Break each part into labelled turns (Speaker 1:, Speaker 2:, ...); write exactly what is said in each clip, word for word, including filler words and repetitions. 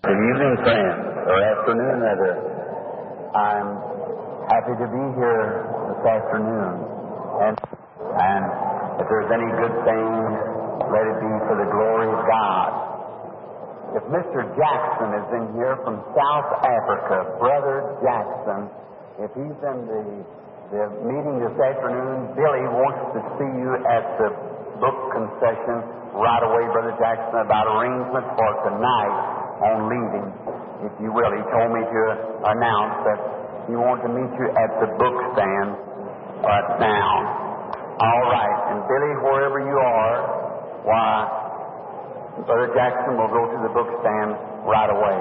Speaker 1: Good evening, friends, or afternoon, rather. I'm happy to be here this afternoon. And, and if there's any good thing, let it be for the glory of God. If Mister Jackson is in here from South Africa, Brother Jackson, if he's in the, the meeting this afternoon, Billy wants to see you at the book concession right away, Brother Jackson, about arrangements for tonight. On leaving, if you will. He told me to announce that he wanted to meet you at the book stand right now. All right. And Billy, wherever you are, why, Brother Jackson will go to the book stand right away.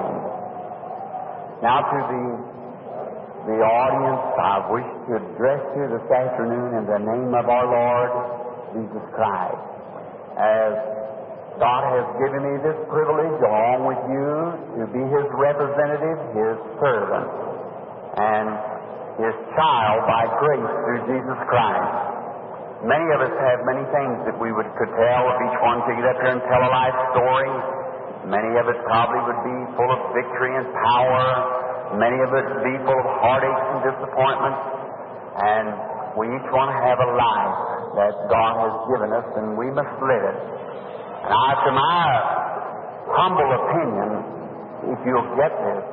Speaker 1: Now to the, the audience, I wish to address you this afternoon in the name of our Lord Jesus Christ. As God has given me this privilege, along with you, to be His representative, His servant, and His child by grace through Jesus Christ. Many of us have many things that we would could tell if each one could get up here and tell a life story. Many of it probably would be full of victory and power. Many of it would be full of heartaches and disappointments. And we each one have a life that God has given us, and we must live it. Now, to my humble opinion, if you'll get this,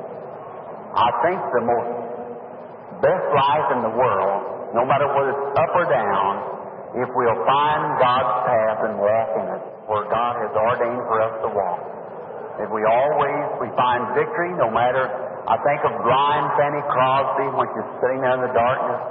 Speaker 1: I think the most best life in the world, no matter whether it's up or down, if we'll find God's path and walk in it, where God has ordained for us to walk. If we always, we find victory, no matter, I think of blind Fanny Crosby when she's sitting there in the darkness.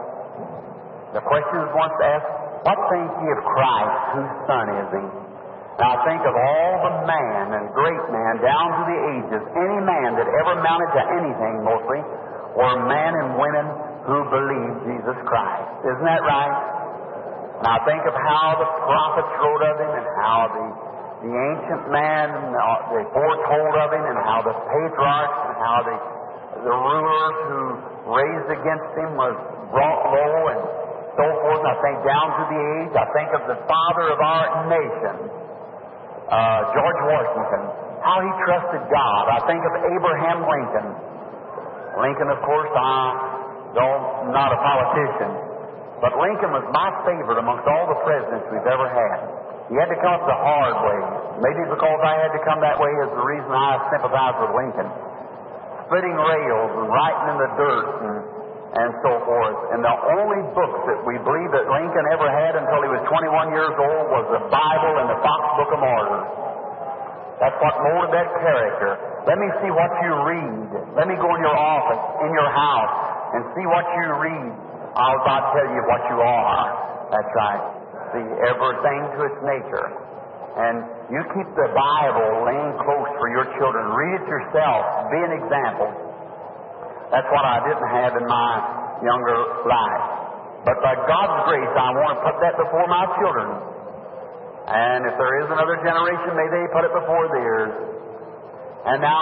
Speaker 1: The question is once asked, what think ye of Christ, whose son is he? Now, I think of all the man and great man down through the ages, any man that ever amounted to anything, mostly, were men and women who believed Jesus Christ. Isn't that right? And I think of how the prophets wrote of him, and how the, the ancient man, uh, they foretold of him, and how the patriarchs, and how the, the rulers who raised against him was brought low, and so forth. And I think down through the age, I think of the father of our nation, Uh, George Washington, how he trusted God. I think of Abraham Lincoln. Lincoln, of course, I don't, I'm not a politician, but Lincoln was my favorite amongst all the presidents we've ever had. He had to come up the hard way. Maybe because I had to come that way is the reason I sympathize with Lincoln. Splitting rails and writing in the dirt and, and so forth. And the only book that we believe that Lincoln ever had until he was twenty-one years old was the Bible and the Fox Book of Martyrs. That's what molded that character. Let me see what you read. Let me go in your office, in your house, and see what you read. I'll not tell you what you are. That's right. See everything to its nature. And you keep the Bible laying close for your children. Read it yourself. Be an example. That's what I didn't have in my younger life. But by God's grace, I want to put that before my children. And if there is another generation, may they put it before theirs. And now,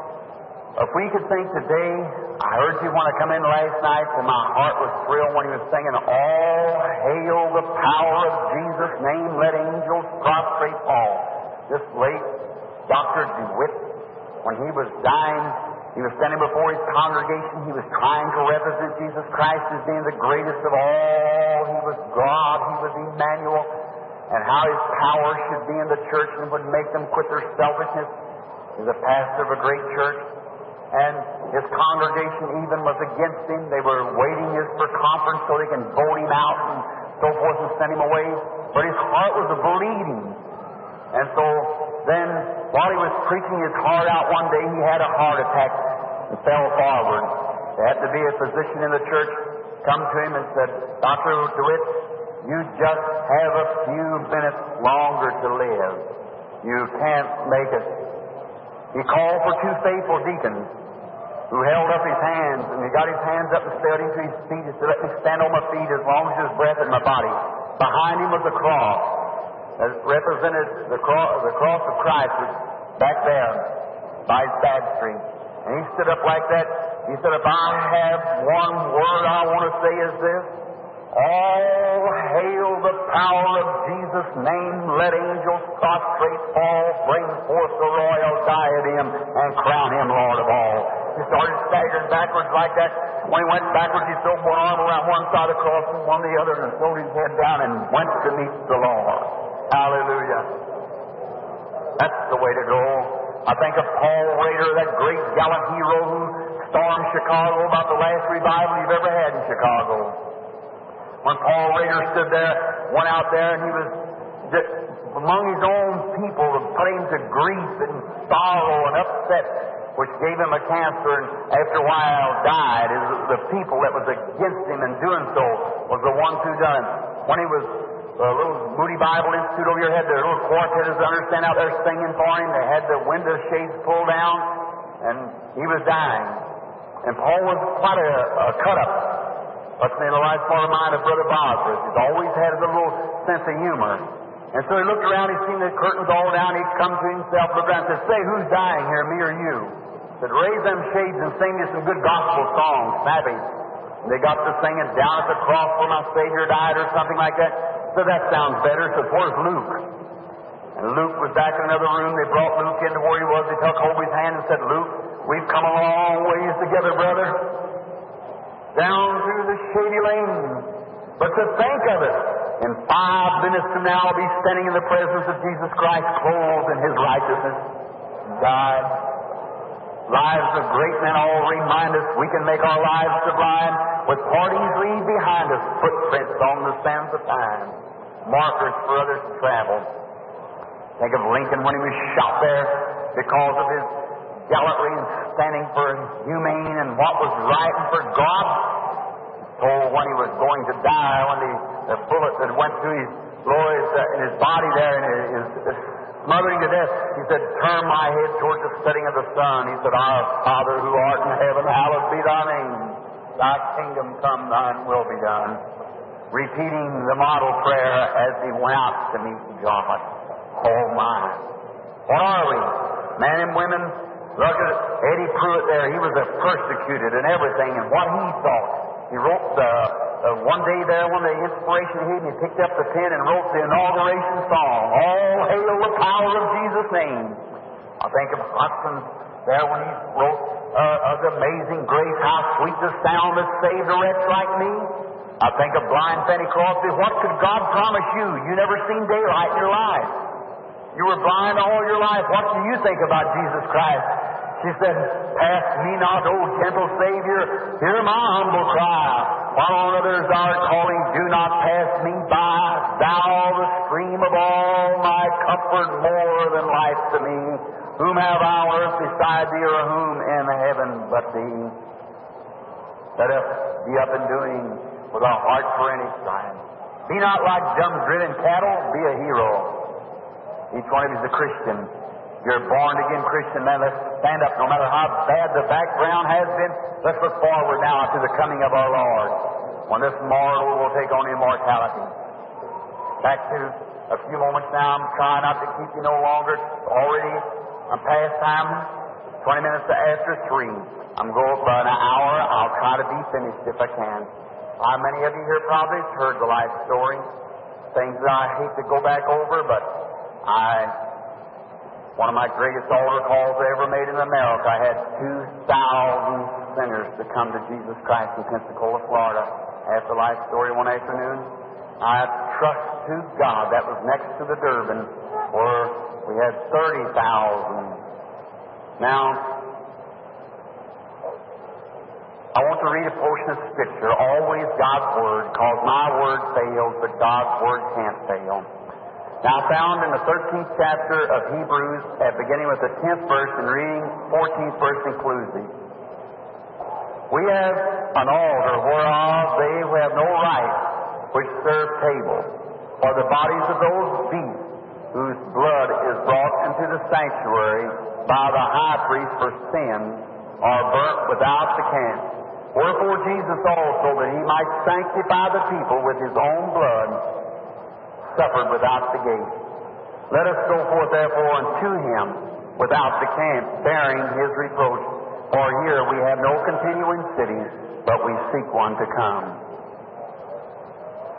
Speaker 1: if we could think today, I heard you want to come in last night, and my heart was thrilled when he was singing, "All hail the power of Jesus' name, let angels prostrate fall." This late Doctor DeWitt, when he was dying, he was standing before his congregation. He was trying to represent Jesus Christ as being the greatest of all. He was God. He was Emmanuel. And how His power should be in the church and would make them quit their selfishness. He was a pastor of a great church. And his congregation even was against him. They were waiting his for conference so they can vote him out and so forth and send him away. But his heart was bleeding. And so then, while he was preaching his heart out one day, he had a heart attack and fell forward. There had to be a physician in the church come to him and said, "Doctor DeWitt, you just have a few minutes longer to live. You can't make it." He called for two faithful deacons who held up his hands, and he got his hands up and steadied him to his feet. He said, "Let me stand on my feet as long as there's breath in my body." Behind him was a cross that represented the cross, the cross of Christ was back there by his baptistry. And he stood up like that. He said, "If I have one word I want to say is this, All hail the power of Jesus' name. Let angels prostrate fall. Bring forth the royal diadem and crown him Lord of all. He started staggering backwards like that. When he went backwards, he threw one arm around one side of the cross and one the other and threw his head down and went to meet the Lord. Hallelujah. That's the way to go. I think of Paul Rader, that great gallant hero who stormed Chicago, about the last revival you've ever had in Chicago. When Paul Rader stood there, went out there, and he was just among his own people, put him to grief and sorrow and upset, which gave him a cancer, and after a while died. It was the people that was against him in doing so was the ones who done it. When he was a little Moody Bible Institute over here had their little quartets, understand, out there singing for him. They had the window shades pulled down, and he was dying. And Paul was quite a, a cut-up. What's in the life part of mind of Brother Bosworth. He's always had a little sense of humor. And so he looked around, he'd seen the curtains all down, he'd come to himself, looked around and said, "Say, who's dying here, me or you?" He said, "Raise them shades and sing you some good gospel songs, snappy." And they got to singing "Down at the Cross Where My Savior Died" or something like that. So that sounds better. So where's Luke? And Luke was back in another room. They brought Luke into where he was. They took hold of his hand and said, "Luke, we've come a long ways together, brother. Down through the shady lane. But to think of it, in five minutes from now I'll be standing in the presence of Jesus Christ, clothed in His righteousness. God, lives of great men all remind us we can make our lives sublime. With parties leave behind us footprints on the sands of time, markers for others to travel. Think of Lincoln when he was shot there because of his gallantry and standing for humane and what was right and for God. Told when he was going to die, when the, the bullet that went through his Lord uh, in his body there and his, his smothering to death, he said, "Turn my head towards the setting of the sun." He said, "Our Father who art in heaven, hallowed be thy name. Thy kingdom come, thine will be done." Repeating the model prayer as he went out to meet God. Oh my. What are we? Men and women. Look at Eddie Pruitt there. He was a persecuted and everything, and what he thought. He wrote the, uh, one day there when the inspiration hit him, he picked up the pen and wrote the inauguration song, "All hail the power of Jesus' name." I think of Hudson there when he wrote uh, of the amazing grace, how sweet the sound that saved a wretch like me. I think of blind Fanny Crosby. What could God promise you? You never seen daylight in your life. You were blind all your life. What do you think about Jesus Christ? She said, "Pass me not, O gentle Savior, hear my humble cry. While on others art calling, do not pass me by. Thou, the stream of all my comfort, more than life to me. Whom have I on earth beside thee, or whom in heaven but thee?" Let us be up and doing with our heart for any time. Be not like dumb driven cattle, be a hero. Each one of you is a Christian. You're a born-again Christian, man. Let's stand up. No matter how bad the background has been, let's look forward now to the coming of our Lord, when this mortal will take on immortality. Back to a few moments now. I'm trying not to keep you no longer. It's already I'm past time. twenty minutes to after three. I'm going for an hour. I'll try to be finished if I can. How many of you here probably have heard the life story? Things that I hate to go back over, but I... One of my greatest altar calls I ever made in America, I had two thousand sinners to come to Jesus Christ in Pensacola, Florida. After life story one afternoon, I trust to God that was next to the Durban, where we had thirty thousand. Now, I want to read a portion of Scripture, always God's Word, because my Word fails, but God's Word can't fail. Now, found in the thirteenth chapter of Hebrews, at beginning with the tenth verse and reading fourteenth verse inclusive. We have an altar whereof they who have no right, which serve table, for the bodies of those beasts whose blood is brought into the sanctuary by the high priest for sin, are burnt without the camp. Wherefore Jesus also, that he might sanctify the people with his own blood, suffered without the gate. Let us go forth therefore unto him without the camp, bearing his reproach. For here we have no continuing city, but we seek one to come.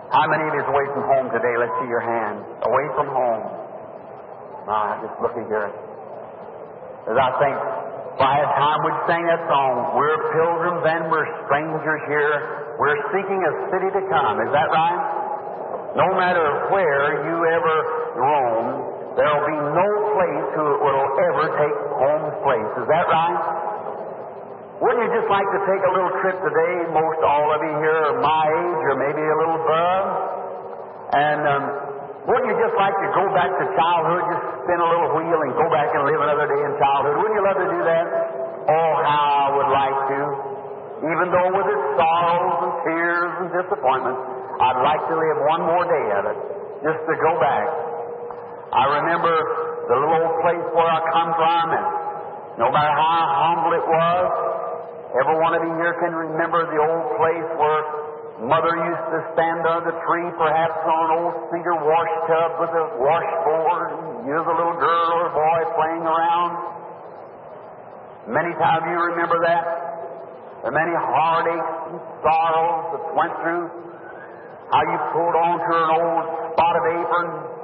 Speaker 1: How many of you is away from home today? Let's see your hand. Away from home. Ah, just looking here. As I think, if I had time, we'd sing that song. We're pilgrims and we're strangers here. We're seeking a city to come. Is that right? No matter where you ever roam, there'll be no place who will ever take home's place. Is that right? Wouldn't you just like to take a little trip today? Most all of you here are my age or maybe a little above. And um, wouldn't you just like to go back to childhood, just spin a little wheel and go back and live another day in childhood? Wouldn't you love to do that? Oh, how I would like to. Even though with its sorrows and tears and disappointments, I'd like to live one more day of it, just to go back. I remember the little old place where I come from, and no matter how humble it was, every one of you here can remember the old place where Mother used to stand under the tree, perhaps on an old cedar wash tub with a washboard, and you as a little girl or boy playing around. Many times you remember that. The many heartaches and sorrows that went through. How you pulled onto an old spotted apron.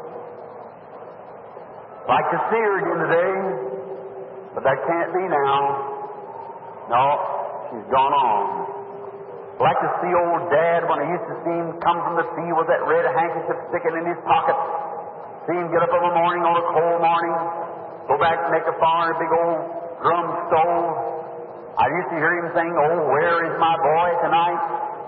Speaker 1: Like to see her again today, but that can't be now. No, she's gone on. Like to see old Dad when I used to see him come from the field with that red handkerchief sticking in his pocket. See him get up in the morning on a cold morning, go back and make a fire in a big old drum stove. I used to hear him sing, "Oh, where is my boy tonight?"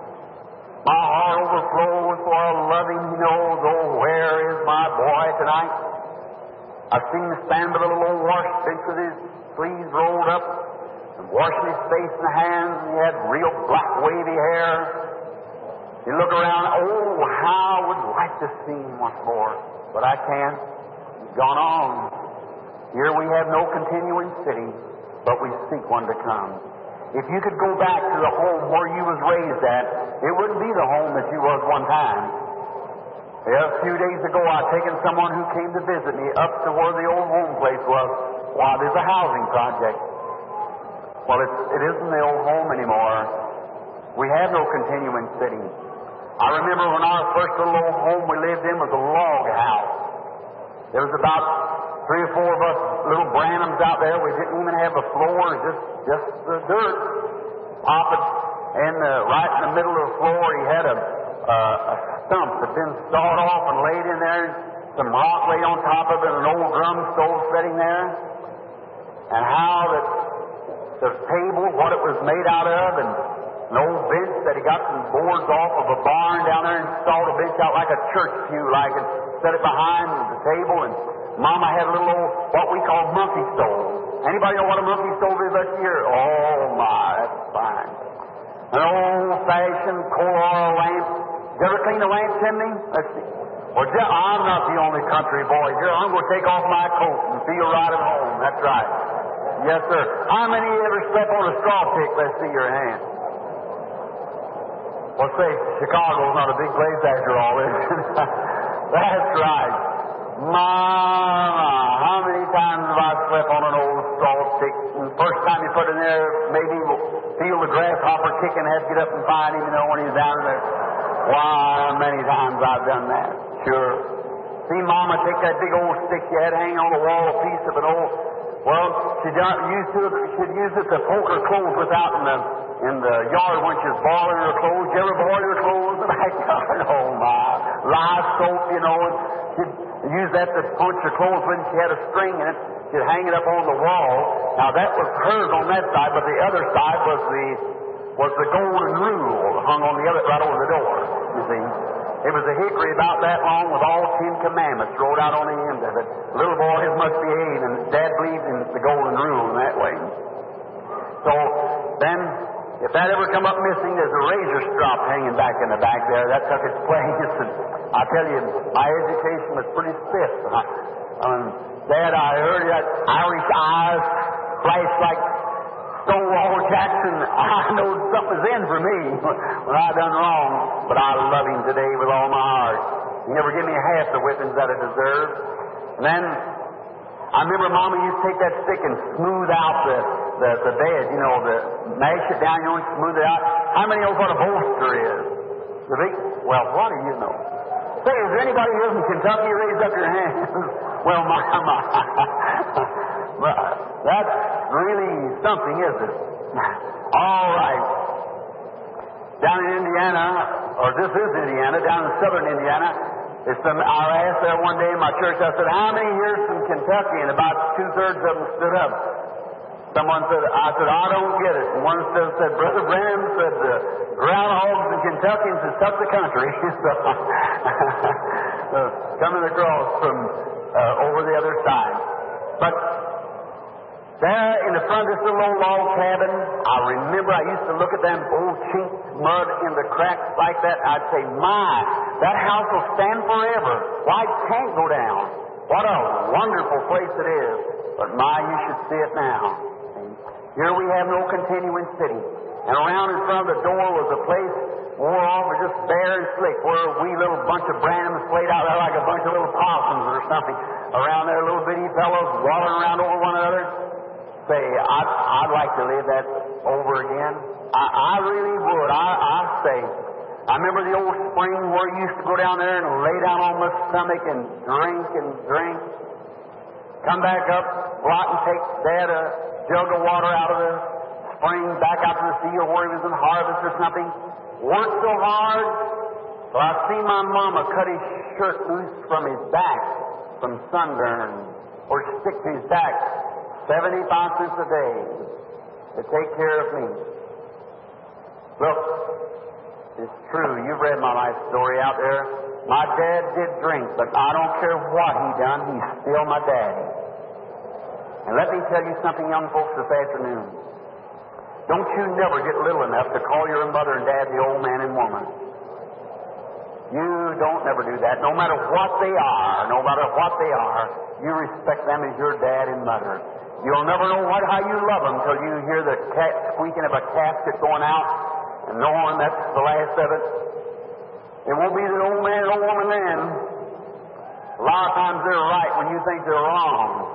Speaker 1: My heart overflows for a loving he knows. Oh, where is my boy tonight? I've seen him stand by the little old wash bench with his sleeves rolled up and washing his face and hands. And he had real black wavy hair. You look around, oh, how I would like to see him once more. But I can't. He's gone on. Here we have no continuing city, but we seek one to come. If you could go back to the home where you was raised at, it wouldn't be the home that you was one time. Yeah, a few days ago, I'd taken someone who came to visit me up to where the old home place was. Why, there's a housing project. Well, it's, it isn't the old home anymore. We have no continuing city. I remember when our first little old home we lived in was a log house. There was about three or four of us little Branhams out there. We didn't even have a floor, just just the dirt. Papa, and uh, right in the middle of the floor, he had a, uh, a stump that had been sawed off and laid in there. Some rock laid on top of it, and an old drum stove sitting there. And how that the table, what it was made out of, and an old bench that he got some boards off of a barn down there and installed a bench out like a church pew, like, and set it behind the table. And Mama had a little old, what we call monkey stove. Anybody know what a monkey stove is up here? Oh my, that's fine. An old-fashioned coal oil lamp. Did you ever clean a lamp chimney? Let's see. Well, I'm not the only country boy here. I'm going to take off my coat and feel right at home. That's right. Yes, sir. How many ever slept on a straw tick? Let's see your hand. Well, say, Chicago's not a big place after all, is it? That's right. My, how many times have I slept on an old straw tick? And the first time you put it in there, maybe feel the grasshopper kicking, have to get up and find him, you know, when he's down there. Why, many times I've done that. Sure. See Mama take that big old stick you had hanging on the wall, a piece of an old, well, she'd use it, she'd use it to poke her clothes without in the, in the yard when she was boiling her clothes. Did you ever boil your clothes in the backyard? Oh, my. Live soap, you know, and she'd use that to punch her clothes when she had a string in it. She'd hang it up on the wall. Now, that was hers on that side, but the other side was the was the golden rule hung on the other, right over the door, you see. It was a hickory about that long with all Ten Commandments wrote out on the end of it. Little boys must behave, and Dad believed in the golden rule in that way. So, then, if that ever come up missing, there's a razor strop hanging back in the back there. That took its place. And I tell you, my education was pretty stiff. I, um, Dad, I heard that Irish eyes flash like Stonewall Jackson. I know something was in for me when I done wrong, but I love him today with all my heart. He never gave me half the whippings that I deserved. And then I remember Mama used to take that stick and smooth out the, the, the bed, you know, the mash it down, you know, and smooth it out. How many know what a bolster is? The big, Well, what do you know? Say, is there anybody here from Kentucky? Raise up your hand. Well, my, my. Well, that's really something, isn't it? All right. Down in Indiana, or this is Indiana, down in southern Indiana, it's some, I asked there one day in my church, I said, how many here from Kentucky? And about two-thirds of them stood up. Someone said, I said, I don't get it. And one said, said Brother Branham said, the groundhogs and Kentuckians has took the country. So, uh, coming across from uh, over the other side. But there in the front of this little old log cabin, I remember I used to look at them old chinks, mud in the cracks like that. I'd say, my, that house will stand forever. Why, it can't go down. What a wonderful place it is. But my, you should see it now. Here we have no continuing city. And around in front of the door was a place wore off or just bare and slick, where a wee little bunch of Branhams played out there like a bunch of little possums or something. Around there, little bitty fellows waddling around over one another. Say, I'd, I'd like to live that over again. I, I really would. I, I say, I remember the old spring where you used to go down there and lay down on my stomach and drink and drink. Come back up, go out and take Dad a jug of water out of the spring, back out to the sea or where he was in harvest or something. Worked so hard, so I seen my mama cut his shirt loose from his back from sunburn, or stick to his back, seventy-five cents a day to take care of me. Look, it's true. You've read my life story out there. My dad did drink, but I don't care what he done. He's still my daddy. And let me tell you something, young folks, this afternoon. Don't you never get little enough to call your mother and dad the old man and woman. You don't never do that. No matter what they are, no matter what they are, you respect them as your dad and mother. You'll never know what, how you love them till you hear the cat squeaking of a casket going out and knowing that's the last of it. It won't be the old man or woman then. A lot of times they're right when you think they're wrong.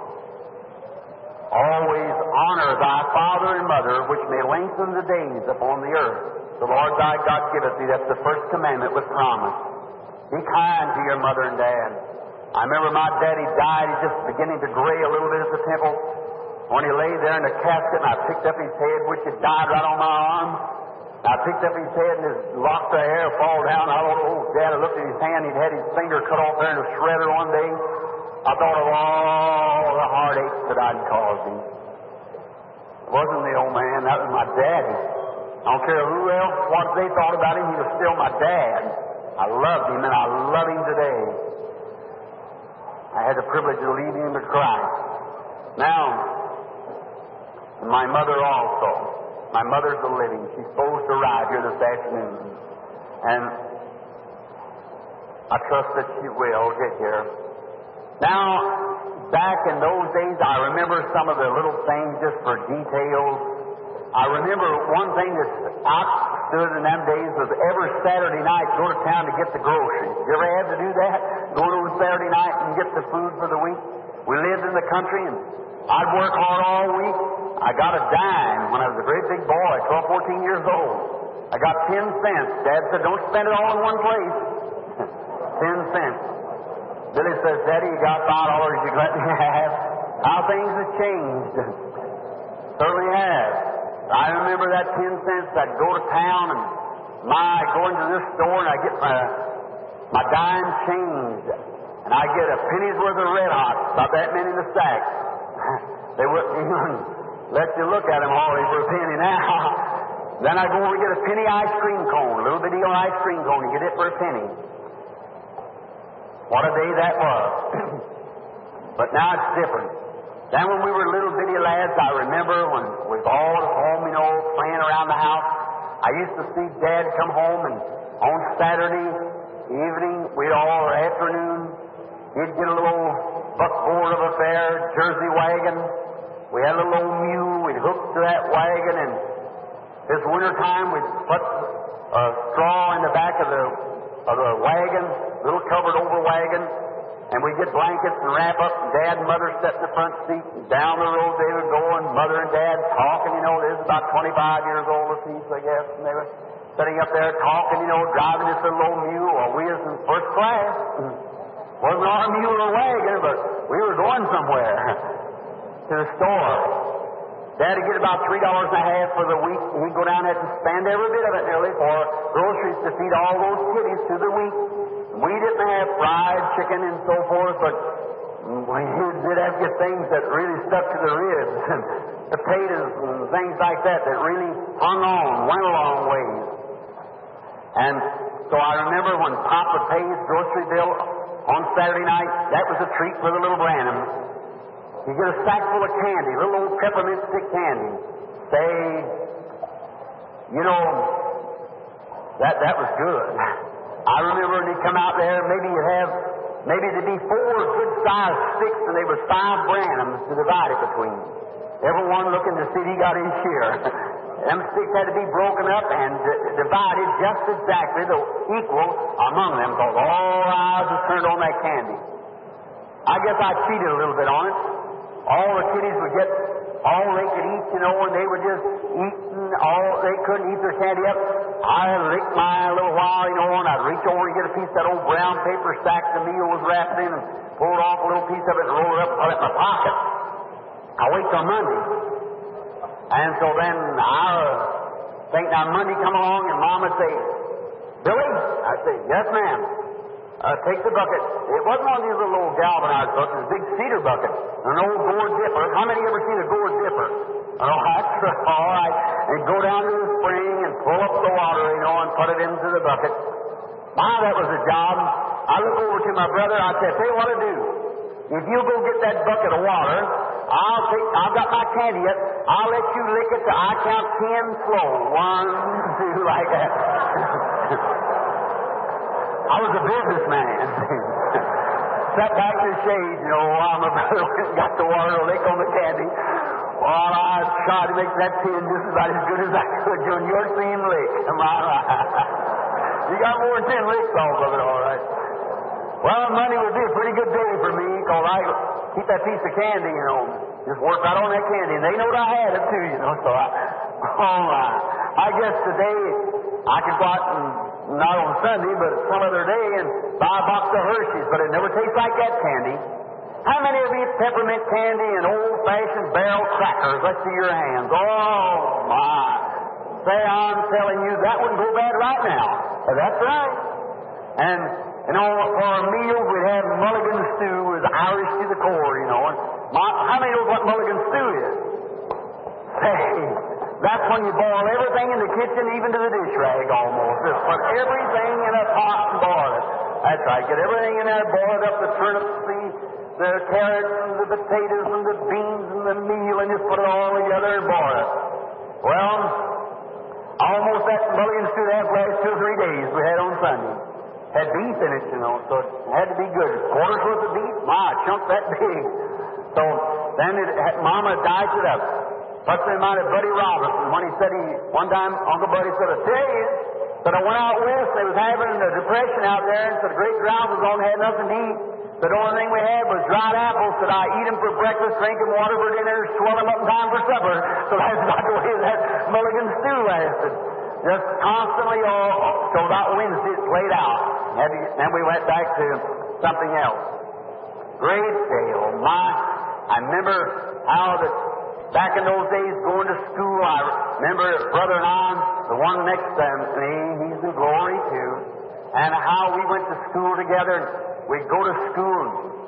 Speaker 1: Always honor thy father and mother, which may lengthen the days upon the earth. The Lord thy God giveth thee. That's the first commandment with promise. Be kind to your mother and dad. I remember my daddy died. He's just beginning to gray a little bit at the temple. When he lay there in the casket, and I picked up his head, which had died right on my arm. I picked up his head, and his locks of hair fall down. I don't know, Dad, I looked at his hand. He'd had his finger cut off there in a shredder one day. I thought of all the heartaches that I'd caused him. It wasn't the old man. That was my daddy. I don't care who else, what they thought about him. He was still my dad. I loved him, and I love him today. I had the privilege of leading him to Christ. Now, my mother also. My mother's a living. She's supposed to arrive here this afternoon. And I trust that she will get here. Now, back in those days, I remember some of the little things just for details. I remember one thing that outstood in them days was every Saturday night go to town to get the groceries. You ever had to do that? Go to a Saturday night and get the food for the week? We lived in the country, and I'd work hard all week. I got a dime when I was a great big boy, twelve, fourteen years old. I got ten cents. Dad said, don't spend it all in one place. ten cents. Billy says, Daddy, you got five dollars you let me have. How things have changed. Certainly have. I remember that ten cents. I'd go to town and my go into this store and I get my my dime changed. And I get a penny's worth of Red Hot, about that many in the sack. They wouldn't even let you look at them always for a penny now. Then I go over and get a penny ice cream cone, a little bitty ice cream cone, and get it for a penny. What a day that was. But now it's different. Then when we were little bitty lads, I remember when we was all at home, you know, playing around the house, I used to see Dad come home, and on Saturday evening, we'd all, or afternoon, he'd get a little buckboard of a fair, Jersey wagon. We had a little old mule, we'd hook to that wagon, and this wintertime, we'd put a straw in the back of the of the wagon, little covered over wagon, and we'd get blankets and wrap up, and Dad and Mother sat in the front seat, and down the road they would go, and Mother and Dad talking, you know, this is about twenty-five years old apiece, I guess, and they were sitting up there talking, you know, driving this little old mule while we was in first class. Wasn't our mule or wagon, but we were going somewhere to the store. Dad'd get about three dollars and a half for the week, and he'd go down there and spend every bit of it nearly for groceries to feed all those kiddies through the week. We didn't have fried chicken and so forth, but we did have to get things that really stuck to the ribs and potatoes and things like that that really hung on, went a long ways. And so I remember when Pop would pay his grocery bill on Saturday night, that was a treat for the little Branhams. You get a sack full of candy, little old peppermint stick candy. Say, you know, that that was good. I remember when he'd come out there, maybe you'd have, maybe there'd be four good-sized sticks, and they were five Branhams to divide it between. Everyone looking to see if he got his share. Them sticks had to be broken up and d- divided just exactly the equal among them, because all eyes was turned on that candy. I guess I cheated a little bit on it. All the kiddies would get all they could eat, you know, and they were just eating all, they couldn't eat their candy up. I licked my little while, you know, and I'd reach over and get a piece of that old brown paper sack the meal was wrapped in and pull off a little piece of it and roll it up and put it in my pocket. I wait till Monday. And so then I think now Monday come along and Mom would say, Billy? I'd say, yes, ma'am. Uh, take the bucket. It wasn't one of these little old galvanized buckets, it was a big cedar bucket. An old gourd dipper. How many ever seen a gourd dipper? Oh, that's all right. And go down to the spring and pull up the water, you know, and put it into the bucket. My, that was a job. I look over to my brother, I said, tell you what to do. If you go get that bucket of water, I'll take, I've got my candy yet, I'll let you lick it till I count ten slow. One, two, like that. I was a businessman. Sat back in the shade, you know, while my brother went and got the water to lick on the candy. While I tried to make that tin just about as good as I could doing your same lick. Am I right? You got more than ten licks off of it, all right. Well, Monday would be a pretty good day for me, because I keep that piece of candy, you know, just work right on that candy. And they knowed I had it, too, you know, so I, oh my. I guess today I could go out and, not on Sunday, but some other day, and buy a box of Hershey's, but it never tastes like that candy. How many of you eat peppermint candy and old-fashioned barrel crackers? Let's see your hands. Oh, my. Say, I'm telling you, that wouldn't go bad right now. But that's right. And, you know, for our meals, we'd have mulligan stew with Irish to the core, you know. And my, how many know what mulligan stew is? Say, that's when you boil everything in the kitchen, even to the dish rag almost. Just put everything in a pot and boil it. That's right. Get everything in there, boil it up, the turnips, the, the carrots, and the potatoes, and the beans, and the meal, and just put it all together and boil it. Well, almost that mulligan stew that last two or three days we had on Sunday. Had beef in it, you know, so it had to be good. Quarters worth of beef? My, a chunk that big. So then it, Mama diced it up. Puts me in mind of Buddy Robinson when he said he, one time Uncle Buddy said, I tell you, that I went out west, they was having a depression out there, and said the great drought was on, had nothing to eat. The only thing we had was dried apples. Said I eat them for breakfast, drink them water for dinner, swell them up in time for supper. So that's about the way that mulligan stew lasted. Just constantly, all, so about Wednesday it played out. And then we went back to something else. Great day, oh my. I remember how the back in those days, going to school, I remember Brother and I, the one next to me, he's in glory too, and how we went to school together. We'd go to school.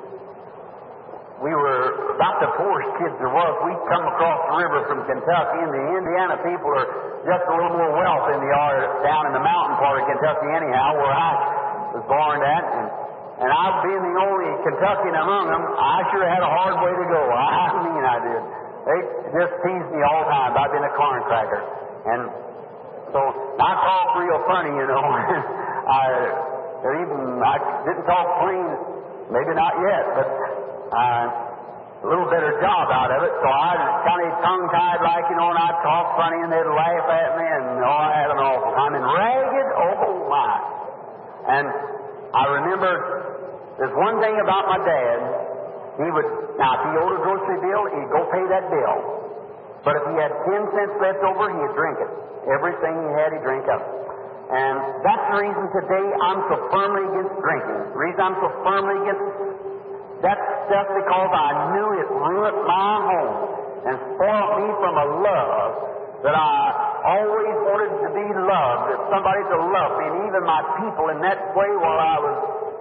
Speaker 1: We were about the poorest kids there was. We'd come across the river from Kentucky, and the Indiana people are just a little more wealthy than they are down in the mountain part of Kentucky anyhow, where I was born at. And, and I, being the only Kentuckian among them, I sure had a hard way to go. I mean I did. They just teased me all the time about being a corn cracker. And so I talk real funny, you know. I, even, I didn't talk clean, maybe not yet, but uh, a little better job out of it. So I was kind of tongue-tied like, you know, and I'd talk funny and they'd laugh at me, and oh, I had an awful time. And ragged, oh my. And I remember there's one thing about my dad. He would, now if he owed a grocery bill, he'd go pay that bill. But if he had ten cents left over, he'd drink it. Everything he had, he'd drink up. And that's the reason today I'm so firmly against drinking. The reason I'm so firmly against that stuff because I knew it ruined my home and spoiled me from a love that I always wanted to be loved, that somebody to love me, and even my people in that way while I was,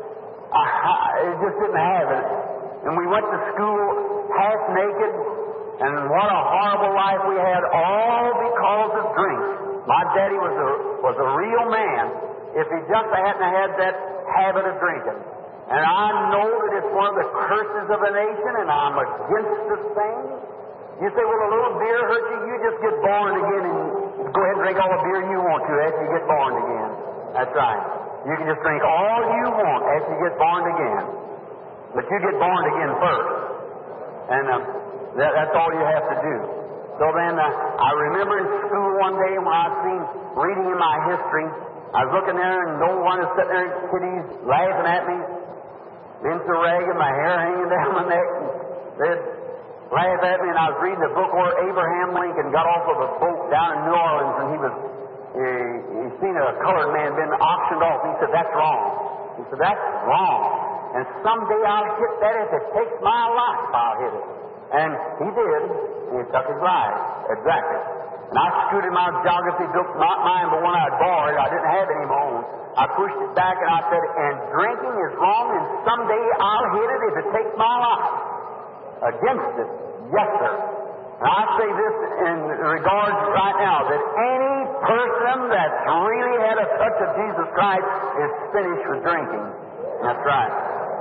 Speaker 1: I, I it just didn't have it. And we went to school half naked, and what a horrible life we had, all because of drink. My daddy was a was a real man if he just hadn't had that habit of drinking. And I know that it's one of the curses of a nation, and I'm against the thing. You say, well, a little beer hurt you, you just get born again and go ahead and drink all the beer you want to after you get born again. That's right. You can just drink all you want after you get born again. But you get born again first. And um, that, that's all you have to do. So then, uh, I remember in school one day when I seen reading in my history, I was looking there and no one is sitting there, kiddies laughing at me, been so ragged, my hair hanging down my neck, and they'd laugh at me. And I was reading the book where Abraham Lincoln got off of a boat down in New Orleans, and he was, he, he seen a colored man being auctioned off. He said, that's wrong. He said, that's wrong. And someday I'll hit that. If it takes my life, I'll hit it. And he did. He took his life. Exactly. And I scooted my geography book, not mine, but one I had borrowed. I didn't have any of my own. I pushed it back and I said, and drinking is wrong, and someday I'll hit it if it takes my life. Against it. Yes, sir. And I say this in regards right now, that any person that's really had a touch of Jesus Christ is finished with drinking. That's right.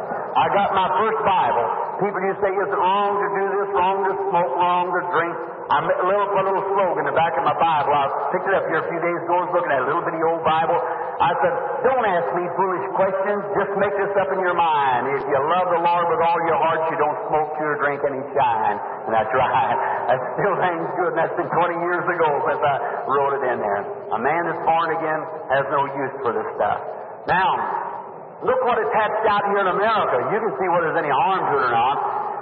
Speaker 1: I got my first Bible. People used to say, is it wrong to do this, wrong to smoke, wrong to drink? I made a little, a little slogan in the back of my Bible. I picked it up here a few days ago. I was looking at a little bitty old Bible. I said, don't ask me foolish questions. Just make this up in your mind. If you love the Lord with all your heart, you don't smoke, chew, or drink any shine. And that's right. That still hangs good. And that's been twenty years ago since I wrote it in there. A man that's born again has no use for this stuff. Now, look what it's hatched out here in America. You can see whether there's any harm to it or not.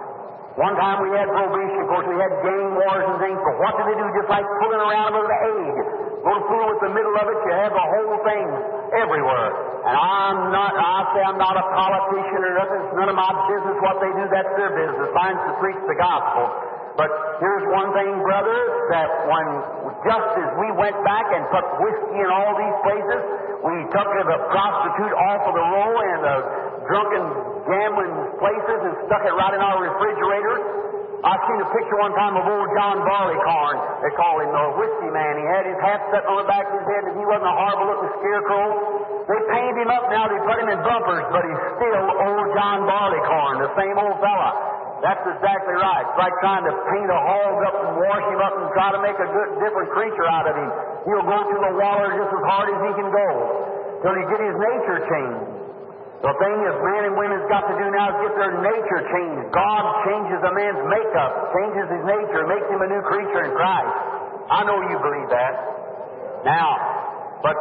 Speaker 1: One time we had prohibition, of course, we had gang wars and things, but what did they do? Just like pulling around with the egg. Go to fool with the middle of it, you have the whole thing everywhere. And I'm not, I say I'm not a politician or nothing. It's none of my business what they do. That's their business. Mine's to preach the gospel. But here's one thing, brother, that when just as we went back and put whiskey in all these places, we took the prostitute off of the roll and the drunken gambling places and stuck it right in our refrigerator. I seen a picture one time of old John Barleycorn. They call him the whiskey man. He had his hat set on the back of his head, and he wasn't a horrible-looking scarecrow. They painted him up now. They put him in bumpers, but he's still old John Barleycorn, the same old fella. That's exactly right. It's like trying to paint a hog up and wash him up and try to make a good, different creature out of him. He'll go through the water just as hard as he can go till he get his nature changed. The thing is, man and women's got to do now is get their nature changed. God changes a man's makeup, changes his nature, makes him a new creature in Christ. I know you believe that. Now, but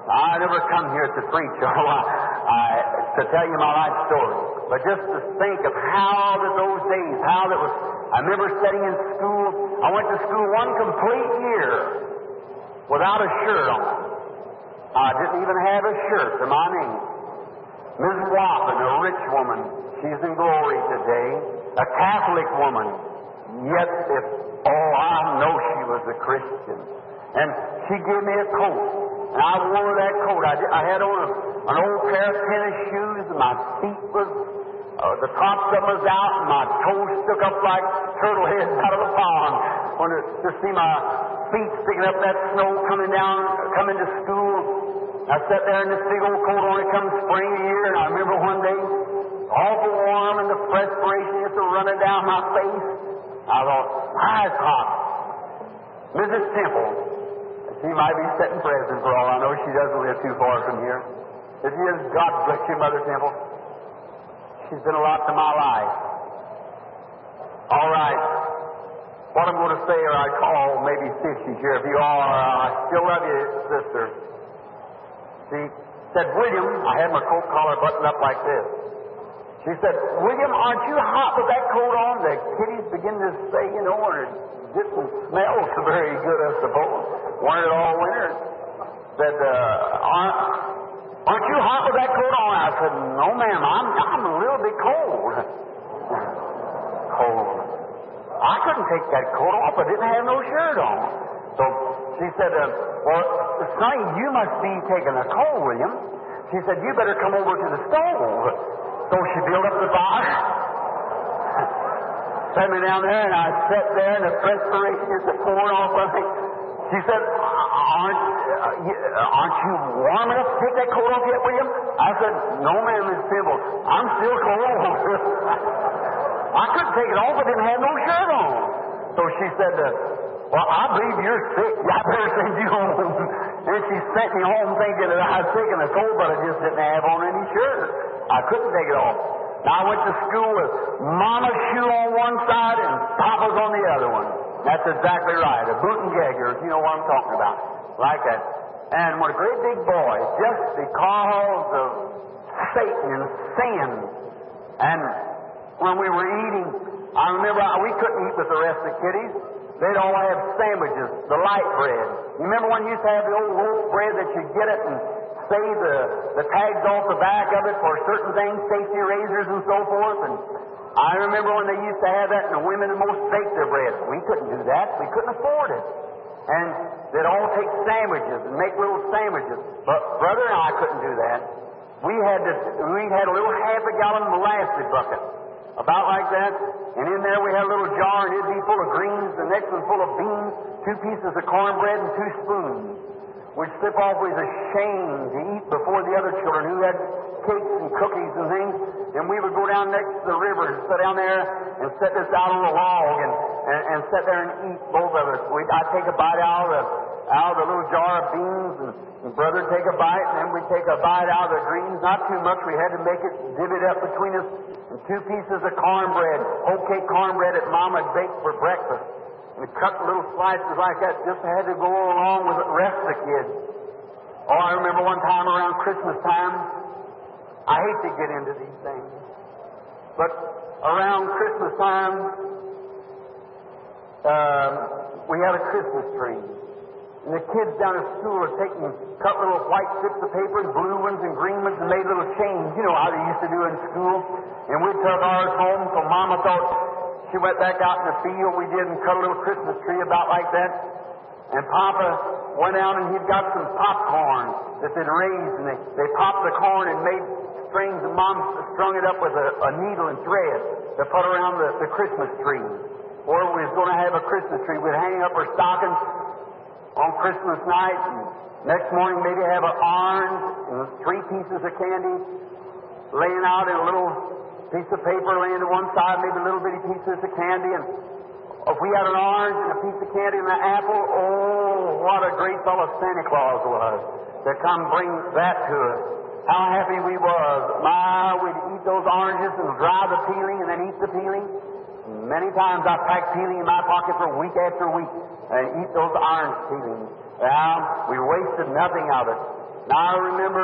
Speaker 1: I never come here to preach or I, I, to tell you my life story. But just to think of how that those days, how that was. I remember sitting in school. I went to school one complete year without a shirt on. I didn't even have a shirt to my name. Missus Wappen, a rich woman, she's in glory today. A Catholic woman, yet if, oh, I know she was a Christian. And she gave me a coat, and I wore that coat. I, I had on a, an old pair of tennis shoes, and my feet was, uh, the tops of them was out, and my toes stuck up like turtle heads out of a pond. When it, to see my feet sticking up that snow coming down, coming to school. I sat there in this big old coat on it come spring of the year, and I remember one day, awful warm, and the perspiration just running down my face. I thought, my God, Missus Temple, she might be sitting present for all I know. She doesn't live too far from here. If she is, God bless you, Mother Temple. She's been a lot to my life. All right. What I'm going to say, or I call, maybe see if she's here. If you are, I still love you, sister. She said, William, I had my coat collar buttoned up like this. She said, William, aren't you hot with that coat on? The kiddies begin to say, you know, or it didn't smell so very good, I suppose. Weren't it all winter? said, uh, aren't, aren't you hot with that coat on? I said, no, ma'am, I'm, I'm a little bit cold. Cold. I couldn't take that coat off. I didn't have no shirt on. So she said, uh, well, Sonny, you must be taking a cold, William. She said, you better come over to the stove. So she built up the box, set me down there, and I sat there, and the perspiration is pouring off of me. She said, aren't, uh, aren't you warm enough to take that coat off yet, William? I said, no, ma'am, Miss Pimble. I'm still cold. I couldn't take it off. I didn't have no shirt on. So she said, uh, well, I believe you're sick. I better send you home. And she sent me home thinking that I was taking a cold, but I just didn't have on any shirt. I couldn't take it off. Now I went to school with Mama's shoe on one side and Papa's on the other one. That's exactly right. A boot and gagger, you know what I'm talking about. Like that. And we're a great big boy just because of Satan and sin. And when we were eating, I remember we couldn't eat with the rest of the kiddies. They'd all have sandwiches, the light bread. You remember when you used to have the old loaf bread that you'd get it and save the, the tags off the back of it for certain things, safety razors and so forth? And I remember when they used to have that, and the women the most baked their bread. We couldn't do that. We couldn't afford it. And they'd all take sandwiches and make little sandwiches. But Brother and I couldn't do that. We had to, we had a little half a gallon molasses bucket, about like that. And in there we had a little jar, and it'd be full of greens, the next one full of beans, two pieces of cornbread, and two spoons. We'd slip off with a shame to eat before the other children who had cakes and cookies and things. And we would go down next to the river and sit down there and set this out on a log and, and, and sit there and eat, both of us. We'd, I'd take a bite out of the, out of the little jar of beans, and, and Brother would take a bite, and then we'd take a bite out of the greens. Not too much. We had to make it, divvy it up between us. And two pieces of cornbread, whole cake cornbread that Mama had baked for breakfast. And cut little slices like that, just had to go along with the rest of the kids. Oh, I remember one time around Christmas time, I hate to get into these things, but around Christmas time, um, we had a Christmas tree. And the kids down at school are taking, cut little white strips of paper and blue ones and green ones and made little chains. You know how they used to do in school. And we took ours home, so Mama thought she went back out in the field. We did and cut a little Christmas tree about like that. And Papa went out and he'd got some popcorn that they'd raised, and they, they popped the corn and made strings, and Mom strung it up with a, a needle and thread to put around the, the Christmas tree. Or we was going to have a Christmas tree. We'd hang up our stockings on Christmas night, and next morning maybe have an orange and three pieces of candy laying out in a little piece of paper laying to one side, maybe little bitty pieces of candy. And if we had an orange and a piece of candy and an apple, oh, what a great fellow Santa Claus was to come bring that to us. How happy we was. My, we'd eat those oranges and dry the peeling and then eat the peeling. Many times I packed peeling in my pocket for week after week and eat those orange peelings. Now, we wasted nothing of it. Now, I remember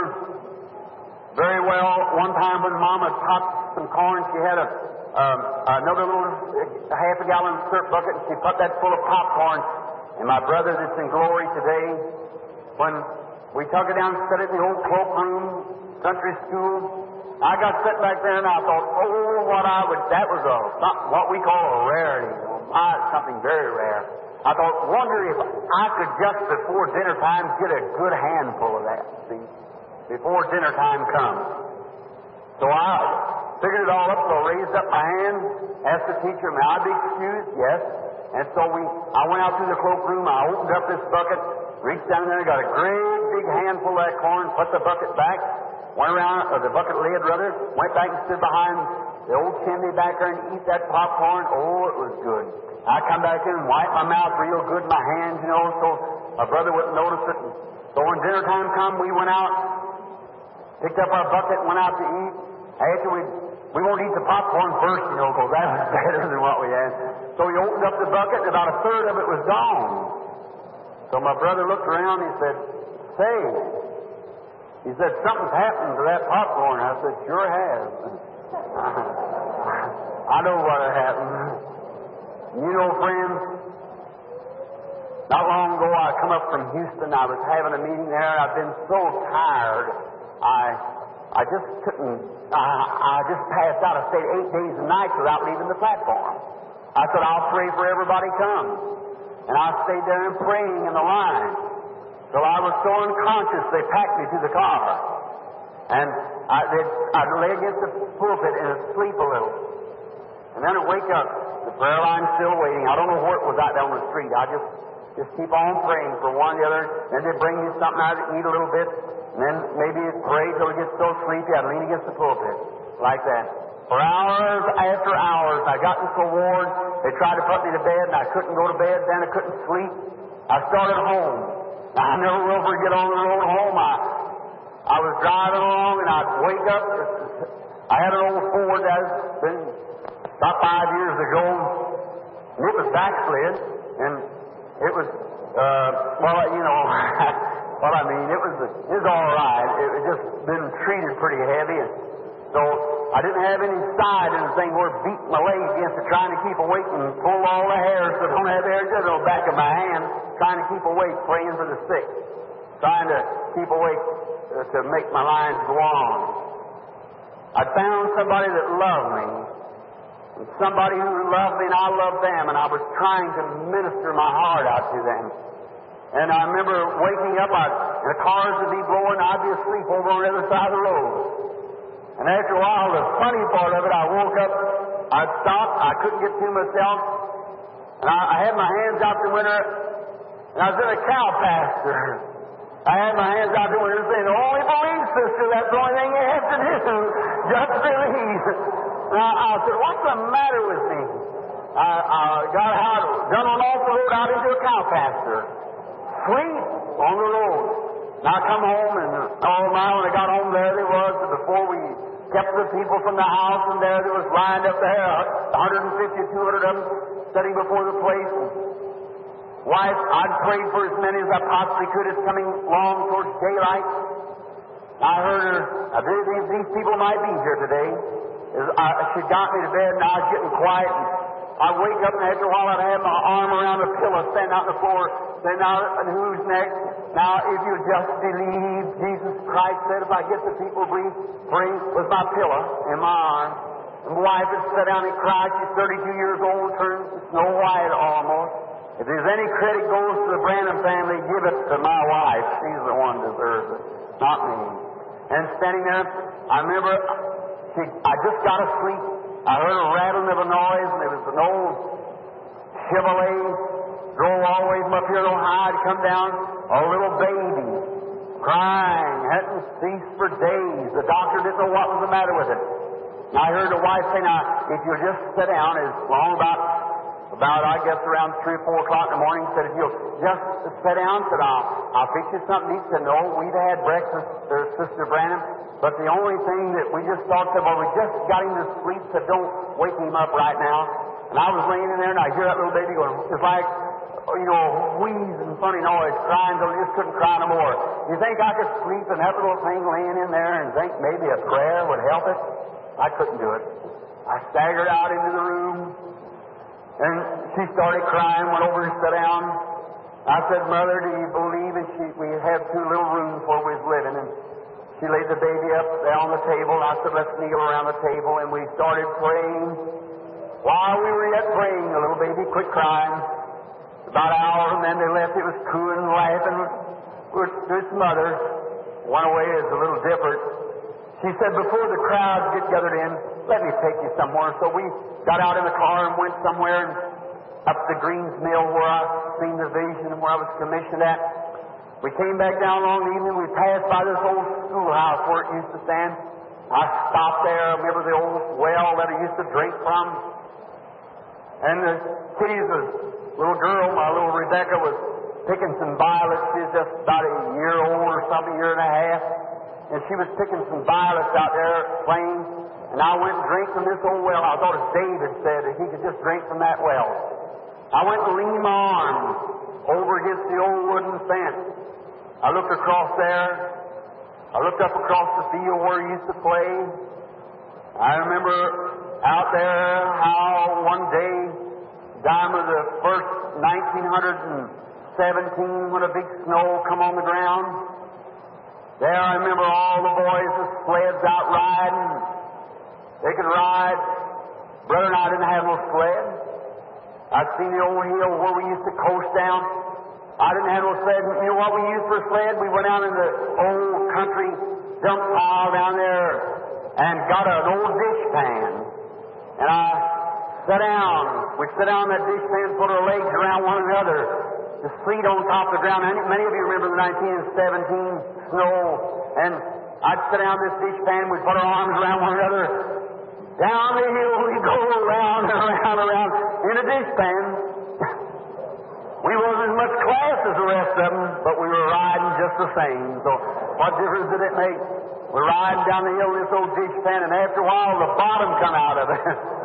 Speaker 1: very well one time when Mama popped some corn, she had a um, another little uh, half a gallon syrup bucket, and she put that full of popcorn. And my brother that's in glory today, when we took it down and set it in the old cloakroom, country school, I got sitting back there and I thought, oh, what I would, that was a, what we call a rarity. Ah, something very rare. I thought, wonder if I could just before dinner time get a good handful of that, see, before dinner time comes. So I figured it all up, so I raised up my hand, asked the teacher, may I be excused? Yes. And so we, I went out through the cloakroom, I opened up this bucket, reached down there, got a great big handful of that corn, put the bucket back, went around, or the bucket lid rather, went back and stood behind the old chimney back there and eat that popcorn. Oh, it was good. I come back in and wiped my mouth real good, my hands, you know, so my brother wouldn't notice it. So when dinner time come, we went out, picked up our bucket and went out to eat. After we, we won't eat the popcorn first, you know, because that was better than what we had. So we opened up the bucket and about a third of it was gone. So my brother looked around and he said, say, he said, something's happened to that popcorn. I said, sure has. I know what happened. You know, friends, Not long ago, I come up from Houston. I was having a meeting there, and I've been so tired. I I just couldn't. I, I just passed out. I stayed eight days and nights without leaving the platform. I said, I'll pray for everybody comes. And I stayed there and praying in the line. Till I was so unconscious, they packed me to the car. And I, I'd lay against the pulpit and sleep a little. And then I'd wake up. The prayer line's still waiting. I don't know where it was out down the street. I just just keep on praying for one or the other. Then they'd bring me something out to eat a little bit. And then maybe I'd pray till I get so sleepy I'd lean against the pulpit. Like that. For hours after hours, I got so worn. They tried to put me to bed, and I couldn't go to bed. Then I couldn't sleep. I started home. Now, I never will forget on the road home. I, I was driving along, and I'd wake up. I had an old Ford that had been about five years ago. And it was backslid, and it was, uh, well, you know, what I mean, it was, it was all right. It had just been treated pretty heavy, and so I didn't have any side in the thing where beating my leg against it, trying to keep awake and pull all the hair so I don't have hair just on the back of my hand, trying to keep awake, praying for the sick, trying to keep awake uh, to make my lines go on. I found somebody that loved me, and somebody who loved me and I loved them, and I was trying to minister my heart out to them. And I remember waking up, I'd, the cars would be blowing, I'd be asleep over on the other side of the road. And after a while, the funny part of it, I woke up, I'd stop, I couldn't get to myself, and I, I had my hands out the window, and I was in a cow pasture. I had my hands out the window saying, only believe, sister, that's the only thing you have to do, just believe. And I, I said, what's the matter with me? I, I got out, done on off the road out into a cow pasture. Sleep on the road. And I come home, and oh my, when I got home, there they was. Before we kept the people from the house, and there they was lined up there, one hundred fifty, two hundred of them sitting before the place. And wife, I'd prayed for as many as I possibly could. It's coming long towards daylight. I heard her, I believe these, these people might be here today. I, she got me to bed, and I was getting quiet. And I'd wake up, and after a while, I'd have my arm around the pillow, standing out on the floor, saying, now, and who's next? Now, if you just believe, Jesus Christ said, if I get the people to breathe, bring with my pillow in my arm. And my wife would sit down and cry. She's thirty-two years old, turned Snow White almost. If there's any credit goes to the Branham family, give it to my wife. She's the one who deserves it, not me. And standing there, I remember, she, I just got asleep. I heard a rattling of a noise, and it was an old Chevrolet. Drove all the way from up here real high to come down. A little baby crying, hadn't ceased for days. The doctor didn't know what was the matter with it. And I heard the wife say, now, if you'll just sit down, as long about, about I guess around three or four o'clock in the morning, said, if you'll just sit down, said, I'll, I'll fix you something to eat. Said, no, we've had breakfast, uh, Sister Branham, but the only thing that we just thought, said, well, we just got him to sleep, said, don't wake him up right now. And I was laying in there, and I hear that little baby going, it's like, you know, wheezing, funny noise, crying till I just couldn't cry no more. You think I could sleep and that little thing laying in there and think maybe a prayer would help it? I couldn't do it. I staggered out into the room, and she started crying, went over and sat down. I said, Mother, do you believe? And she, we had two little rooms where we was living, and she laid the baby up there on the table, and I said, let's kneel around the table, and we started praying. While we were yet praying, the little baby quit crying. About an hour, and then they left. It was cooing and laughing with its mother. One way is a little different. She said, before the crowd get gathered in, let me take you somewhere. So we got out in the car and went somewhere, and up to Greens Mill where I seen the vision and where I was commissioned at. We came back down along the evening. We passed by this old schoolhouse where it used to stand. I stopped there. I remember the old well that I used to drink from. And the kiddies was little girl, my little Rebecca, was picking some violets. She was just about a year old or something, a year and a half. And she was picking some violets out there playing. And I went and drank from this old well. I thought as David said that he could just drink from that well. I went and leaned my arm over against the old wooden fence. I looked across there. I looked up across the field where he used to play. I remember out there how one day, time of the first nineteen seventeen when a big snow come on the ground. There I remember all the boys with sleds out riding. They could ride. Brother and I didn't have no sled. I'd seen the old hill where we used to coast down. I didn't have no sled. You know what we used for a sled? We went out in the old country dump pile down there and got an old dishpan. And I sat down. We'd sit down in that dishpan, put our legs around one another. The sleet on top of the ground. And many of you remember the nineteen seventeen snow. And I'd sit down in this dishpan. We'd put our arms around one another. Down the hill we go around and around and around in a dishpan. We wasn't as much class as the rest of them, but we were riding just the same. So what difference did it make? We're riding down the hill in this old dishpan, and after a while the bottom come out of it.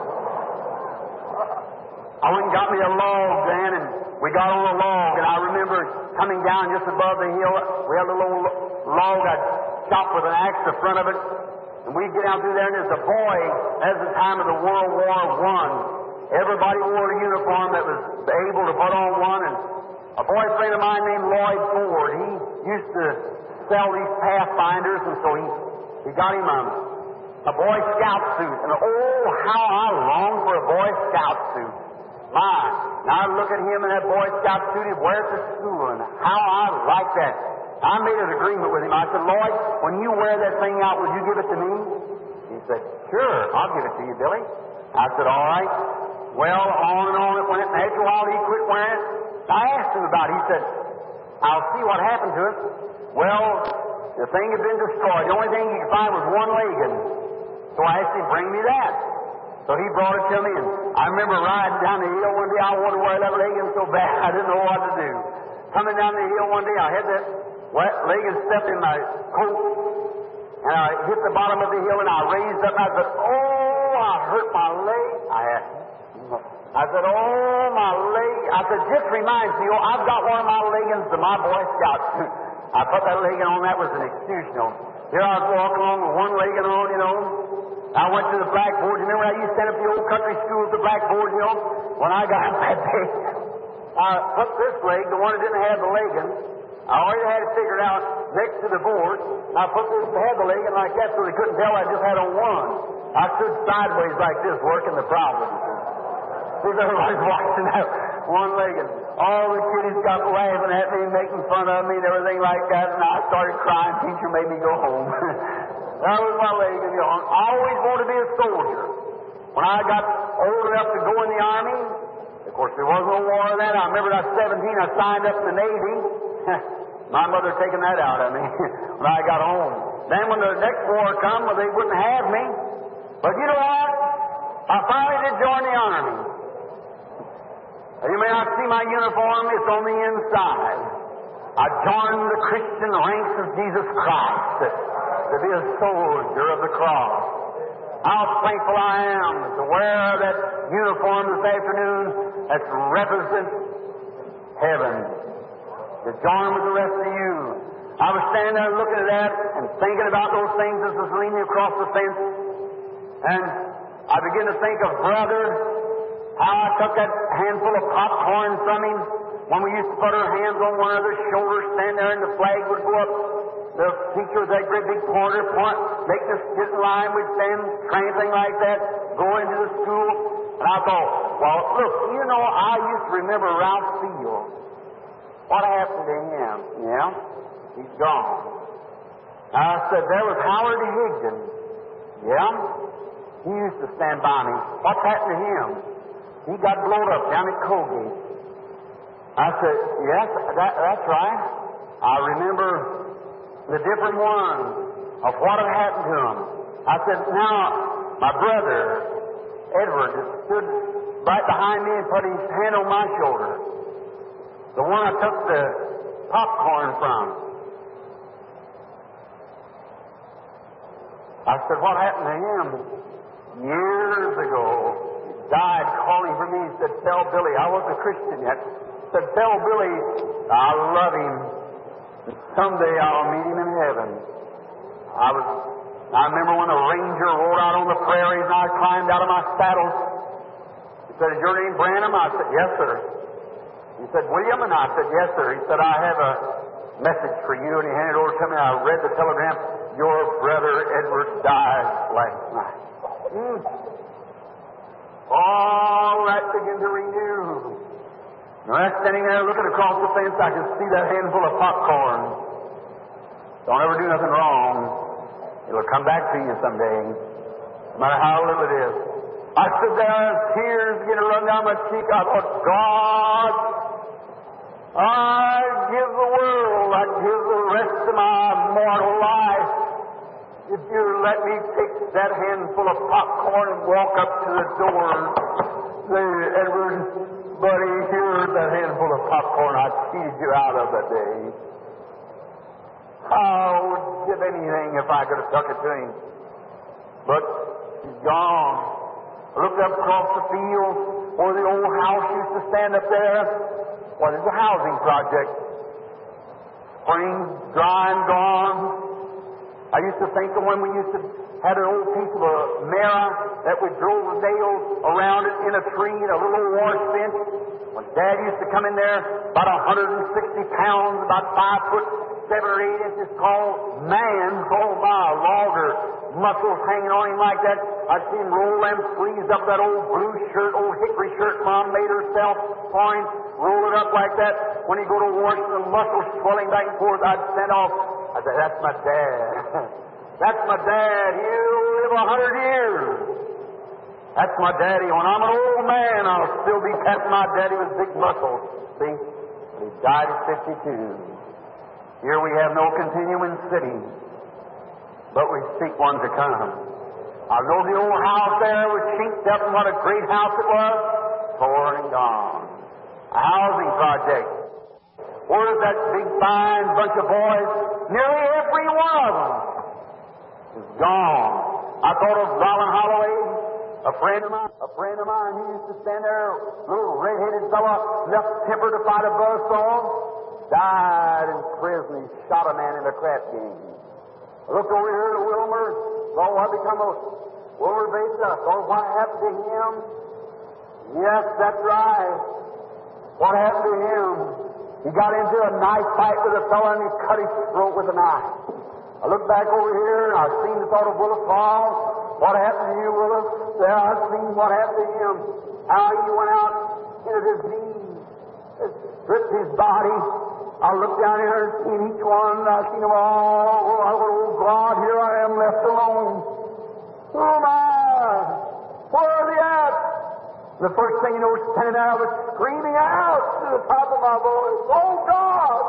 Speaker 1: I went and got me a log then, and we got on a log, and I remember coming down just above the hill. We had a little old log I'd chop with an axe in front of it. And we'd get out through there, and there's a boy, as the time of the World War One. Everybody wore a uniform that was able to put on one, and a boyfriend of mine named Lloyd Ford, he used to sell these Pathfinders, and so he, he got him a, a Boy Scout suit. And oh, how I longed for a Boy Scout suit. My, now I look at him in that Boy Scout suit he'd wear it to school, and how I like that. I made an agreement with him. I said, Lloyd, when you wear that thing out, will you give it to me? He said, sure, I'll give it to you, Billy. I said, all right. Well, on and on it went, and after a while he quit wearing it. I asked him about it. He said, I'll see what happened to it. Well, the thing had been destroyed. The only thing he could find was one legging. So I asked him, bring me that. So he brought it to me, and I remember riding down the hill one day. I wanted to wear that legging so bad I didn't know what to do. Coming down the hill one day, I had that wet legging stuff in my coat, and I hit the bottom of the hill, and I raised up, and I said, oh, I hurt my leg. I asked him. I said, oh, my leg. I said, just reminds me, oh, I've got one of my leggings to my Boy Scout. I put that legging on. That was an excuse, you know. Here I was walking along with one legging on, you know. I went to the blackboard. You remember I used to stand up the old country school at the blackboard, you know? When I got up that day, I put this leg, the one that didn't have the legging, I already had it figured out next to the board. I put this head the legging like that so they couldn't tell I just had on one. I stood sideways like this, working the problem. See, everybody's watching that one legging. All the kiddies got laughing at me, making fun of me and everything like that, and I started crying. Teacher made me go home. That was my legging. You know, I always wanted to be a soldier. When I got old enough to go in the Army, of course, there was no war in that. I remember I was seventeen, I signed up in the Navy. My mother taking that out of me when I got home. Then when the next war come, well, they wouldn't have me. But you know what? I finally did join the Army. You may not see my uniform, it's on the inside. I joined the Christian ranks of Jesus Christ to be a soldier of the cross. How thankful I am to wear that uniform this afternoon that represents heaven. To join with the rest of you. I was standing there looking at that and thinking about those things as I was leaning across the fence. And I began to think of Brother, how I took that handful of popcorn from him when we used to put our hands on one another's shoulders, stand there and the flag would go up. The teacher with that great big pointer, point, make us get in line, we'd stand, tramping like that, go into the school. And I thought, well, look, you know, I used to remember Ralph Field. What happened to him? Yeah, he's gone. I said, there was Howard Higdon. Yeah, he used to stand by me. What's happened to him? He got blown up down at Colgate. I said, yes, that, that's right. I remember the different ones of what had happened to him. I said, now, my brother, Edward, stood right behind me and put his hand on my shoulder. The one I took the popcorn from. I said, what happened to him? Years ago, he died calling for me. He said, tell Billy, I wasn't a Christian yet. He said, tell Billy, I love him. Someday I'll meet him in heaven. I was, I remember when the ranger rode out on the prairies and I climbed out of my saddle. He said, is your name Branham? I said, yes, sir. He said, William? And I said, yes, sir. He said, I have a message for you. And he handed it over to me. I read the telegram. Your brother Edward died last night. Mm. All that began to renew. Now, I'm standing there looking across the fence. I can see that handful of popcorn. Don't ever do nothing wrong. It'll come back to you someday, no matter how little it is. I stood there, tears began to run down my cheek. I thought, God, I give the world, I give the rest of my mortal life, if you let me take that handful of popcorn and walk up to the door. Say, Edward, buddy, here's that handful of popcorn I cheated you out of that day. I would give anything if I could have stuck it to him. But he's gone. I looked up across the field where the old house used to stand up there. What is a housing project? Spring, dry and gone. I used to think of when we used to have an old piece of a mara that we drove the nails around it in a tree, a little old wash bench. When Dad used to come in there, about one hundred sixty pounds, about five foot seven or eight inches tall man, oh my, logger, muscles hanging on him like that. I'd see him roll them sleeves up that old blue shirt, old hickory shirt Mom made herself for him, roll it up like that. When he'd go to wash, the muscles swelling back and forth, I'd stand off. I said, that's my dad. That's my dad. He'll live a hundred years. That's my daddy. When I'm an old man, I'll still be patting my daddy with big muscles. See? But he died at fifty-two. Here we have no continuing city, but we seek one to come. I know the old house there was chinked up, and what a great house it was. Torn and gone. A housing project. Where's that big fine bunch of boys? Nearly every one of them is gone. I thought of Rollin Holloway, a friend of mine. A friend of mine, he used to stand there, little red-headed fellow, enough temper to fight a buzzsaw. Died in prison. He shot a man in a crap game. I looked over here to Wilmer. Saw what become of Wilmer Besa. Saw what happened to him. Yes, that's right. What happened to him? He got into a knife fight with a fellow and he cut his throat with a knife. I looked back over here and I've seen the thought of Willis fall. What happened to you, Willis? Yeah, I've seen what happened to him. How he went out into disease. It stripped his body. I looked down here and seen each one. I've seen them all. Oh, oh, God, here I am left alone. Who am I? Where are they at? The first thing you know, standing there, I was screaming out to the top of my voice, oh, God!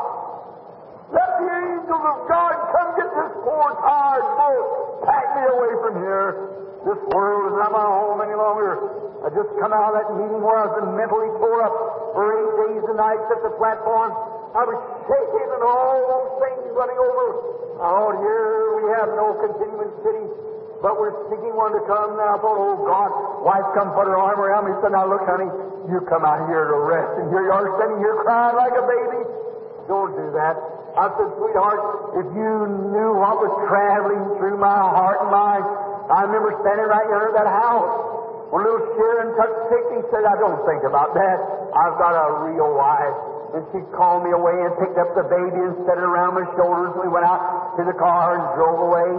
Speaker 1: Let the angels of God come get this poor, tired boat. Pack me away from here. This world is not my home any longer. I just come out of that meeting where I've been mentally tore up for eight days and nights at the platform. I was shaking and all those things running over. Out here we have no continuing city, but we're seeking one to come. Now I thought, oh God, wife come put her arm around me and said, now look, honey, you come out here to rest, and here you are standing here crying like a baby. Don't do that. I said, sweetheart, if you knew what was traveling through my heart and mind. I remember standing right here at that house when little Sharon touched sick. He said, I don't think about that. I've got a real wife. And she called me away and picked up the baby and set it around my shoulders. We went out to the car and drove away.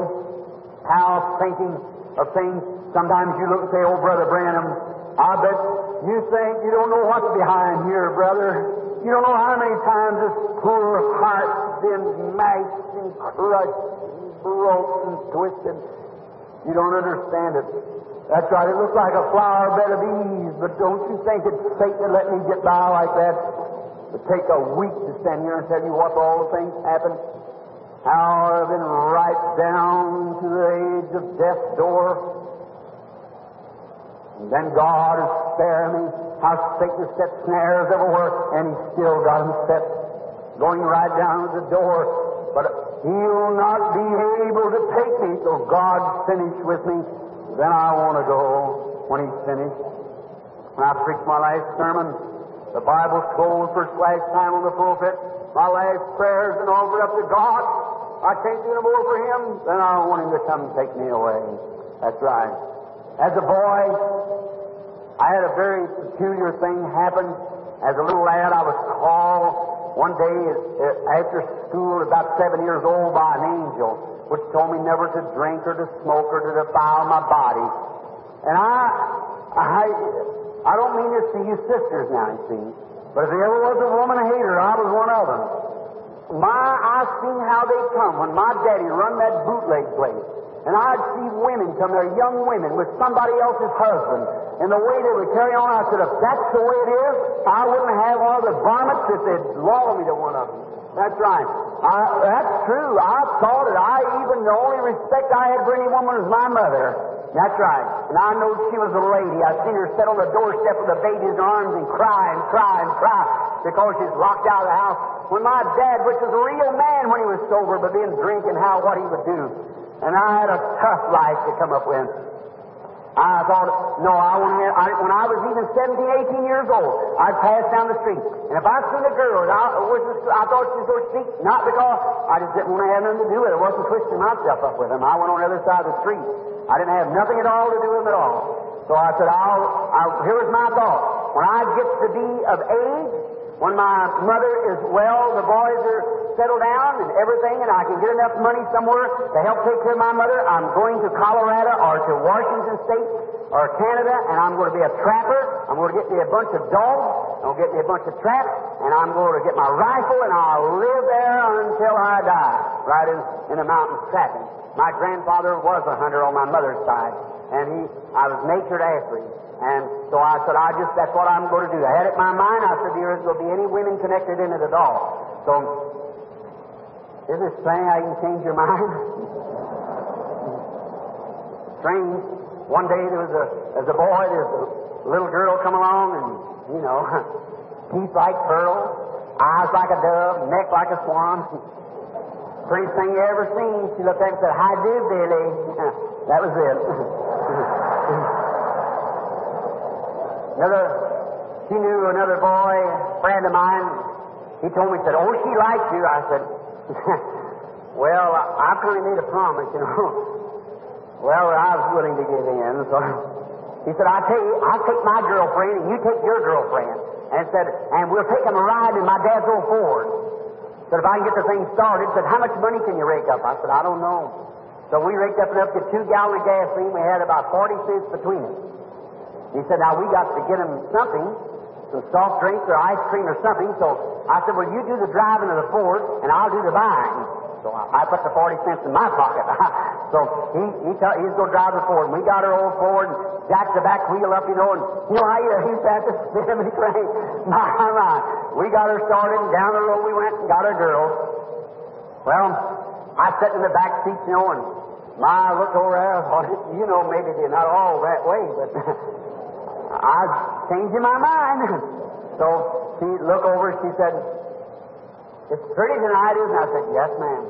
Speaker 1: How thinking of things. Sometimes you look and say, oh, Brother Branham, I bet you think you don't know what's behind here, brother. You don't know how many times this poor heart's been mashed and crushed and broke and twisted. You don't understand it. That's right, it looks like a flower bed of ease, but don't you think it's fate to let me get by like that? It would take a week to stand here and tell you what all the things happened. How I've been right down to the edge of death's door. And then God has spared me. How Satan set snares everywhere, and He still got them set, going right down to the door. But He'll not be able to take me till God's finished with me. Then I want to go when He's finished. When I preach my last sermon, the Bible's closed for its last time on the pulpit. My last prayers and offered up to God. I can't do no more for Him. Then I want Him to come and take me away. That's right. As a boy, I had a very peculiar thing happen. As a little lad, I was called one day after school, about seven years old, by an angel, which told me never to drink or to smoke or to defile my body. And I, I, I don't mean this to you sisters now, you see, but if there ever was a woman hater, I was one of them. My, I seen how they come when my daddy run that bootleg place. And I'd see women come there, young women, with somebody else's husband. And the way they would carry on, I said, if that's the way it is, I wouldn't have all the varmints if they'd law me to one of them. That's right. I, that's true. I thought it. I even, the only respect I had for any woman was my mother. That's right. And I know she was a lady. I seen her sit on the doorstep with the baby in her arms and cry and cry and cry because she's locked out of the house. When my dad, which was a real man when he was sober, but then drinking, how, what he would do. And I had a tough life to come up with. I thought, no, I wouldn't have, I, when I was even seventeen, eighteen years old, I'd pass down the street. And if I seen a girl, and I, was, I thought she was going to speak, not because I just didn't want to have nothing to do with it. I wasn't twisting myself up with them. I went on the other side of the street. I didn't have nothing at all to do with them at all. So I said, I'll, I'll, here was my thought. When I get to be of age, when my mother is well, the boys are settled down and everything, and I can get enough money somewhere to help take care of my mother, I'm going to Colorado or to Washington State or Canada, and I'm going to be a trapper. I'm going to get me a bunch of dogs. I'm going to get me a bunch of traps, and I'm going to get my rifle, and I'll live there until I die, right in, in the mountains trapping. My grandfather was a hunter on my mother's side, and he, I was natured after him. And so I said, I just, that's what I'm going to do. I had it in my mind. I said, there isn't going to be any women connected in it at all. So, isn't it strange how you can change your mind? Strange. One day there was a, as a boy, there was a little girl come along, and, you know, teeth like pearls, eyes like a dove, neck like a swan. Prettiest thing you ever seen. She looked at him and said, "Hi, do, Billy." That was it. Another, she knew another boy, friend of mine. He told me, he said, "Oh, she likes you." I said, "Well, I've kind of made a promise, you know." Well, I was willing to give in, so he said, "I'll tell you, I'll take my girlfriend and you take your girlfriend." And said, "And we'll take them a ride in my dad's old Ford." Said, "If I can get the thing started." Said, "How much money can you rake up?" I said, "I don't know." So we raked up enough to two gallon of gasoline. We had about forty cents between us. He said, "Now we got to get him something, some soft drinks or ice cream or something." So I said, "Well, you do the driving of the Ford, and I'll do the buying." So I, I put the forty cents in my pocket. So he, he t- he's going to drive the Ford. And we got our old Ford and jacked the back wheel up, you know, and you know how you, he's at the seventy crank. My, my. We got her started, and down the road we went and got our girl. Well, I sat in the back seat, you know, and my, I looked over there. I thought, you know, maybe they're not all that way, but I was changing my mind. So she looked over, she said, "It's pretty tonight, isn't it?" I said, "Yes, ma'am."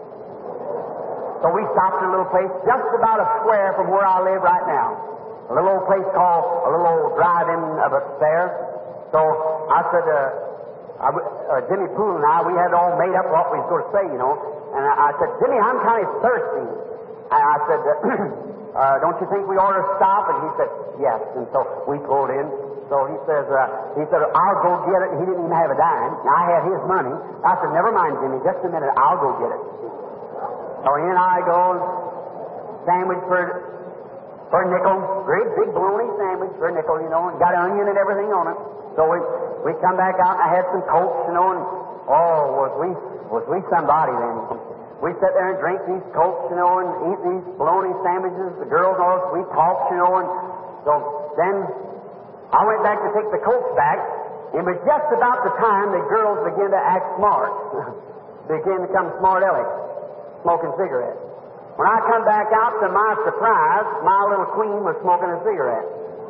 Speaker 1: So we stopped at a little place just about a square from where I live right now. A little old place called, a little old drive-in of a there. So I said, uh, I, uh, Jimmy Poole and I, we had all made up what we was going to say, you know. And I, I said, "Jimmy, I'm kind of thirsty." And I said, uh, uh, "Don't you think we ought to stop?" And he said, "Yes." And so we pulled in. So he says, uh, he said, "I'll go get it." And he didn't even have a dime. I had his money. I said, "Never mind, Jimmy, just a minute. I'll go get it." So in I go, sandwich for, for a nickel. Great big bologna sandwich for a nickel, you know, and got onion and everything on it. So we we come back out and I had some Cokes, you know, and oh, was we was we somebody then. We sit there and drink these Cokes, you know, and eat these bologna sandwiches. The girls and all, we talked, you know, and so then I went back to take the Cokes back. It was just about the time the girls began to act smart. Began to become smart aleck, smoking cigarettes. When I come back out, to my surprise, my little queen was smoking a cigarette.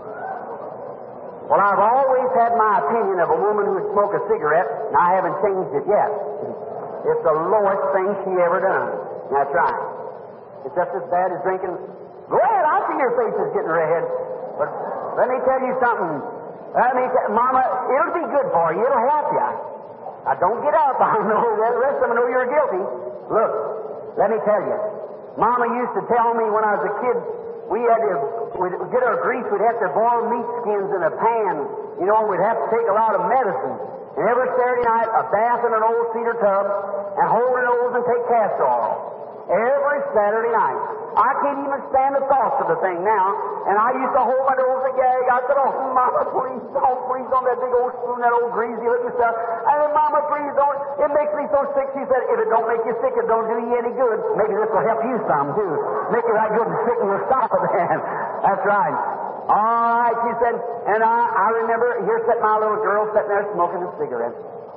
Speaker 1: Well, I've always had my opinion of a woman who would smoke a cigarette, and I haven't changed it yet. It's the lowest thing she ever done. That's right. It's just as bad as drinking. Go ahead, I see your face is getting red. But let me tell you something. Let me tell, Mama, it'll be good for you. It'll help you. Now, don't get up. I know the rest of them know you're guilty. Look, let me tell you. Mama used to tell me when I was a kid,
Speaker 2: we had to we'd get our grease. We'd have to boil meat skins in a pan. You know, we'd have to take a lot of medicine. And every Saturday night, a bath in an old cedar tub, and hold your nose and take castor oil. Every Saturday night. I can't even stand the thoughts of the thing now. And I used to hold my nose and gag. I said, oh, Mama, please don't. Please don't. That big old spoon, that old greasy looking stuff. And then, Mama, please don't. It makes me so sick. She said, if it don't make you sick, it don't do you any good. Maybe this will help you some, too. Make you right good and sick and you'll stop it then. That's right. All right, she said. And I, I remember, here sat my little girl sitting there smoking a cigarette.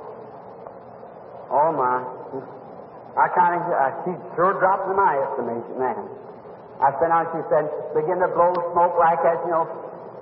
Speaker 2: Oh, my. I kind of, uh, she sure dropped in my estimation, man. I sat down, she said, begin to blow smoke like that, you know.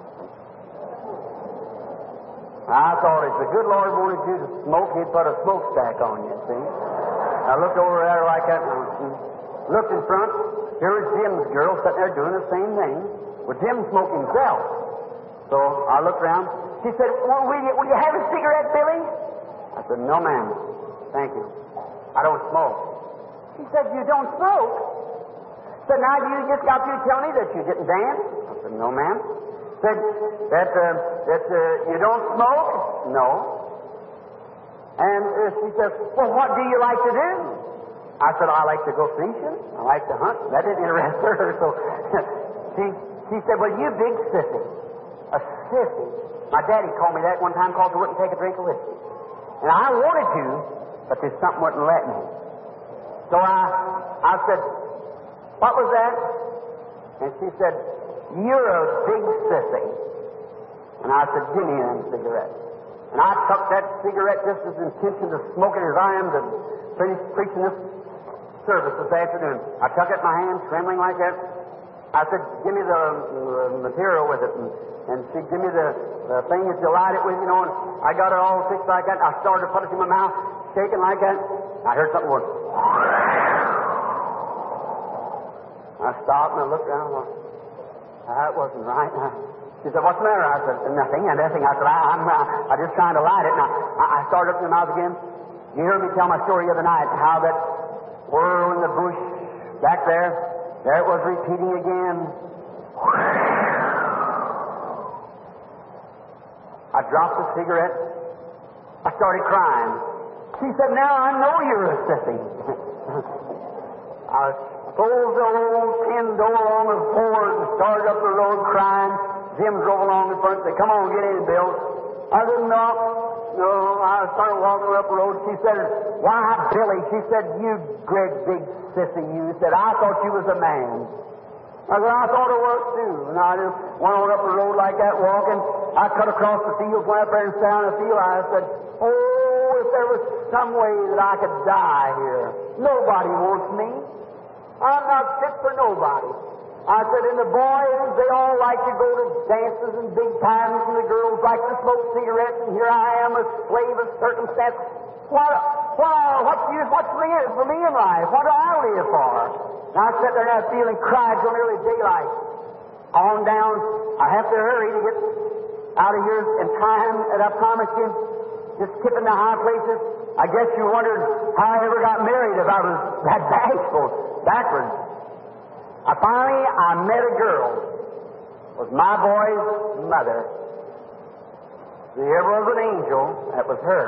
Speaker 2: I thought if the good Lord wanted you to smoke, He'd put a smokestack on you, see? I looked over there like that, and looked in front. Here was Jim's girl sitting there doing the same thing, with Jim smoking himself. So I looked around. She said, well, will you, will you have a cigarette, Billy? I said, no, ma'am. Thank you. I don't smoke. She said, you don't smoke? Said, now you just got through telling me that you didn't dance? I said, no, ma'am. Said, that, uh, that uh, you don't smoke? No. And uh, she said, well, what do you like to do? I said, I like to go fishing. I like to hunt. That didn't interest her. So she, she said, well, you big sissy. A sissy. My daddy called me that one time because I wouldn't take a drink of whiskey. And I wanted to, but there's something wouldn't let me. So I, I said, what was that? And she said, you're a big sissy. And I said, give me a cigarette. And I took that cigarette just as intention to smoke it as I am to finish preaching this service this afternoon. I took it in my hand, trembling like that. I said, give me the, the material with it. And, and she give me the, the thing that you light it with, you know. And I got it all fixed like that. I started to put it in my mouth, shaking like that. I heard something going. I stopped and I looked around and I thought, that wasn't right. I, she said, what's the matter? I said, nothing, and nothing. I said, I, I'm, uh, I'm just trying to light it. And I, I started up in the mouth again. You heard me tell my story the other night, how that whirl in the bush back there, there it was repeating again. I dropped the cigarette. I started crying. She said, now I know you're a sissy. I closed the old tin door on the floor and started up the road crying. Jim drove along in front and said, come on, get in, Bill. I said, no, no. I started walking up the road. She said, why, Billy? She said, you great big sissy, you. Said, I thought you was a man. I said, I thought it was too. And I just went on up the road like that, walking. I cut across the fields, went up there and sat on the field. I said, oh, if there was some way that I could die here. Nobody wants me. I'm not fit for nobody. I said, and the boys, they all like to go to dances and big times, and the girls like to smoke cigarettes, and here I am, a slave of circumstance. What, what, what's the use, what's the use for me in life? What do I live for? And I sat there and I feeling cried till nearly daylight. On down, I have to hurry to get out of here in time, and I promised you, just skipping the high places. I guess you wondered how I ever got married if I was that bashful, backwards. I finally, I met a girl. It was my boy's mother. If there ever was an angel, that was her.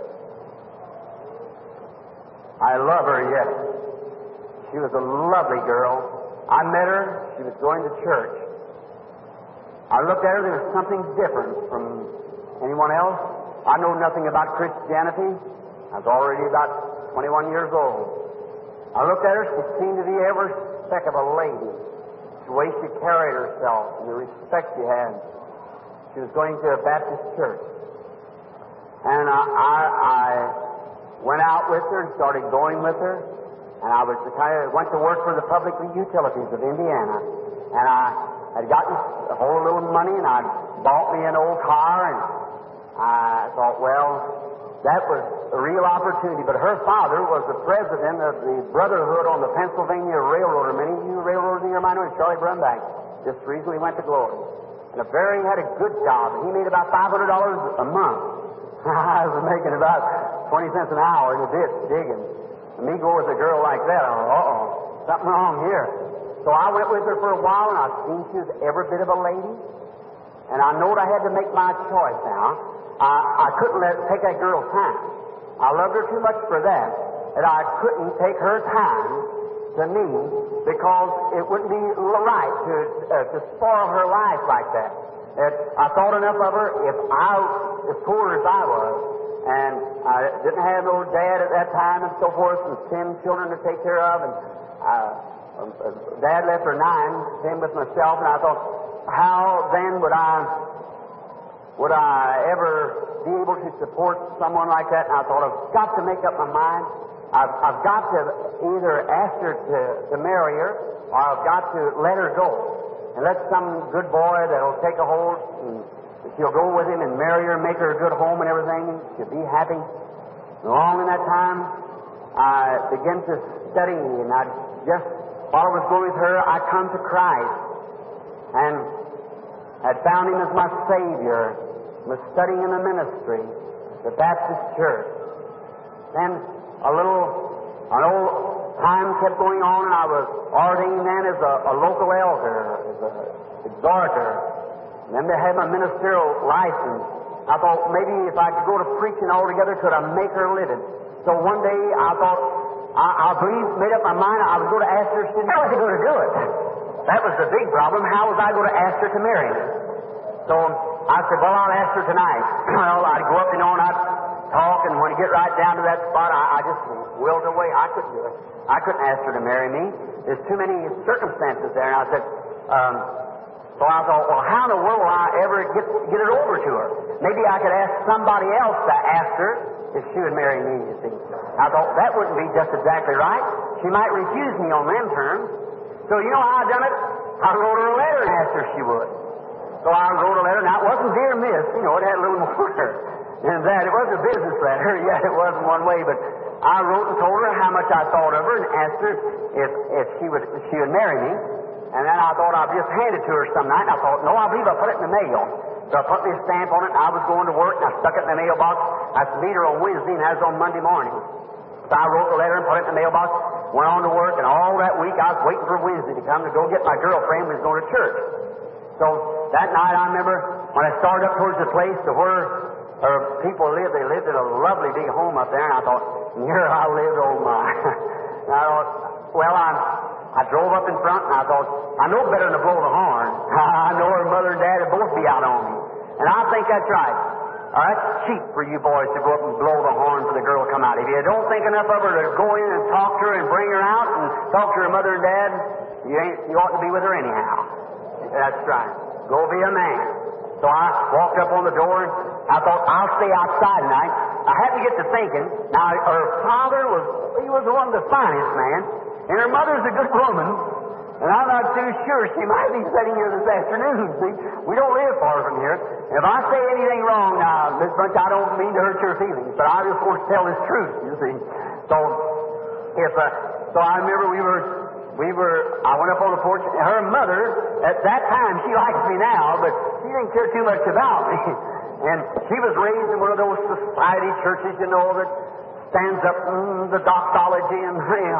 Speaker 2: I love her yet. She was a lovely girl. I met her. She was going to church. I looked at her. There was something different from anyone else. I know nothing about Christianity. I was already about twenty-one years old. I looked at her. She seemed to be every speck of a lady. The way she carried herself and the respect she had. She was going to a Baptist church. And I, I, I went out with her and started going with her. And I was the kind of, went to work for the public utilities of Indiana. And I had gotten a whole little money, and I bought me an old car. And I thought, well, that was a real opportunity. But her father was the president of the Brotherhood on the Pennsylvania Railroad. Many of you railroaders in your mind know Charlie Brumback. Just recently went to glory. And a very had a good job. And he made about five hundred dollars a month. I was making about twenty cents an hour in a ditch digging. And me go with a girl like that, uh-oh, something wrong here. So I went with her for a while, and I seen she was every bit of a lady. And I knowed I had to make my choice now. I, I couldn't let take that girl's time. I loved her too much for that, that I couldn't take her time to me because it wouldn't be right to uh, to spoil her life like that. That I thought enough of her. If I, as poor as I was, and I didn't have no dad at that time and so forth, and ten children to take care of, and uh, uh, Dad left her nine, ten with myself, and I thought, how then would I would I ever be able to support someone like that? And I thought, I've got to make up my mind. I've, I've got to either ask her to, to marry her, or I've got to let her go. And let some good boy that'll take a hold, and she'll go with him and marry her, make her a good home and everything, and she'll be happy. Along in that time, I began to study, and I just, while I was going with her, I come to Christ, and had found Him as my Savior, was studying in the ministry, the Baptist Church. Then a little, an old time kept going on, and I was ordained then as a, a local elder, as an exhorter. And then they had my ministerial license. I thought maybe if I could go to preaching altogether, could I make her a living? So one day I thought, I, I believe, made up my mind, I was going to ask her, she how was she going to do it? That was the big problem. How was I going to ask her to marry me? So I said, well, I'll ask her tonight. Well, I'd go up, you know, and I'd talk, and when I get right down to that spot, I, I just willed away. I couldn't do it. I couldn't ask her to marry me. There's too many circumstances there. And I said, um, so I thought, well, how in the world will I ever get, get it over to her? Maybe I could ask somebody else to ask her if she would marry me, you see. I thought that wouldn't be just exactly right. She might refuse me on them terms. So you know how I done it? I wrote her a letter and asked her if she would. So I wrote a letter. Now, it wasn't Dear Miss. You know, it had a little more than that. It was a business letter. Yet it wasn't one way. But I wrote and told her how much I thought of her and asked her if, if she would if she would marry me. And then I thought I'd just hand it to her some night. And I thought, no, I believe I'll put it in the mail. So I put my stamp on it, and I was going to work, and I stuck it in the mailbox. I was to meet her on Wednesday, and that was on Monday morning. So I wrote the letter and put it in the mailbox, went on to work, and all that week I was waiting for Wednesday to come to go get my girlfriend who was going to church. So that night I remember when I started up towards the place to where uh, people lived, they lived in a lovely big home up there, and I thought, here I lived, oh my. And I thought, well, I'm, I drove up in front, and I thought, I know better than to blow the horn. I know her mother and dad would both be out on me. And I think that's right. All right, it's cheap for you boys to go up and blow the horn for the girl to come out. If you don't think enough of her to go in and talk to her and bring her out and talk to her mother and dad, you ain't, you ought to be with her anyhow. That's right. Go be a man. So I walked up on the door, and I thought, I'll stay outside tonight. I happened to get to thinking, now her father was, he was one of the finest man, and her mother's a good woman, and I'm not too sure she might be sitting here this afternoon, see. We don't live far from here. If I say anything wrong now, Miss Bunch, I don't mean to hurt your feelings, but I just want to tell this truth, you see. So, if, uh, so I remember we were, we were, I went up on the porch, and her mother, at that time, she likes me now, but she didn't care too much about me. And she was raised in one of those society churches, you know, that stands up in the doxology and,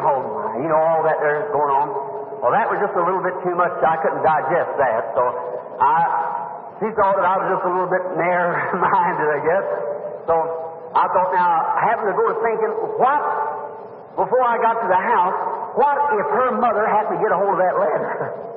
Speaker 2: you know, all that there's going on. Well, that was just a little bit too much. I couldn't digest that. So I, she thought that I was just a little bit narrow-minded, I guess. So I thought, now, I happened to go to thinking, what, before I got to the house, what if her mother happened to get a hold of that letter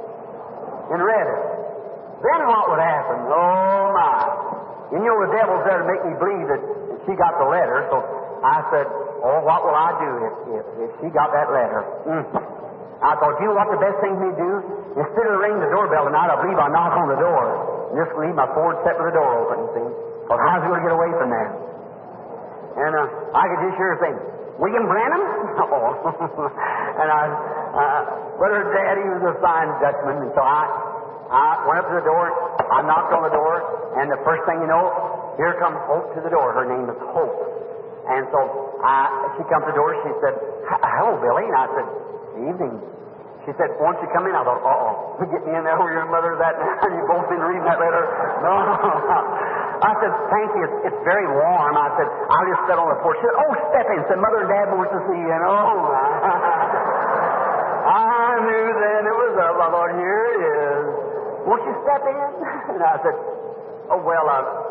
Speaker 2: and read it? Then what would happen? Oh, my. You know, the devil's there to make me believe that she got the letter. So I said, oh, what will I do if, if, if she got that letter? Mm. I thought, you know what the best thing for me to do? Instead of ringing the doorbell tonight, I believe I'll knock on the door. Just leave my forward step with the door open, you see. Because how's he going to get away from there? And uh, I could just hear her saying, William Branham? Oh. And I, uh, but her daddy was a fine Dutchman, and so I, I went up to the door, I knocked on the door, and the first thing you know, here comes Hope to the door. Her name is Hope. And so I, she comes to the door, she said, hello, Billy. And I said, evening. She said, won't you come in? I thought, uh-oh, get me in there where your mother's at now, and you've both been reading that letter. No, no. I said, thank you, it's, it's very warm. I said, I'll just sit on the porch. She said, oh, step in. Said, Mother and Dad wants to see you. And oh, I knew then it was up. I thought, here it is. Won't you step in? And I said, oh, well,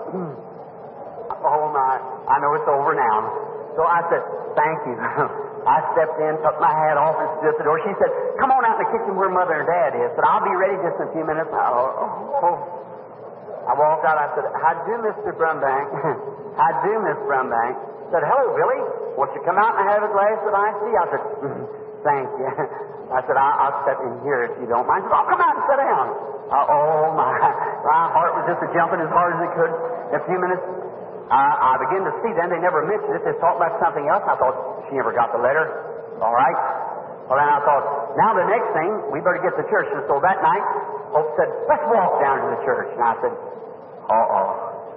Speaker 2: uh, oh, my, I know it's over now. So I said, thank you. I stepped in, took my hat off, and stood at the door. She said, come on out in the kitchen where Mother and Dad is. I said, I'll be ready just in a few minutes. I, oh, oh. I walked out. I said, how do, Mister Brumbank? How do, Miss Brumbank? I said, hello, Billy. Won't you come out and have a glass of iced tea? I said, thank you. I said, I'll, I'll step in here if you don't mind. She said, I'll come out and sit down. Uh, oh, my. My heart was just a jumping as hard as it could. In a few minutes, I, I began to see then. They never mentioned it. They talked about something else. I thought, she never got the letter. All right. Well, then I thought, now the next thing, we better get to church. And so that night, Hope said, let's walk down to the church. And I said, uh-oh.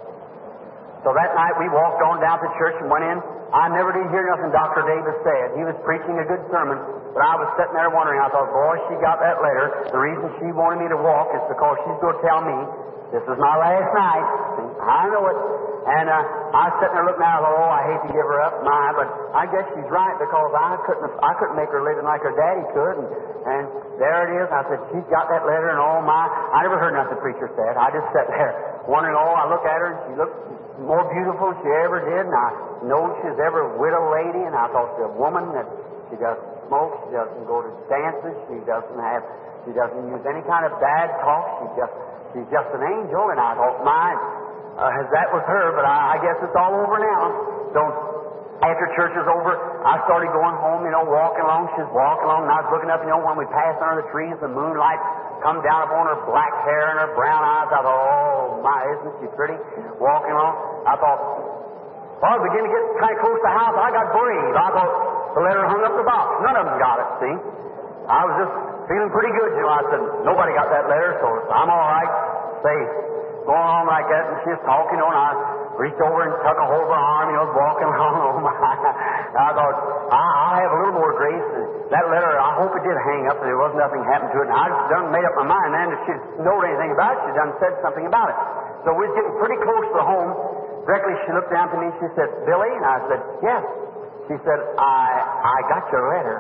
Speaker 2: So that night we walked on down to church and went in. I never did hear nothing Doctor Davis said. He was preaching a good sermon, but I was sitting there wondering. I thought, boy, she got that letter. The reason she wanted me to walk is because she's going to tell me this is my last night. I know it. And uh, I was sitting there looking at her. Oh, I hate to give her up, my, but I guess she's right because I couldn't. I couldn't make her living like her daddy could. And, and there it is. I said, she's got that letter, and oh my, I never heard nothing the preacher said. I just sat there wondering. Oh, I look at her, and she looked more beautiful than she ever did. And I know she's ever a widow lady. And I thought, the woman that she doesn't smoke, she doesn't go to dances, she doesn't have, she doesn't use any kind of bad talk. She just, she's just an angel. And I thought, my. Uh, that was her, but I, I guess it's all over now. So after church was over, I started going home, you know, walking along. She was walking along, and I was looking up, you know, when we passed under the trees, the moonlight come down upon her black hair and her brown eyes. I thought, oh, my, isn't she pretty? Walking along. I thought, well, I was beginning to get kind of close to the house. I got brave. I thought, the letter hung up the box. None of them got it, see? I was just feeling pretty good, you know. I said, nobody got that letter, so I'm all right, safe. Going on like that, and she was talking, you know, and I reached over and took a hold of her arm, you know, walking along. Oh, my. I thought, I, I'll have a little more grace. That letter, I hope it did hang up, and there wasn't nothing happened to it. And I just done made up my mind then if she'd known anything about it, she done said something about it. So we was getting pretty close to home. Directly, she looked down to me, she said, Billy? And I said, yes. She said, I, I got your letter.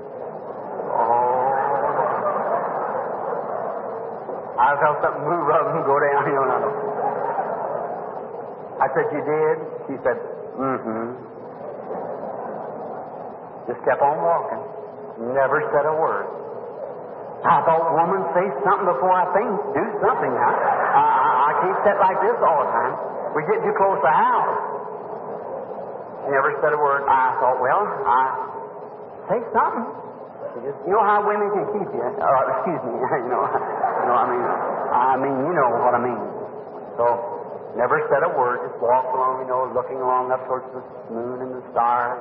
Speaker 2: Oh. I felt something move up and go down, you know. I said, you did? She said, mm-hmm. Just kept on walking. Never said a word. I thought, woman, say something before I think. Do something now. I, I, I can't sit like this all the time. We get too close to the house. She never said a word. I thought, well, I say something. Just, you know how women can keep you. Uh, excuse me. you know, you know. I mean, I mean, you know what I mean. So, never said a word. Just walked along, you know, looking along up towards the moon and the stars.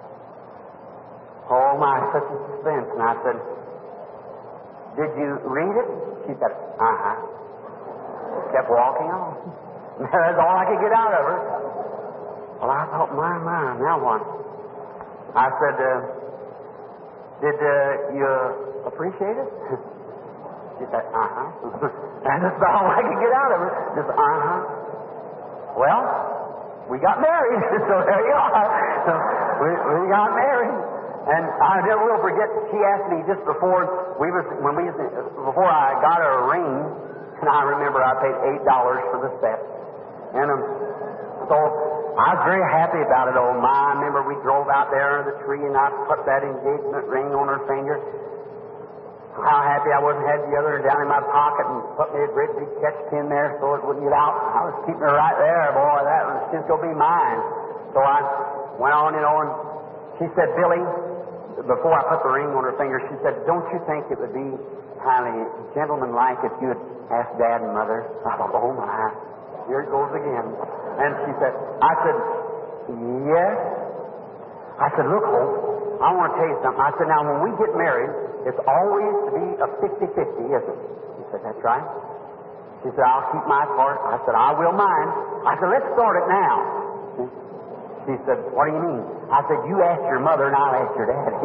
Speaker 2: Oh my, such a suspense. And I said, "Did you read it?" She said, "Uh huh." Kept walking on. That's all I could get out of her. Well, I thought, my, my, now what? I said, uh, Did uh, you appreciate it? She said, uh-huh. And that's about all I could get out of her. Just, uh-huh. Well, we got married, so there you are. So we, we got married. And I never will forget, she asked me just before we was, when we was, before I got her a ring, and I remember I paid eight dollars for the set. And um, so I was very happy about it. Oh, my, I remember we drove out there under the tree, and I put that engagement ring on her finger. How happy I was, and had the other down in my pocket and put me a great big catch pin there so it wouldn't get out. I was keeping her right there, boy. That was just going to be mine. So I went on, you know, and she said, Billy, before I put the ring on her finger, she said, don't you think it would be highly gentlemanlike if you had asked Dad and Mother? I thought, oh, my, here it goes again. And she said, I said, yes. I said, look, Hope, I want to tell you something. I said, now, when we get married, it's always to be a fifty-fifty, isn't it? She said, that's right. She said, I'll keep my part. I said, I will mine. I said, let's start it now. She said, what do you mean? I said, you ask your mother and I'll ask your daddy.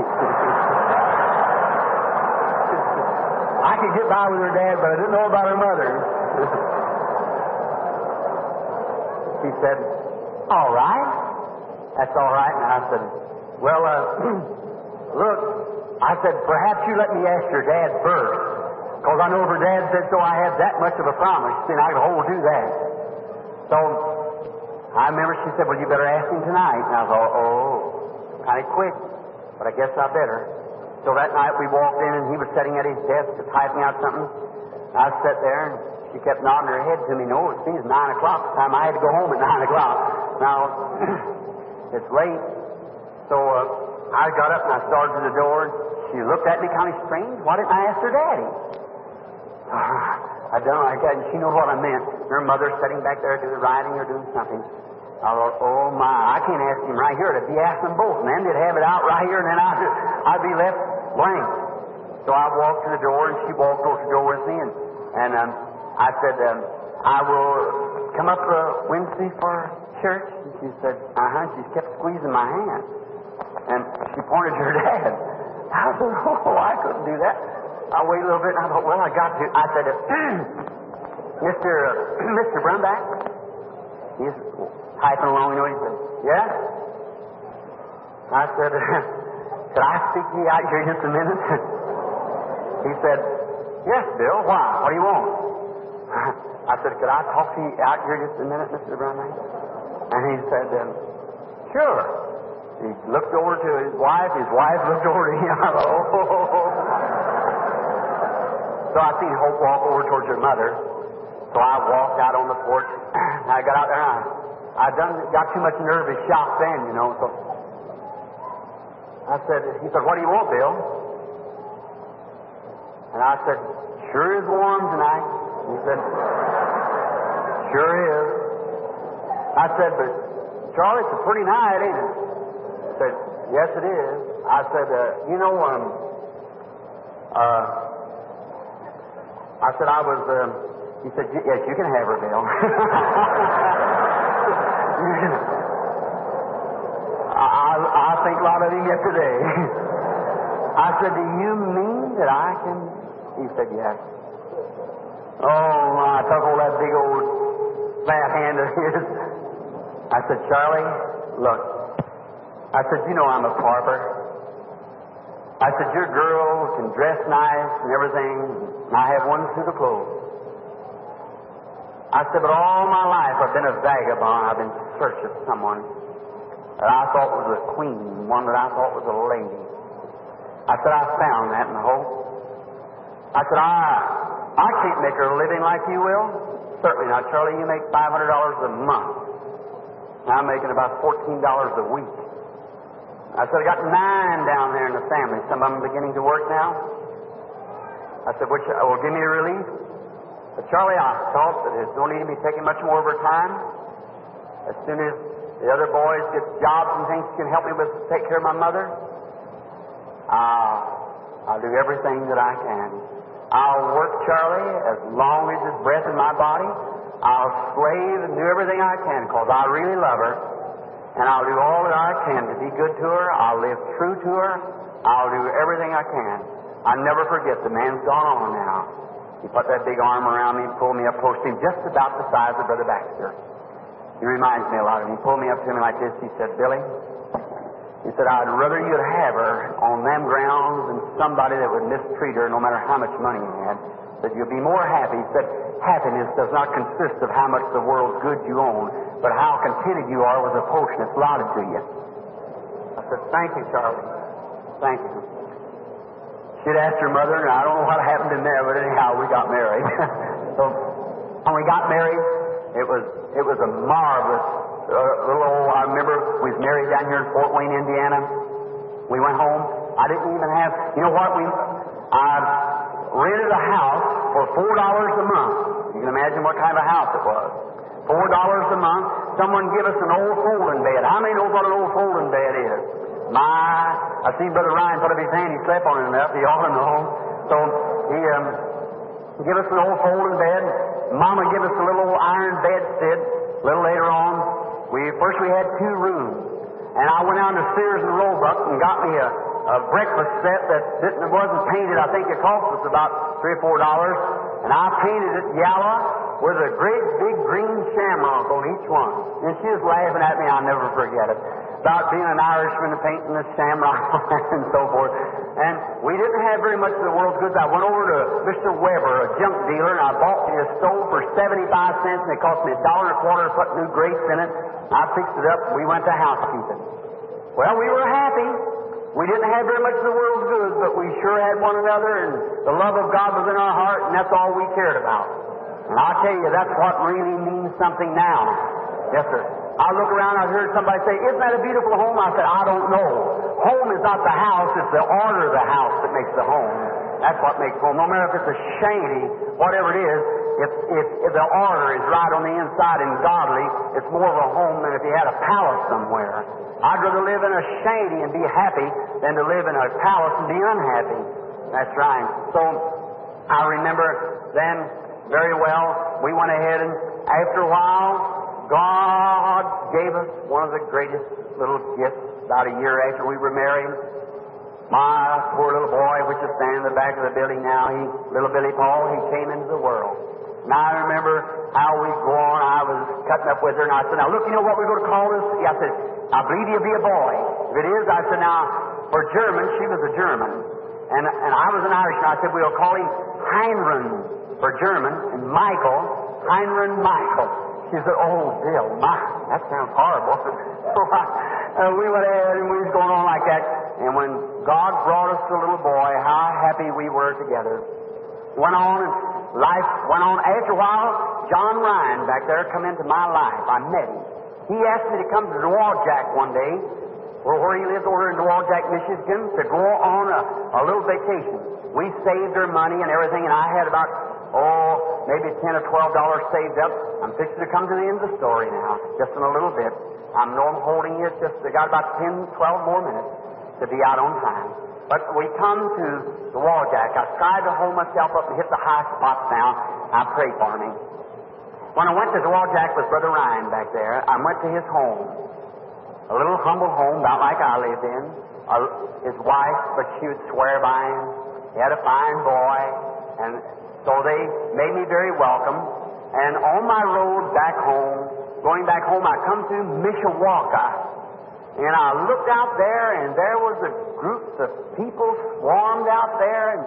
Speaker 2: I could get by with her dad, but I didn't know about her mother. She said, all right. That's all right. And I said, well, uh, look, I said, perhaps you let me ask your dad first. Because I know if her dad said so, I had that much of a promise. Then I could hold to that. So I remember she said, well, you better ask him tonight. And I thought, oh, kind of quick. But I guess I better. So that night we walked in and he was sitting at his desk typing out something. I sat there and she kept nodding her head to me. No, it seems nine o'clock. The time I had to go home at nine o'clock. Now, it's late. So uh, I got up and I started to the door. She looked at me kind of strange. Why didn't I ask her daddy? I don't know. I got, and she knew what I meant. Her mother sitting back there doing writing or doing something. I thought, oh my, I can't ask him right here. It'd be asking them both. And then they'd have it out right here, and then I'd, I'd be left blank. So I walked to the door, and she walked over to the door with me, and, and um, I said, um, I will come up uh, Wednesday for church. And she said, uh-huh. She kept squeezing my hand. And she pointed to her dad. I said, oh, I couldn't do that. I waited a little bit, and I thought, well, I got to. I said, Mister Uh, Mister Brumback, he's typing along, you know, he said, yeah? I said, could I speak to you out here just a minute? He said, yes, Bill, why? What do you want? I said, could I talk to you out here just a minute, Mister Brumback? And he said, um, sure. He looked over to his wife, his wife looked over to him. Oh. So I seen Hope walk over towards her mother. So I walked out on the porch. I got out there and I, I done got too much nervous shock then, you know. So I said, he said, what do you want, Bill? And I said, sure is warm tonight. He said, sure is. I said, but Charlie, it's a pretty night, ain't it? He said, yes, it is. I said, uh, you know, um, uh, I said I was, um, he said, yes, you can have her, Bill. I, I think a lot of him yesterday. I said, do you mean that I can? He said, yes. Oh, my, I took all that big old fat hand of his. I said, Charlie, look. I said, you know I'm a pauper. I said, your girl can dress nice and everything, and I have one suit of clothes. I said, but all my life I've been a vagabond. I've been searching for someone that I thought was a queen, one that I thought was a lady. I said, I found that in Hope. I said, I, I can't make her a living like you will. Certainly not, Charlie. You make five hundred dollars a month. I'm making about fourteen dollars a week. I said, I got nine down there in the family. Some of them beginning to work now. I said, which will give me a relief. But Charlie, I thought that there's no need to be taking much more of her time. As soon as the other boys get jobs and things can help me with take care of my mother, I'll, I'll do everything that I can. I'll work, Charlie, as long as there's breath in my body. I'll slave and do everything I can because I really love her. And I'll do all that I can to be good to her. I'll live true to her. I'll do everything I can. I'll never forget the man's gone on now. He put that big arm around me and pulled me up close to him, just about the size of Brother Baxter. He reminds me a lot of him. He pulled me up to me like this. He said, Billy, he said, I'd rather you'd have her on them grounds than somebody that would mistreat her no matter how much money you had. He said, you'll be more happy. He said, happiness does not consist of how much the world's goods you own, but how contented you are with the portion that's allotted to you. I said, thank you, Charlie. Thank you. She'd asked her mother, and I don't know what happened in there, but anyhow, we got married. So when we got married, it was it was a marvelous uh, little old, I remember we was married down here in Fort Wayne, Indiana. We went home. I didn't even have, you know what, we I rented a house for four dollars a month. You can imagine what kind of a house it was. Four dollars a month. Someone give us an old folding bed. How many know what an old folding bed is? My, I seen Brother Ryan put up his hand. He slept on it enough. He ought to know. So he um, give us an old folding bed. Mama give us a little old iron bedstead. A little later on, we first we had two rooms, and I went down to Sears and Roebuck and got me a, a breakfast set that didn't, wasn't painted. I think it cost us about three or four dollars, and I painted it yellow with a great big green shamrock on each one. And she was laughing at me. I'll never forget it. about being an Irishman and painting the shamrock and so forth. And we didn't have very much of the world's goods. I went over to Mister Weber, a junk dealer, and I bought me a stove for seventy-five cents, and it cost me a dollar and a quarter to put new grates in it. I fixed it up, and we went to housekeeping. Well, we were happy. We didn't have very much of the world's goods, but we sure had one another, and the love of God was in our heart, and that's all we cared about. And I'll tell you, that's what really means something now. Yes, sir. I look around, I heard somebody say, "Isn't that a beautiful home?" I said, "I don't know. Home is not the house, it's the order of the house that makes the home. That's what makes home. No matter if it's a shanty, whatever it is, if, if, if the order is right on the inside and godly, it's more of a home than if you had a palace somewhere. I'd rather live in a shanty and be happy than to live in a palace and be unhappy." That's right. So I remember then very well, we went ahead and after a while, God gave us one of the greatest little gifts about a year after we were married. My poor little boy, which is standing in the back of the building now, he, little Billy Paul, he came into the world. Now I remember how we'd go on. I was cutting up with her, and I said, "Now look, you know what we're going to call this?" I said, "I believe he'll be a boy. If it is," I said, "now, for German," she was a German, and, and I was an Irishman. I said, "We'll call him Heinrich for German, and Michael, Heinrich Michael." She said, "Oh, Bill, my, that sounds horrible." So I, uh, we went ahead and we was going on like that. And when God brought us the little boy, how happy we were together. Went on and life went on. After a while, John Ryan back there come into my life. I met him. He asked me to come to Dewaljack one day, where, where he lives over in Dewaljack, Michigan, to go on a, a little vacation. We saved our money and everything, and I had about, oh, maybe ten or twelve dollars saved up. I'm fixing to come to the end of the story now, just in a little bit. I know I'm holding it, just I got about ten, twelve more minutes to be out on time. But we come to the Dewaljack. I tried to hold myself up and hit the high spots now. I pray for me. When I went to the Dewaljack with Brother Ryan back there, I went to his home. A little humble home, about like I lived in. Uh, his wife, but she would swear by him. He had a fine boy. And so they made me very welcome. And on my road back home, going back home, I come to Mishawaka. And I looked out there, and there was a group of people swarmed out there, and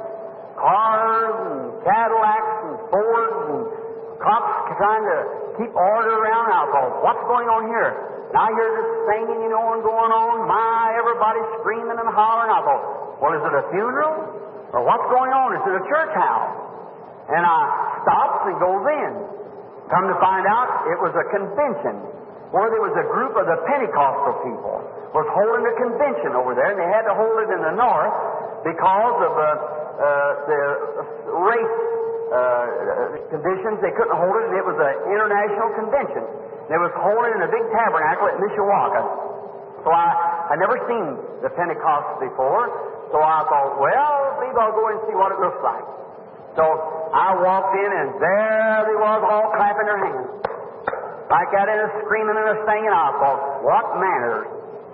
Speaker 2: cars and Cadillacs and Fords and cops trying to keep order around. And I thought, what's going on here? And I hear this singing, you know, and going on. My, everybody's screaming and hollering. I thought, well, is it a funeral? Or what's going on? Is it a church house? And I stops and goes in. Come to find out, it was a convention where there was a group of the Pentecostal people was holding a convention over there, and they had to hold it in the north because of uh, uh, the race uh, conditions. They couldn't hold it, and it was an international convention. They was holding in a big tabernacle at Mishawaka. So I I never seen the Pentecost before, so I thought, well, maybe I'll go and see what it looks like. So I walked in, and there they was, all clapping their hands. Like that, and screaming and singing. I thought, what manners?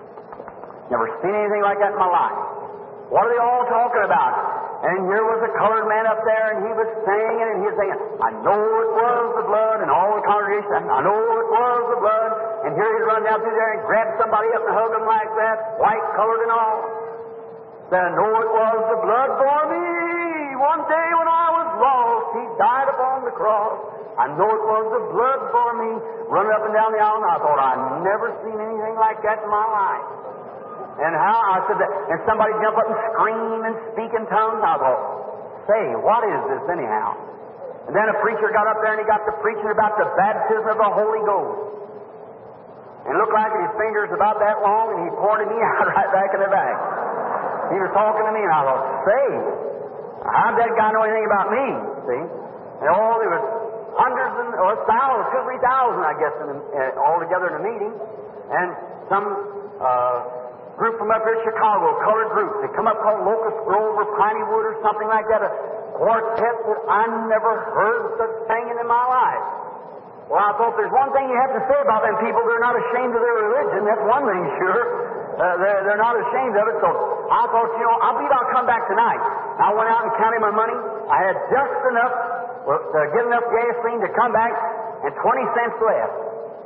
Speaker 2: Never seen anything like that in my life. What are they all talking about? And here was a colored man up there, and he was singing, and he was singing, "I know it was the blood," and all the congregation, "I know it was the blood." And here he'd run down through there and grab somebody up and hug them like that, white, colored, and all. Said, "I know it was the blood for me. One day when I was lost, He died upon the cross. I know it was the blood for me." Running up and down the aisle, and I thought, I'd never seen anything like that in my life. And how, I said that, and somebody jump up and scream and speak in tongues. I thought, say, what is this anyhow? And then a preacher got up there and he got to preaching about the baptism of the Holy Ghost. And it looked like his fingers about that long, and he pointed me out right back in the back. He was talking to me, and I thought, say, how'd that guy know anything about me? See? And all there was hundreds and, or thousands, two, three thousand, I guess, in the, uh, all together in a meeting. And some uh, group from up here in Chicago, colored group, they come up called Locust Grove or Piney Wood or something like that, a quartet that I never heard such singing in my life. Well, I thought there's one thing you have to say about them people. They're not ashamed of their religion. That's one thing, sure. Uh, they're, they're not ashamed of it. So I thought, you know, I believe I'll come back tonight. I went out and counted my money. I had just enough well, to get enough gasoline to come back, and twenty cents left.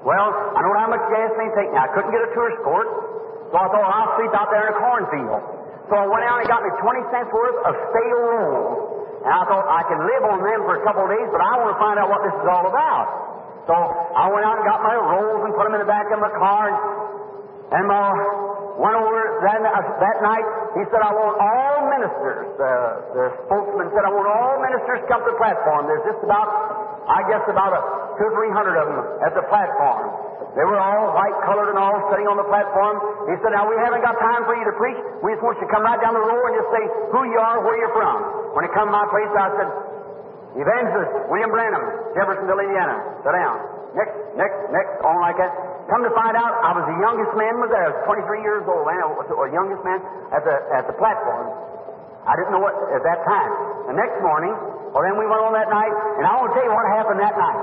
Speaker 2: Well, I know how much gas they take now. I couldn't get a tour sport, so I thought I'll sleep out there in a cornfield. So I went out and got me twenty cents worth of stale rolls. And I thought I can live on them for a couple of days, but I want to find out what this is all about. So I went out and got my rolls and put them in the back of my car. And uh, went over that, uh, that night. He said, I want all ministers. Uh, the spokesman said, I want all ministers to come to the platform. There's just about, I guess, about a two or three hundred of them at the platform. They were all white-colored and all sitting on the platform. He said, now, we haven't got time for you to preach. We just want you to come right down the row and just say who you are, where you're from. When he come to my place, I said, Evangelist William Branham, Jeffersonville, Indiana. Sit down. Next, next, next, on like that. Come to find out, I was the youngest man was there. I was twenty-three years old, man. I was the youngest man at the at the platform. I didn't know what at that time. The next morning, well, then we went on that night, and I want to tell you what happened that night.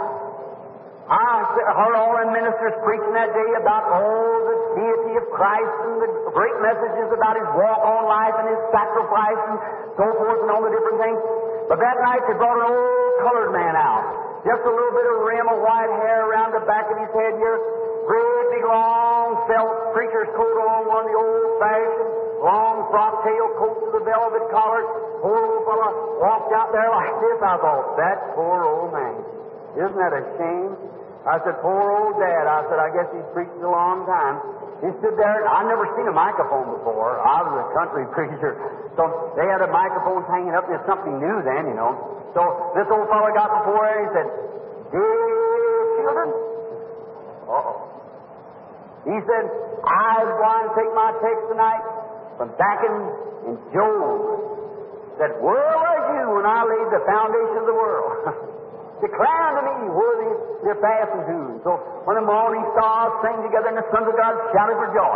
Speaker 2: I heard all the ministers preaching that day about all the deity of Christ and the great messages about His walk on life and His sacrifice and so forth and all the different things. But that night they brought an old colored man out. Just a little bit of rim of white hair around the back of his head here. Great big long felt preacher's coat on, one of the old-fashioned long frock tail coats with a velvet collar. Poor old fellow walked out there like this. I thought, that poor old man. Isn't that a shame? I said, poor old Dad. I said, I guess he's preached a long time. He stood there. I'd never seen a microphone before. I was a country preacher. So they had a microphone hanging up. There's something new then, you know. So this old fellow got before it and he said, dear children. Uh-oh. He said, I want to take my text tonight from back in, in Job. Said, where was you when I laid the foundation of the world? Declare unto me where they're passing to. So when the morning stars sang together and the sons of God shouted for joy.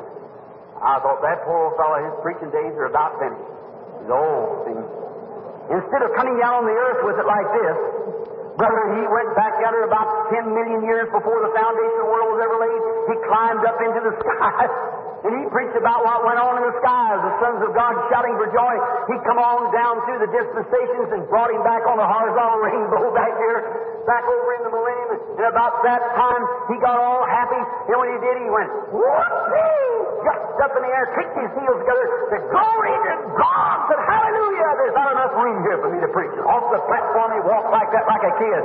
Speaker 2: I thought that poor old fellow, his preaching days are about finished. He's old. See? Instead of coming down on the earth with it like this, brother, he went back out there about ten million years before the foundation of the world was ever laid. He climbed up into the sky. And he preached about what went on in the skies, the sons of God shouting for joy. He come on down through the dispensations and brought him back on the horizontal rainbow back here, back over in the millennium. And about that time, he got all happy. And when he did, he went, whoopsie! Jumped up in the air, kicked his heels together, said, glory to God! Said, hallelujah! There's not enough room here for me to preach. Off the platform, he walked like that, like a kid.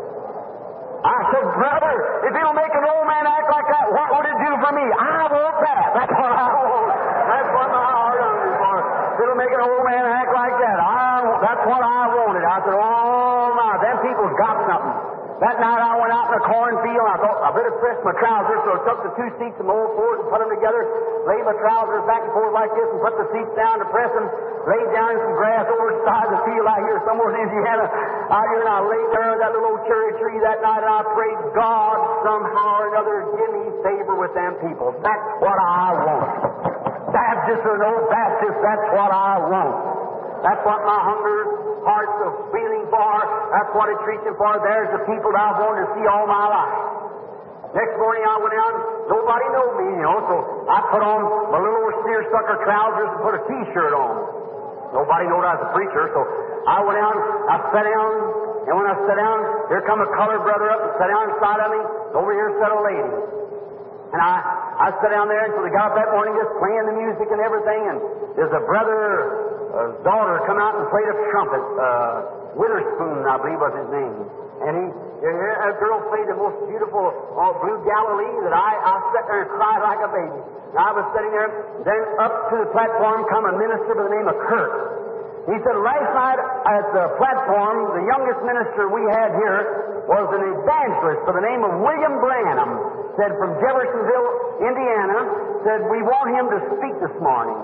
Speaker 2: I said, brother, if it'll make an old man act like that, what would it do for me? I want that. That's what I want. That's what my heart hungry for. If it'll make an old man act like that, I, that's what I wanted. I said, oh my, them people's got something. That night I went out in a cornfield and I thought I better press my trousers, so I took the two seats of my old Ford and put them together, laid my trousers back and forth like this and put the seats down to press them, laid down in some grass over the side of the field out here somewhere in Indiana. Out here and I laid there under that little old cherry tree that night and I prayed, God, somehow or another, give me favor with them people. That's what I want. Baptist or no Baptist, that's what I want. That's what my hunger, heart's of feeling for. That's what it's reaching for. There's the people that I've wanted to see all my life. Next morning I went out, nobody knew me, you know, so I put on my little old seersucker trousers and put a T-shirt on. Nobody knew I was a preacher, so I went out, I sat down, and when I sat down, here come a colored brother up and sat down inside of me. Over here sat a lady. And I, I sat down there, and so they got up that morning just playing the music and everything, and there's a brother, a daughter come out and played a trumpet. Uh, Witherspoon, I believe was his name. And he, a girl played the most beautiful uh, Blue Galilee that I, I sat there and cried like a baby. And I was sitting there, then up to the platform come a minister by the name of Kurt. He said, last night at the platform, the youngest minister we had here was an evangelist by the name of William Branham. Said from Jeffersonville, Indiana, said, we want him to speak this morning.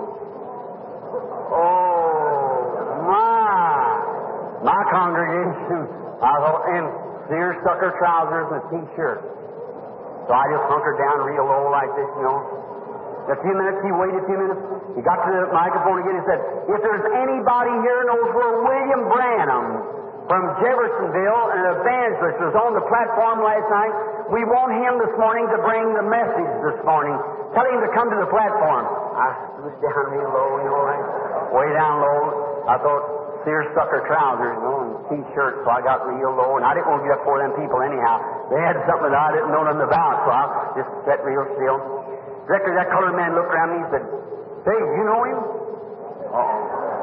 Speaker 2: Oh, my. My congregation, I thought, and seersucker trousers and a T-shirt. So I just hunkered down real low like this, you know. A few minutes, he waited a few minutes. He got to the microphone again and said, if there's anybody here knows where William Branham from Jeffersonville, an evangelist, was on the platform last night, we want him this morning to bring the message this morning. Tell him to come to the platform. I stood down real low, you know, right? Way down low. I thought, seersucker trousers, you know, and T-shirt, so I got real low, and I didn't want to get up for them people anyhow. They had something that I didn't know nothing about, so I just sat real still. Directly, that colored man looked around me and he said, "Say, you know him?" Uh-oh.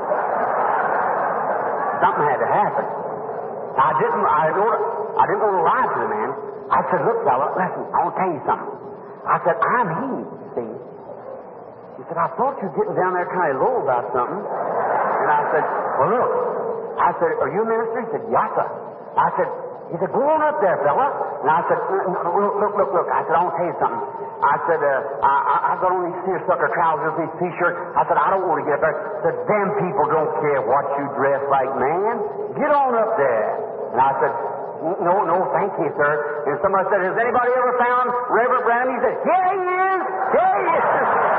Speaker 2: Something had to happen. I didn't, I don't, I didn't want to lie to the man. I said, "Look, fella, listen, I want to tell you something." I said, "I'm he, see." He said, "I thought you were getting down there kind of low about something." And I said, "Well, look." I said, "Are you a minister?" He said, "Yes, sir." I said, he said, "Go on up there, fella." And I said, "Look, look, look, look." I said, "I want to tell you something." I said, uh, I, I, I've got on these seersucker trousers, these T-shirts. I said, "I don't want to get up there." I said, "Them people don't care what you dress like, man. Get on up there." And I said, "No, no, thank you, sir." And somebody said, "Has anybody ever found Reverend Branham?" He said, "Here he is! Here he is!"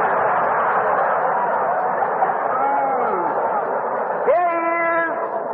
Speaker 2: Here he is!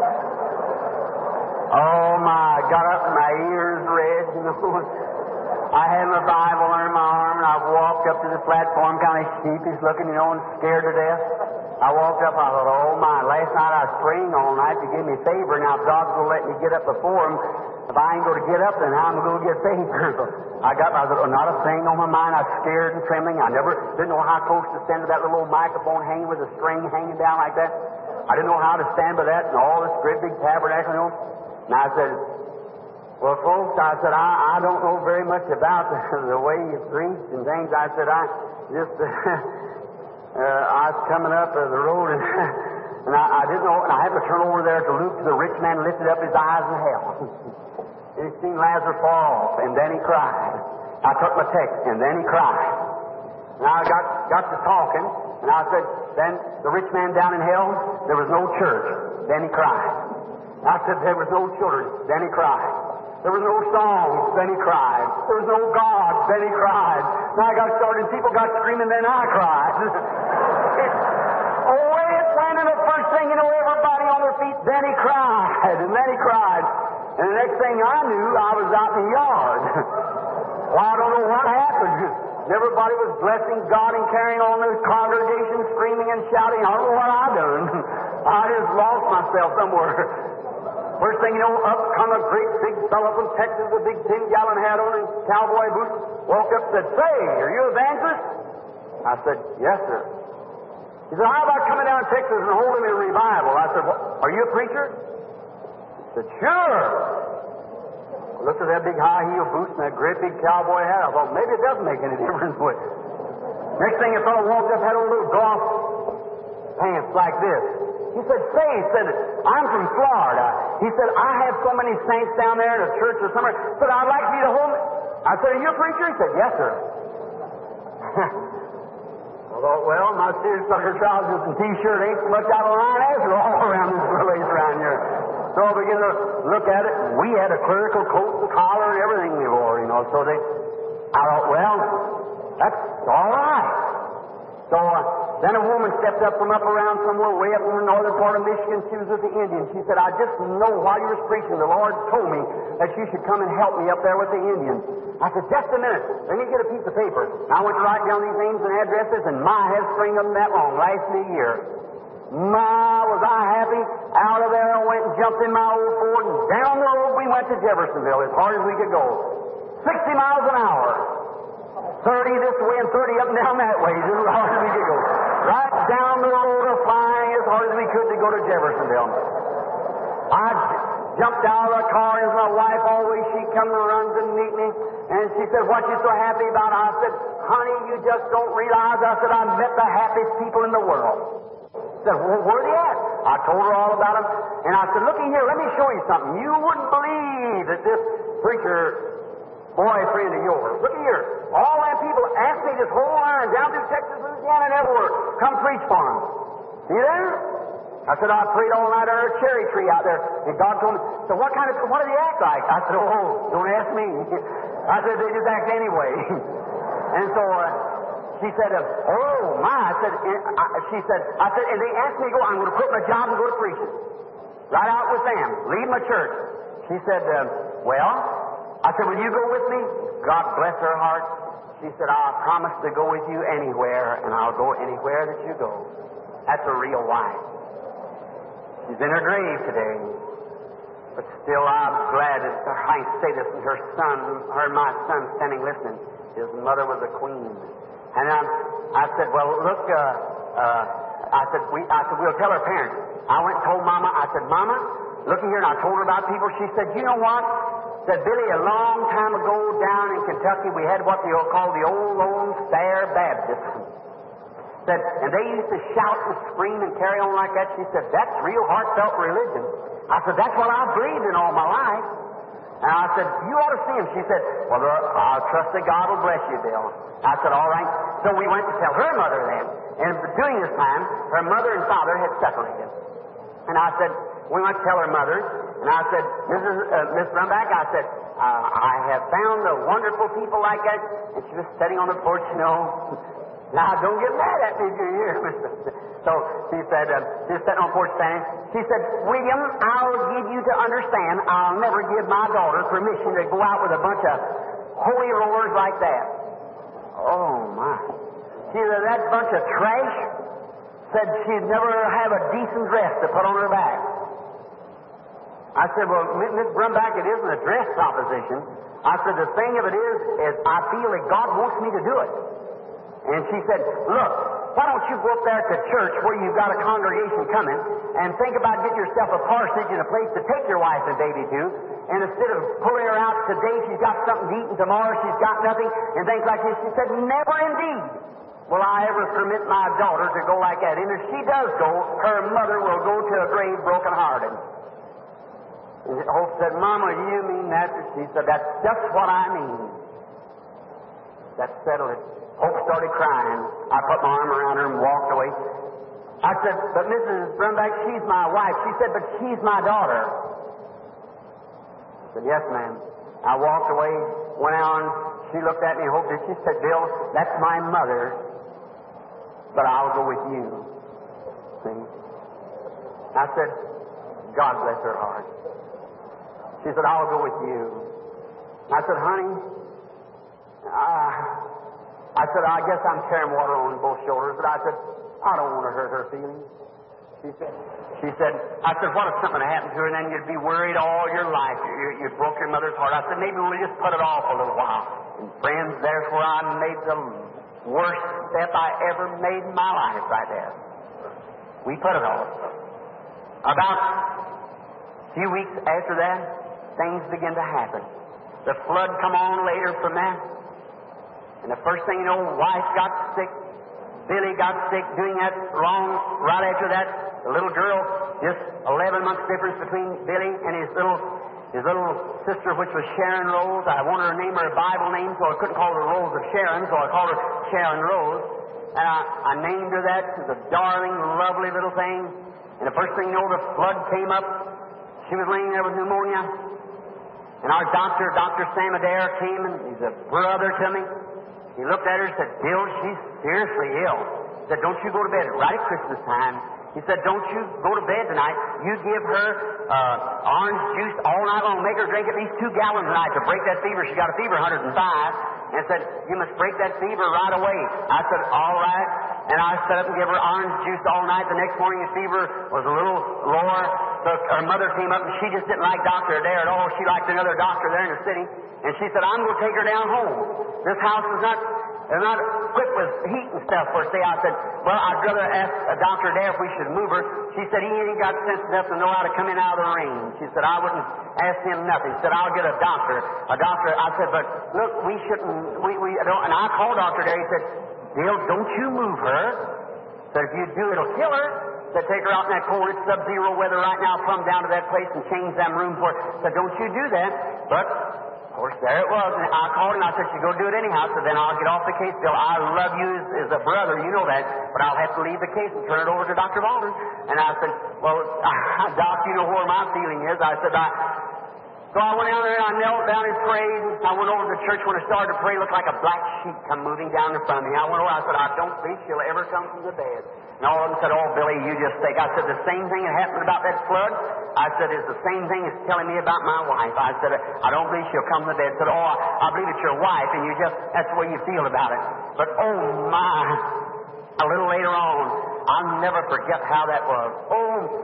Speaker 2: Oh, my, got up and my ears red, you know. I had my Bible under my arm, and I walked up to the platform, kind of sheepish looking, you know, and scared to death. I walked up, I thought, oh, my, last night I was praying all night to give me favor. Now, if God's going to let me get up before Him, if I ain't going to get up, then how am I going to get favor? I got, I thought, oh, not a thing on my mind. I was scared and trembling. I never, didn't know how close to stand to that little old microphone hanging with a string hanging down like that. I didn't know how to stand by that and all this great big tabernacle, you know. And I said, "Well, folks," I said, I, I don't know very much about the, the way you preach and things." I said, I just, uh, uh, I was coming up uh, the road and, and I, I didn't know, and I had to turn over there to Luke, to the rich man lifted up his eyes in hell. And he seen Lazarus fall off, and then he cried. I took my text, and then he cried. And I got, got to talking, and I said, then the rich man down in hell, there was no church. Then he cried. I said, there was no children. Then he cried. There was no songs. Then he cried. There was no God. Then he cried. And I got started, and people got screaming, then I cried. Away it went, and the first thing you know, everybody on their feet, then he cried, and then he cried. And the next thing I knew, I was out in the yard. Well, I don't know what happened. Everybody was blessing God and carrying on the congregation, screaming and shouting. I don't know what I done. I just lost myself somewhere. First thing you know, up come a great big fellow from Texas with a big ten gallon hat on and cowboy boots. Walked up and said, "Say, are you evangelist?" I said, "Yes, sir." He said, "How about coming down to Texas and holding a revival?" I said, "What, are you a preacher?" He said, "Sure." I looked at that big high heel boots and that great big cowboy hat. I thought, maybe it doesn't make any difference. But next thing a fellow walked up, had a little golf pants like this. He said, "Say," he said, "I'm from Florida." He said, "I have so many saints down there in a church or somewhere." He said, "I'd like for you to hold me." I said, "Are you a preacher?" He said, "Yes, sir." I thought, well, my seersucker trousers and T-shirt ain't so much out of line after all around this place around here. So I began to look at it. We had a clerical coat and collar and everything we wore, you know. So they, I thought, well, that's all right. So uh, then a woman stepped up from up around somewhere way up in the northern part of Michigan. She was with the Indians. She said, "I just know while you was preaching, the Lord told me that you should come and help me up there with the Indians." I said, "Just a minute. Let me get a piece of paper." And I went to write down these names and addresses, and my head string of them that long, lasted a year. My, was I happy. Out of there I went and jumped in my old Ford, and down the road we went to Jeffersonville as hard as we could go. sixty miles an hour. thirty this way and thirty up and down that way, just as hard as we could go. Right down the road of flying as hard as we could to go to Jeffersonville. I j- jumped out of the car, and my wife always, she come and runs and meet me, and she said, "What you so happy about?" I said, "Honey, you just don't realize." I said, "I met the happiest people in the world." She said, "Well, where are they at?" I told her all about them, and I said, "Looky here, let me show you something. You wouldn't believe that this preacher boyfriend of yours, look here, all them people asked me this whole line down through Texas, Louisiana, and everywhere, come preach for them. See there?" I said, "I prayed all night under a cherry tree out there." And God told me, "So what kind of, what do they act like?" I said, "Oh, don't ask me." I said, "They just act anyway." And so uh, she said, uh, "Oh, my." I said, uh, she said, I said, and they asked me to go, I'm going to quit my job and go to preaching. Right out with them. Leave my church. She said, uh, "Well," I said, "will you go with me?" God bless her heart. She said, "I'll promise to go with you anywhere, and I'll go anywhere that you go." That's a real wife. She's in her grave today. But still, I'm glad that I can say this. And her son, her my son, standing listening. His mother was a queen. And um, I said, well, look, uh, uh, I said, we, I said, we'll tell her parents. I went and told Mama. I said, Mama, looking here, and I told her about people. She said, you know what? Said Billy, a long time ago down in Kentucky, we had what they call the Old Lone Star Baptist. Said, and they used to shout and scream and carry on like that. She said, that's real heartfelt religion. I said, that's what I've believed in all my life. And I said, you ought to see him. She said, well, I trust that God will bless you, Bill. I said, all right. So we went to tell her mother then. And during this time, her mother and father had separated. And I said, we went to tell her mother. And I said, Missus Uh, Miss Brumback, I said, uh, I have found the wonderful people like that. And she was sitting on the porch, you know. Now, don't get mad at me if you're here, Mister So she said, uh, she was sitting on the porch standing. She said, William, I'll give you to understand, I'll never give my daughter permission to go out with a bunch of holy rollers like that. Oh, my. She said, that bunch of trash said she'd never have a decent dress to put on her back. I said, well, Miss Brumback, it isn't a dress proposition. I said, the thing of it is, is I feel that God wants me to do it. And she said, look, why don't you go up there to church where you've got a congregation coming and think about getting yourself a parsonage and a place to take your wife and baby to, and instead of pulling her out today, she's got something to eat, and tomorrow she's got nothing, and things like this. She said, never indeed will I ever permit my daughter to go like that. And if she does go, her mother will go to a grave broken-hearted. And Hope said, Mama, do you mean that? She said, that's just what I mean. That settled it. Hope started crying. I put my arm around her and walked away. I said, but Missus Brumback, she's my wife. She said, but she's my daughter. I said, yes, ma'am. I walked away, went on. She looked at me, Hope did. She said, Bill, that's my mother, but I'll go with you. See? I said, God bless her heart. She said, I'll go with you. I said, honey, uh, I said, I guess I'm carrying water on both shoulders, but I said, I don't want to hurt her feelings. She said, she said, I said, what if something happened to her and then you'd be worried all your life? You, you broke your mother's heart. I said, maybe we'll just put it off a little while. And friends, there's where I made the worst step I ever made in my life right there. We put it off. About a few weeks after that, things began to happen. The flood come on later from that. And the first thing you know, wife got sick. Billy got sick doing that wrong. Right after that, the little girl, just eleven months difference between Billy and his little his little sister, which was Sharon Rose. I wanted to name her a Bible name, so I couldn't call her Rose of Sharon, so I called her Sharon Rose. And I, I named her that. She was a darling, lovely little thing. And the first thing you know, the flood came up. She was laying there with pneumonia. And our doctor, Doctor Sam Adair, came, and he's a brother to me. He looked at her and said, Bill, she's seriously ill. He said, don't you go to bed right at Christmas time. He said, don't you go to bed tonight. You give her uh, orange juice all night long. Make her drink at least two gallons a night to break that fever. She got a fever, one hundred five. And said, you must break that fever right away. I said, all right. And I sat up and gave her orange juice all night. The next morning, the fever was a little lower. So her mother came up, and she just didn't like Doctor Adair at all. She liked another doctor there in the city. And she said, I'm going to take her down home. This house is not... They're not equipped with heat and stuff for say. I said, well, I'd rather ask a Doctor Adair if we should move her. She said, he ain't got sense enough to know how to come in out of the rain. She said, I wouldn't ask him nothing. She said, I'll get a doctor. A doctor. I said, but look, we shouldn't, we, we don't. And I called Doctor Adair. He said, Bill, don't you move her. Said, if you do, it'll kill her. Said, take her out in that cold, it's sub-zero weather right now, come down to that place and change them rooms for her. Said, don't you do that. But of course, there it was. And I called and I said, you go do it anyhow. So then I'll get off the case, Bill. I love you as, as a brother, you know that. But I'll have to leave the case and turn it over to Doctor Baldwin. And I said, well, Doc, you know where my feeling is. I said, I... So I went down there and I knelt down and prayed. I went over to the church. When I started to pray, it looked like a black sheep come moving down in front of me. I went over, I said, I don't think she'll ever come from the bed. And all of them said, oh, Billy, you just think. I said, the same thing that happened about that flood, I said, it's the same thing as telling me about my wife. I said, I don't believe she'll come from the bed. I said, oh, I believe it's your wife, and you just, that's the way you feel about it. But, oh, my, a little later on, I'll never forget how that was. Oh,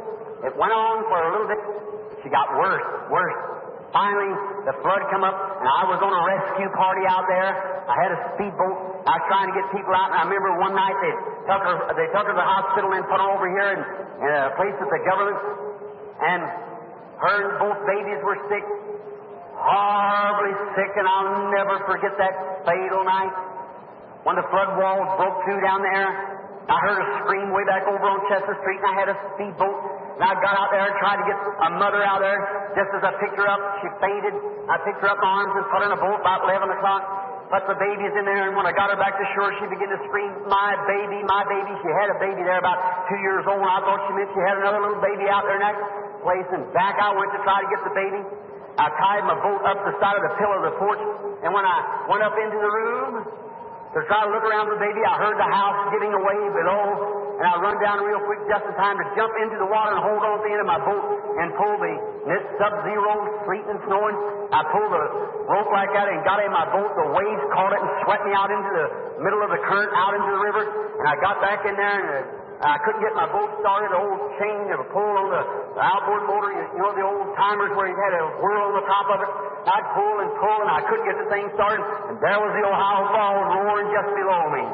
Speaker 2: It went on for a little bit. She got worse, worse. Finally, the flood come up, and I was on a rescue party out there. I had a speedboat. I was trying to get people out, and I remember one night they took her, they took her to the hospital and put her over here in, in a place with the government. And her and both babies were sick, horribly sick, and I'll never forget that fatal night when the flood walls broke through down there. I heard a scream way back over on Chester Street, and I had a speedboat, and I got out there and tried to get a mother out there. Just as I picked her up, she fainted. I picked her up in my arms and put her in a boat about eleven o'clock. Put the babies in there, and when I got her back to shore, she began to scream, "My baby, my baby." She had a baby there about two years old, and I thought she meant she had another little baby out there in that place, and back I went to try to get the baby. I tied my boat up the side of the pillar of the porch, and when I went up into the room to try to look around for the baby, I heard the house giving away below, and I run down real quick just in time to jump into the water and hold on to the end of my boat and pull the, and it's sub-zero, sleet and snowing. I pulled the rope like that and got in my boat. The waves caught it and swept me out into the middle of the current, out into the river, and I got back in there, and I couldn't get my boat started. The old chain of a pull on the, the outboard motor, you, you know, the old timers where you had a whirl on the top of it. I'd pull and pull, and I couldn't get the thing started. And there was the Ohio Falls roaring just below me.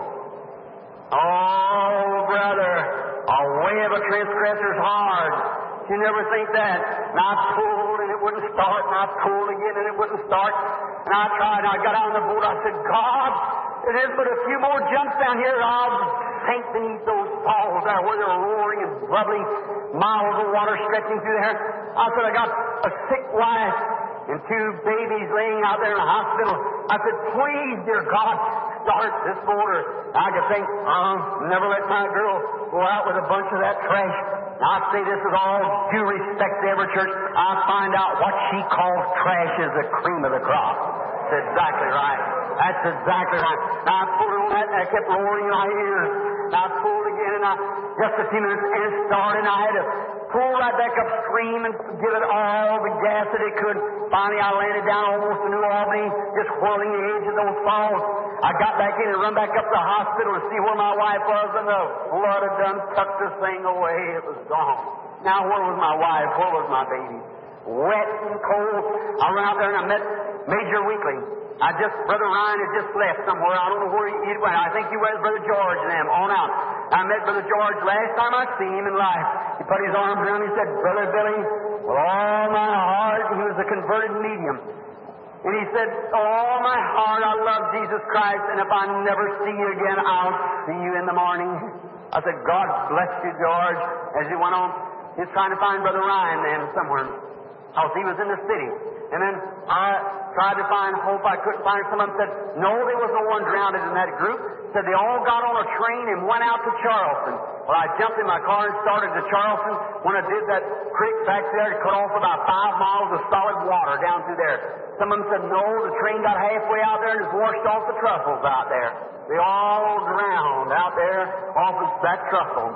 Speaker 2: Oh, brother, a way of a transgressor's hard. You never think that. And I pulled, and it wouldn't start, and I pulled again, and it wouldn't start. And I tried, and I got out on the boat. I said, "God, it is but a few more jumps down here, and I'll sink beneath those falls there where they're roaring and bubbling, miles of water stretching through there." I said, "I got a sick wife and two babies laying out there in the hospital." I said, "Please, dear God, start this motor." I could think, uh, never let my girl go out with a bunch of that trash. Now, I say this with all due respect to every church. I find out what she calls trash is the cream of the crop. That's exactly right. That's exactly right. Now, I pulled on that, and I kept roaring in my ears. Now, I pulled again, and I, just a few minutes, and it started, and I had to pull right back upstream and give it all the gas that it could. Finally, I landed down almost in New Albany, just whirling the edge of those falls. I got back in and run back up to the hospital to see where my wife was, and the flood had done tucked this thing away. It was gone. Now, where was my wife? Where was my baby? Wet and cold. I went out there and I met Major Weekly. I just, Brother Ryan had just left somewhere. I don't know where he, he went. I think he went with Brother George and them on out. I met Brother George last time I seen him in life. He put his arms around me and said, "Brother Billy, with all my heart," he was a converted medium. And he said, "With all my heart, I love Jesus Christ, and if I never see you again, I'll see you in the morning." I said, "God bless you, George." As he went on, he was trying to find Brother Ryan then somewhere. Because he was in the city. And then I tried to find hope. I couldn't find him. Some of them said, "No, there was no one drowned in that group." Said they all got on a train and went out to Charleston. Well, I jumped in my car and started to Charleston. When I did, that creek back there cut off about five miles of solid water down through there. Some of them said, "No, the train got halfway out there and just washed off the truffles out there." They all drowned out there off of that truffle.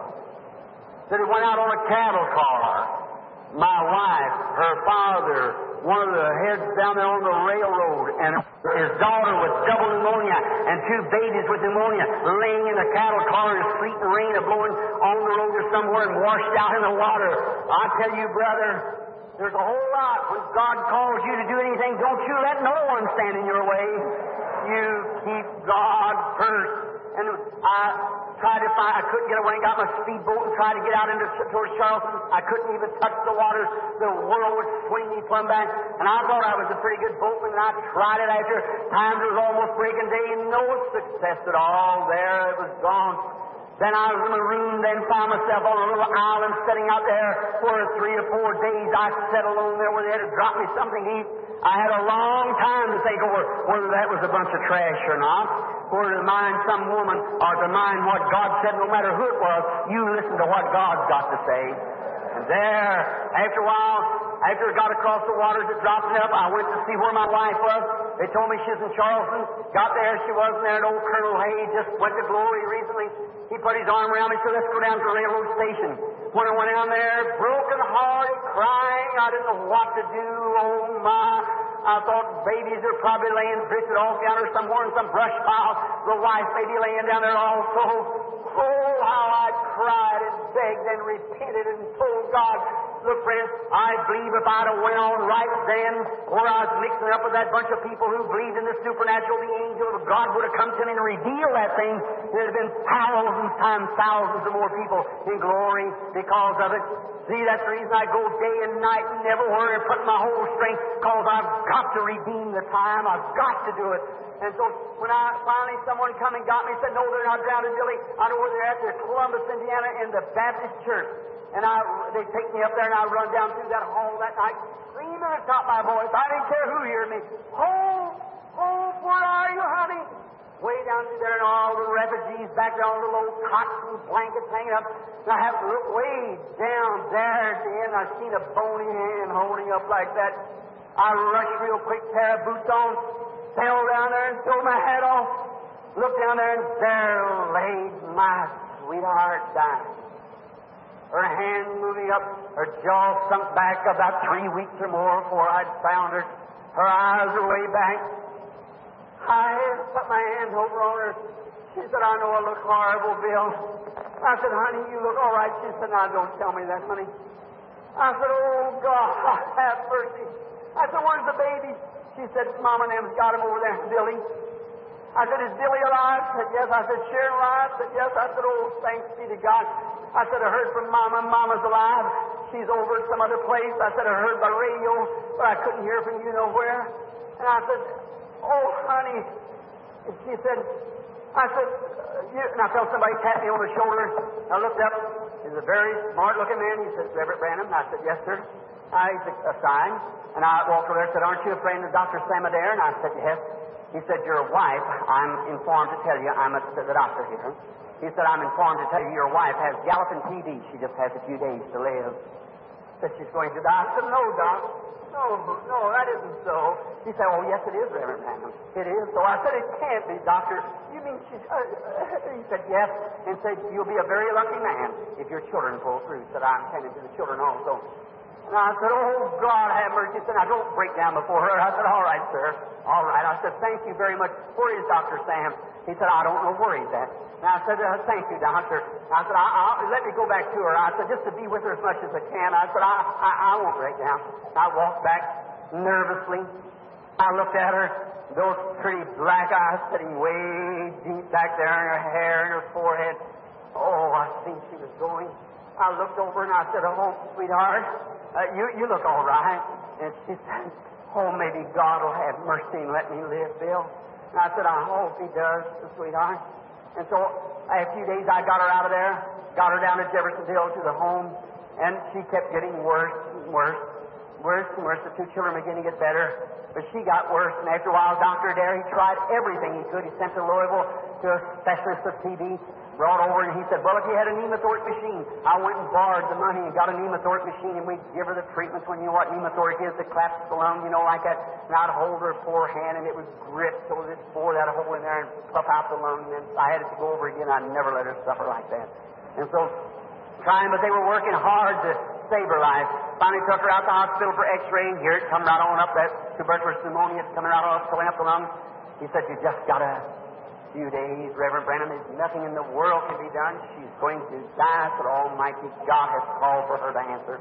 Speaker 2: Said it went out on a cattle car. My wife, her father, one of the heads down there on the railroad, and his daughter with double pneumonia, and two babies with pneumonia laying in the cattle car, and sleet and rain are blowing on the road or somewhere and washed out in the water. I tell you, brother, there's a whole lot. When God calls you to do anything, don't you let no one stand in your way. You keep God first. And I tried to find, I couldn't get away and got my speedboat and tried to get out into towards Charleston. I couldn't even touch the water. The whirl would swing me plumb back. And I thought I was a pretty good boatman, and I tried it after times it was almost breaking day, and no success at all. There, it was gone. Then I was in a room, then found myself on a little island sitting out there for three or four days. I sat alone there where they had to drop me something to eat. I had a long time to think over whether that was a bunch of trash or not, or to mind some woman, or to mind what God said. No matter who it was, you listen to what God's got to say. And there, after a while, after it got across the waters, it dropped it up. I went to see where my wife was. They told me she was in Charleston. Got there, she wasn't there. And old Colonel Hayes just went to glory recently. He put his arm around me and said, "Let's go down to the railroad station." When I went down there, broken-hearted, crying, I didn't know what to do. Oh, my. I thought babies are probably laying drifted off down there somewhere in some brush pile. The wife may be laying down there also. Oh, how I cried. It begged and repented and told God, look, friends, I believe if I'd have went on right then, or I was mixing up with that bunch of people who believed in the supernatural, the angel of God would have come to me and revealed that thing. There'd have been thousands times thousands of more people in glory because of it. See, that's the reason I go day and night and never worry and put my whole strength, because I've got to redeem the time. I've got to do it. And so when I finally someone come and got me and said, no, they're not drowning, Billy. I know where they're at. They're Columbus, Indiana, in the Baptist church. And I, they take me up there, and I run down through that hall that night, screaming at the top of my voice. I didn't care who heard me. Hope, Hope, where are you, honey? Way down through there, and all the refugees back there on the low cots and blankets hanging up. And I have to look way down there at the end. I seen a bony hand holding up like that. I rushed real quick, pair of boots on, fell down there and threw my hat off. Looked down there, and there laid my sweetheart dying. Her hand moving up, her jaw sunk back about three weeks or more before I'd found her. Her eyes were way back. I put my hand over on her. She said, I know I look horrible, Bill. I said, honey, you look all right. She said, now don't tell me that, honey. I said, oh, God, have mercy. I said, where's the baby? She said, Mama and them's got him over there, Billy. I said, is Billy alive? She said, yes. I said, Sharon alive? She said, yes. I said, oh, thanks be to God. I said, I heard from Mama. Mama's alive. She's over at some other place. I said, I heard by radio, but I couldn't hear from you nowhere. And I said, oh, honey. And she said, I said, uh, you, and I felt somebody tap me on the shoulder. I looked up. He's a very smart-looking man. He said, Reverend Branham. And I said, yes, sir. I he's a, a sign. And I walked over there and said, aren't you a friend of Doctor Sam Adair? And I said, yes. He said, your wife, I'm informed to tell you, I'm a, the doctor here. He said, I'm informed to tell you your wife has galloping T B. She just has a few days to live. Said she's going to die. I said, no, Doc. No, no, that isn't so. He said, oh, yes, it is, Reverend Branham. It is. So I said, it can't be, Doctor. You mean she's... Uh, uh, he said, yes. And said, you'll be a very lucky man if your children pull through. Said, I'm tending to the children also. And I said, oh, God, have mercy. He said, now, don't break down before her. I said, all right, sir. All right. I said, thank you very much. Where is Doctor Sam? He said, I don't know where he's at. And I said, uh, thank you, Doctor. I said, I, I'll, let me go back to her. I said, just to be with her as much as I can. I said, I, I, I won't break down. I walked back nervously. I looked at her, those pretty black eyes sitting way deep back there in her hair and her forehead. Oh, I think she was going. I looked over and I said, oh, sweetheart, uh, you, you look all right. And she said, oh, maybe God will have mercy and let me live, Bill. And I said, I hope he does, sweetheart. And so, a few days I got her out of there, got her down to Jeffersonville to the home, and she kept getting worse and worse, worse and worse. The two children began to get better, but she got worse. And after a while, Doctor Adair, he tried everything he could. He sent to Louisville to a specialist of T B, brought over, and he said, well, if you had a pneumothorax machine. I went and borrowed the money and got a pneumothorax machine, and we'd give her the treatments when you know what pneumothorax is, that claps the lung, you know, like that. And I'd hold her poor hand, and it would grip so that it bore that hole in there and puff out the lung, and then I had it to go over again. I never let her suffer like that. And so, trying, but they were working hard to save her life. Finally took her out to the hospital for x-ray, and here it come right on up, that tuberculosis pneumonia coming right on, filling up the lungs. He said, you just got a few days, Reverend Branham. There's nothing in the world can be done. She's going to die, so Almighty God has called for her to answer.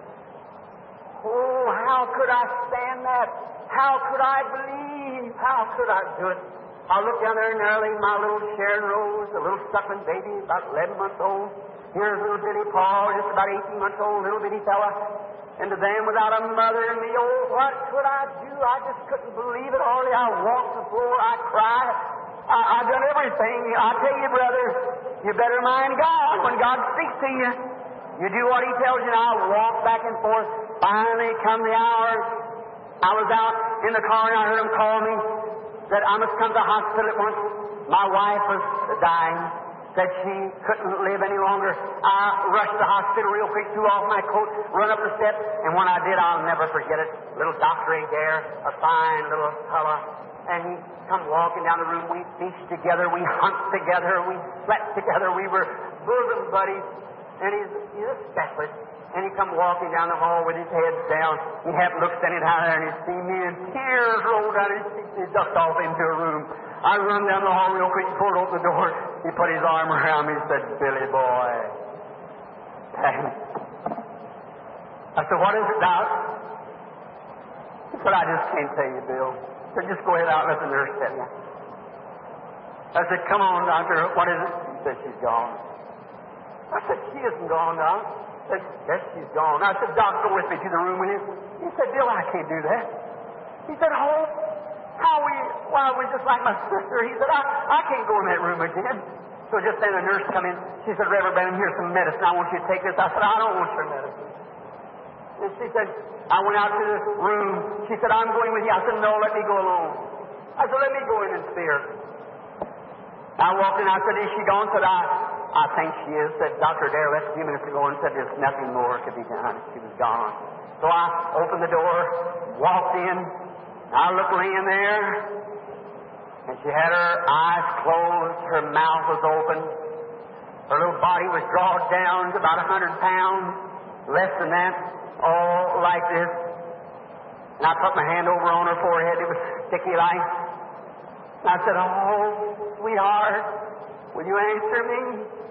Speaker 2: Oh, how could I stand that? How could I believe? How could I do it? I looked down there nearly my little Sharon Rose, a little suckling baby, about eleven months old. Here's little Billy Paul, just about eighteen months old, little bitty fella. And to them without a mother and me, oh, what could I do? I just couldn't believe it. Hardly I walked the floor, I cried. I, I've done everything. I tell you, brother, you better mind God when God speaks to you. You do what He tells you. And I walked back and forth. Finally come the hour. I was out in the car and I heard him call me. Said, I must come to the hospital at once. My wife was dying. Said she couldn't live any longer. I rushed to the hospital real quick, threw off my coat, run up the steps, and when I did, I'll never forget it. Little Doctor Adair, a fine little fella, and he come walking down the room. We fished together, we hunt together, we slept together, we were bosom buddies, and he's, he's a specialist. And he come walking down the hall with his head down. He happened to look standing down there, and he see me, and tears rolled down his cheeks, and he ducked off into a room. I run down the hall real quick, pulled open the door. He put his arm around me and said, Billy boy, at me. I said, what is it, Doc? He said, I just can't tell you, Bill. He said, just go ahead out and let the nurse tell you. I said, come on, doctor, what is it? He said, she's gone. I said, she isn't gone, Doc. He said, yes, she's gone. I said, Doc, go with me to the room with you. He said, Bill, I can't do that. He said, Hope, how we, why, we're just like my sister. He said, I, I can't go in that room again. So just then the nurse come in. She said, Reverend Branham, here's some medicine. I want you to take this. I said, I don't want your medicine. And she said, I went out to this room. She said, I'm going with you. I said, no, let me go alone. I said, let me go in and see her. I walked in. I said, is she gone? Said, I, I think she is. Said, Doctor Adair left a few minutes ago and said there's nothing more could be done. She was gone. So I opened the door, walked in. I looked laying there, and she had her eyes closed. Her mouth was open. Her little body was drawn down to about a hundred pounds, less than that, all like this. And I put my hand over on her forehead. It was sticky like. And I said, oh, sweetheart, will you answer me?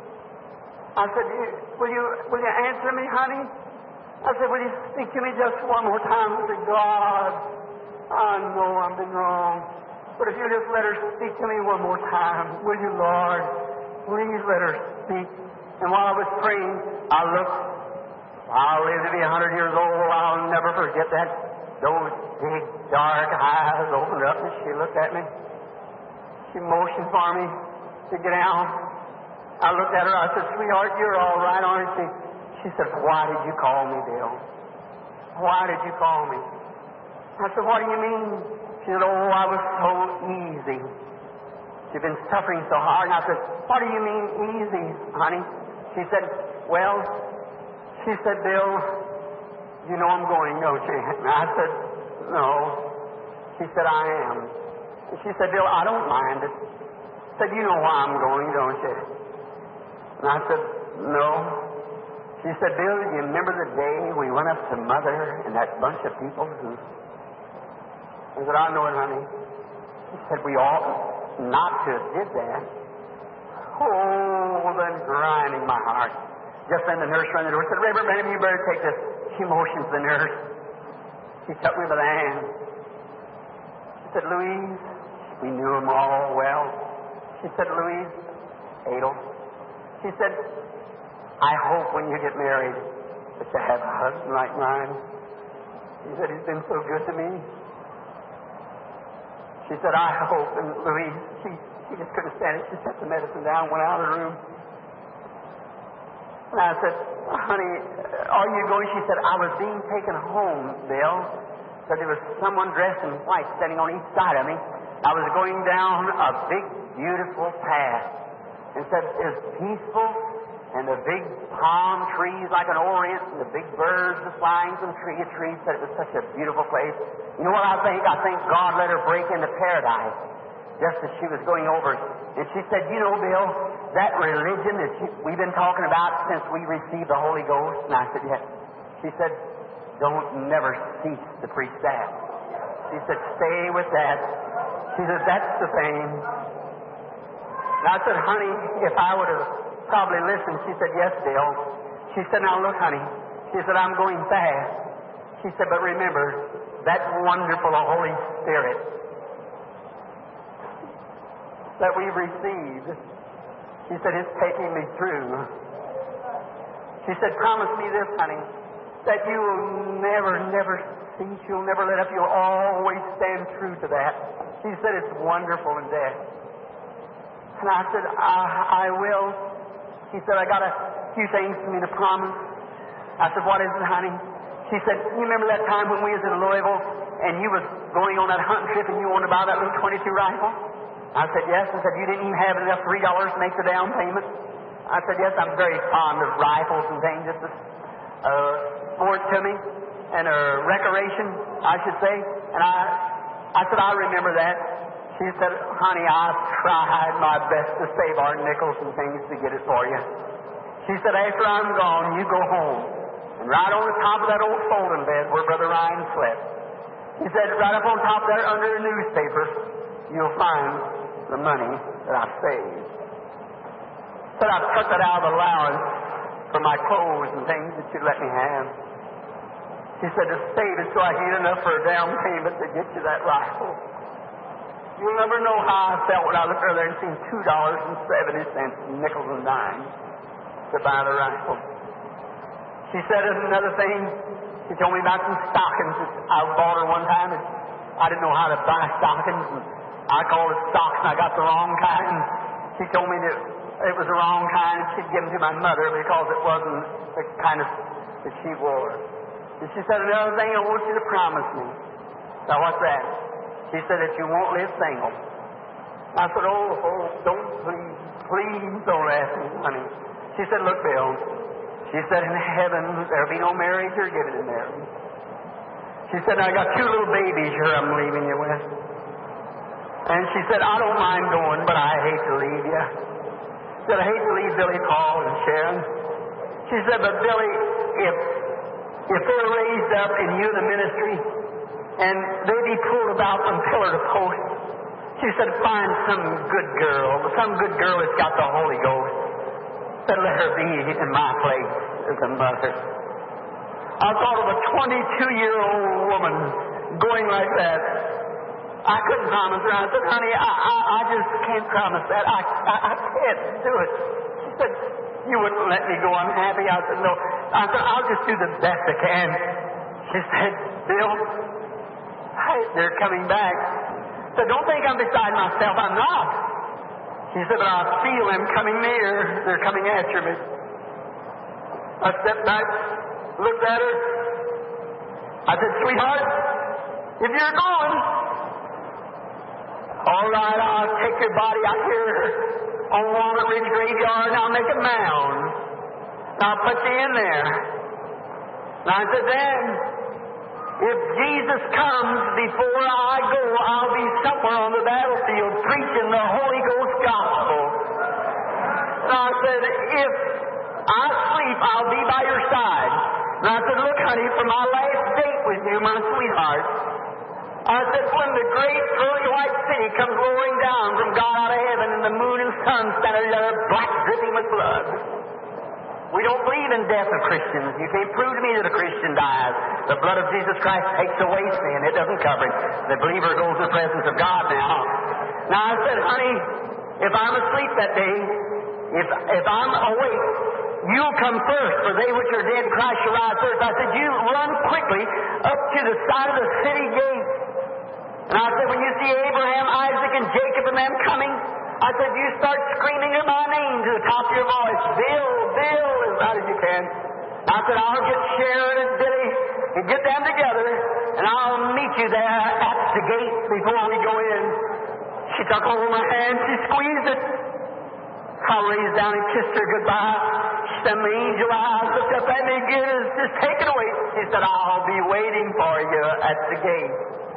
Speaker 2: I said, will you, will you answer me, honey? I said, will you speak to me just one more time? I said, God, I know I've been wrong, but if you just let her speak to me one more time, will you, Lord? Please let her speak. And while I was praying, I looked. I'll live to be a hundred years old. I'll never forget that. Those big, dark eyes opened up, and she looked at me. She motioned for me to get out. I looked at her. I said, sweetheart, you're all right, aren't you? She said, why did you call me, Bill? Why did you call me? I said, what do you mean? She said, oh, I was so easy. She'd been suffering so hard. And I said, what do you mean easy, honey? She said, well, she said, Bill, you know I'm going, don't you? And I said, no. She said, I am. And she said, Bill, I don't mind it. I said, you know why I'm going, don't you? And I said, no. She said, Bill, you remember the day we went up to Mother and that bunch of people who... I said, I know it, honey. She said, we ought not to have did that. Oh, then grinding my heart. Just then the nurse ran the door and said, Reverend Branham, you better take this. She motions the nurse. She took me by the hand. She said, Louise, we knew them all well. She said, Louise, Adel. She said, I hope when you get married that you have a husband like mine. She said, he's been so good to me. She said, I hope. And Louise, she, she just couldn't stand it. She set the medicine down, went out of the room. And I said, honey, are you going? She said, I was being taken home, Bill. Said there was someone dressed in white standing on each side of me. I was going down a big, beautiful path. And said, it was peaceful, and the big palm trees like an orient, and the big birds were flying from tree to tree. Said it was such a beautiful place. You know what I think? I think God let her break into paradise just as she was going over. And she said, you know, Bill, that religion that she, we've been talking about since we received the Holy Ghost. And I said, yes. She said, don't never cease to preach that. She said, stay with that. She said, that's the thing. And I said, honey, if I would have probably listened, she said, yes, Bill. She said, now look, honey. She said, I'm going fast. She said, but remember, that wonderful Holy Spirit that we've received, she said, it's taking me through. She said, promise me this, honey, that you will never, never cease. You'll never let up. You'll always stand true to that. She said, it's wonderful in death. And I said, I, I will. She said, I got a few things for me to promise. I said, what is it, honey? She said, you remember that time when we was in Louisville and you was going on that hunting trip and you wanted to buy that little twenty-two rifle? I said, yes. I said, you didn't even have enough three dollars to make the down payment? I said, yes, I'm very fond of rifles and things. It's a uh, sport to me and a recreation, I should say. And I, I said, I remember that. She said, honey, I've tried my best to save our nickels and things to get it for you. She said, after I'm gone, you go home. And right on the top of that old folding bed where Brother Ryan slept, he said, right up on top there under a newspaper, you'll find the money that I saved. Said I took that out of the allowance for my clothes and things that you'd let me have. She said to save it so I could get enough for a down payment to get you that rifle. You'll never know how I felt when I looked over there and seen two dollars and seventy cents, nickels and dimes, to buy the rifle. She said another thing. She told me about some stockings that I bought her one time, and I didn't know how to buy stockings, and I called it socks, and I got the wrong kind. She told me that it was the wrong kind, and she'd give them to my mother because it wasn't the kind of that she wore. And she said, another thing I want you to promise me. Now, what's that? She said that you won't live single. I said, oh, oh, don't please, please don't ask me, honey. She said, look, Bill, she said, in heaven there'll be no marriage or giving in marriage. She said, I got two little babies here I'm leaving you with. And she said, I don't mind going, but I hate to leave you. She said, I hate to leave Billy, Paul, and Sharon. She said, but Billy, if if they're raised up in you, the ministry, and they be pulled about from pillar to post, she said, find some good girl, some good girl that's got the Holy Ghost. Said, let her be in my place as a mother. I thought of a twenty-two-year-old woman going like that. I couldn't promise her. I said, honey, I, I, I just can't promise that. I, I, I can't do it. She said, you wouldn't let me go unhappy. I said, no. I said, I'll just do the best I can. She said, Bill, I, they're coming back. I said, don't think I'm beside myself. I'm not. She said, but I feel them coming near. They're coming after me. I stepped back, looked at her. I said, sweetheart, if you're going, all right, I'll take your body out here on Walnut Ridge Graveyard and I'll make a mound. And I'll put you in there. And I said, then, if Jesus comes before I go, I'll be somewhere on the battlefield preaching the Holy Ghost gospel. And I said, if I sleep, I'll be by your side. And I said, look, honey, for my last date with you, my sweetheart, I said, when the great pearly white city comes roaring down from God out of heaven and the moon and sun stand together black dripping with blood. We don't believe in death of Christians. You can't prove to me that a Christian dies. The blood of Jesus Christ takes away sin. It doesn't cover it. The believer goes in the presence of God now. Now I said, honey, if I'm asleep that day, if if I'm awake, you'll come first, for they which are dead, Christ shall rise first. I said, you run quickly up to the side of the city gate. And I said, when you see Abraham, Isaac, and Jacob and them coming, I said, you start screaming in my name to the top of your voice. Bill, Bill, as loud as you can. I said, I'll get Sharon and Billy and get them together, and I'll meet you there at the gate before we go in. She took hold of my hand. She squeezed it. I raised down and kissed her goodbye. She said, my angel eyes looked up at me again and just take it away. She said, I'll be waiting for you at the gate.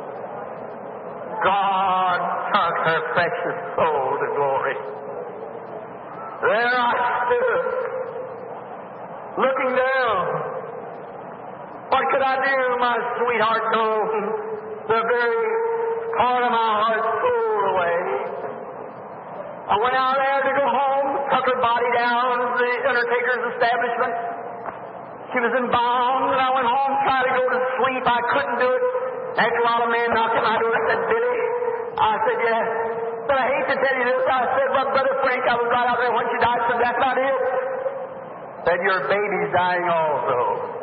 Speaker 2: God took her precious soul to glory. There I stood, looking down. What could I do, my sweetheart? Gone. The very part of my heart pulled away. I went out there to go home, took her body down to the undertaker's establishment. She was embalmed, and I went home, tried to go to sleep. I couldn't do it. After a while, a man knocked at my door. I said, Billy? I said, yes. But I hate to tell you this. I said, well, Brother Frank, I was right out there when she died. I said, that's not it. Said, your baby's dying also.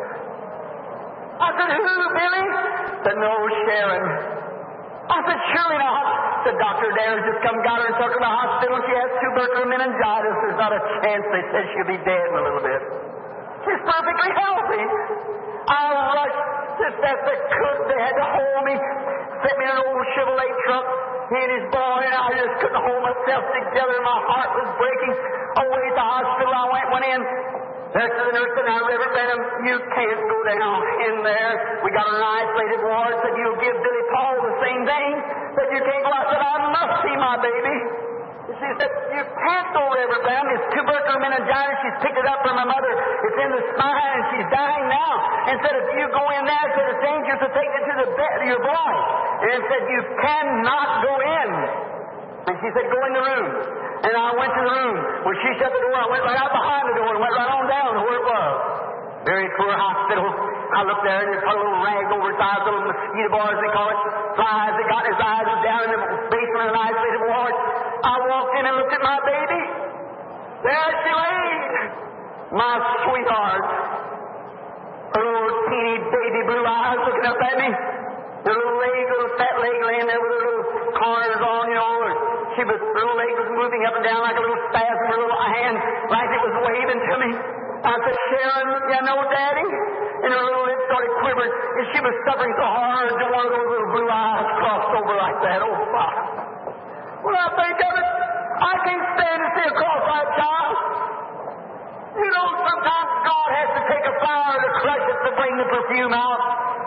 Speaker 2: I said, who, Billy? Said, no, Sharon. I said, surely not. Said, Doctor Adair's just come, got her and took her to the hospital. She has tubercular meningitis. There's not a chance. They said she'll be dead in a little bit. She's perfectly healthy. I rushed as best I could. They had to hold me, set me in an old Chevrolet truck. He and his boy, and I just couldn't hold myself together. My heart was breaking. Away at the hospital, I went, went in. There's the nurse and I, Reverend Branham, you can't go down in there. We got an isolated ward. Said, you'll give Billy Paul the same thing. Said, you can't go out. Said, I must see my baby. She said, you can't go, Reverend Branham. It's tubercular meningitis. She's picked it up from her mother. It's in the spine, and she's dying now. And said, if you go in there, said, it's dangerous to take it to the bed of your boy. And said, you cannot go in. And she said, go in the room. And I went to the room. When she shut the door, I went right out behind the door and went right on down to where it there, and he put a little rag over his eyes, little mosquito bars, they call it, flies. They got his eyes was down in the basement of an isolated ward. I walked in and looked at my baby. There she laid, my sweetheart. Her little teeny baby blue eyes looking up at me. Her little leg, little fat leg laying there with her little corners on, you know. She was, her little leg was moving up and down like a little spasm. Her little hand, like it was waving to me. I said, Sharon, you know, Daddy? And her little lips started quivering. And she was suffering so hard that one of those little blue eyes crossed over like that. Oh, Father. When I think of it, I can't stand to see a cross-eyed child. You know, sometimes God has to take a flower to crush it to bring the perfume out.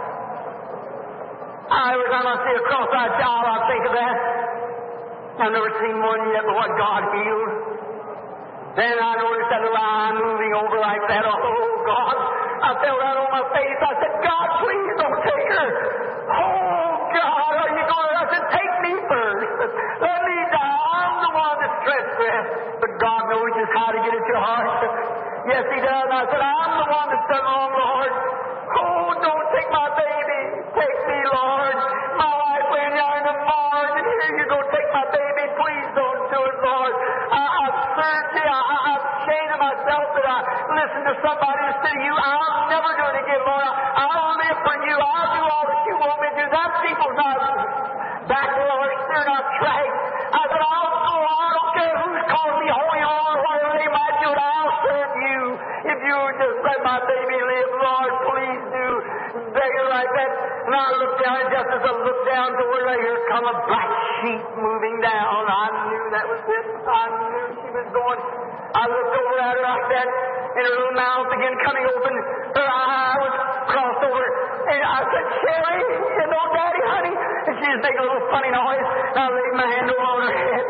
Speaker 2: I every time I see a cross-eyed child, I think of that. I've never seen one yet but what God healed. Then I noticed that little eye moving over like that. Oh, God. I fell down on my face. I said, God, please don't take her. Oh, God, are you going to... I said, take me first. Let me die. I'm the one that's stressed there. But God knows just how to get at your heart. Yes, He does. I said, I'm the one that's done wrong, Lord. Oh, don't take my baby. Take me, Lord. My wife laying down in the barn, and here you go, take my baby. Please don't do it, Lord. I, I've served you. I, I, I'm ashamed of myself that I listened to somebody instead of you. I'll never do it again, Lord. I'll live for you. I'll do all that you want me to do. That people's not backward. They're not tracked. I said, I'll go. I don't care who's calling me holy or whatever they might do it. I'll serve you. If you would just let my baby live, Lord, please do. Beg it like that. And I looked down, and just as I looked down to where I hear come a black sheep moving down, I knew that was it. I knew she was going. I looked over at her like that, and her little mouth again coming open. Her eye was crossed over. And I said, Sherry, you know, Daddy, honey? And she was making a little funny noise. And I laid my hand over on her head.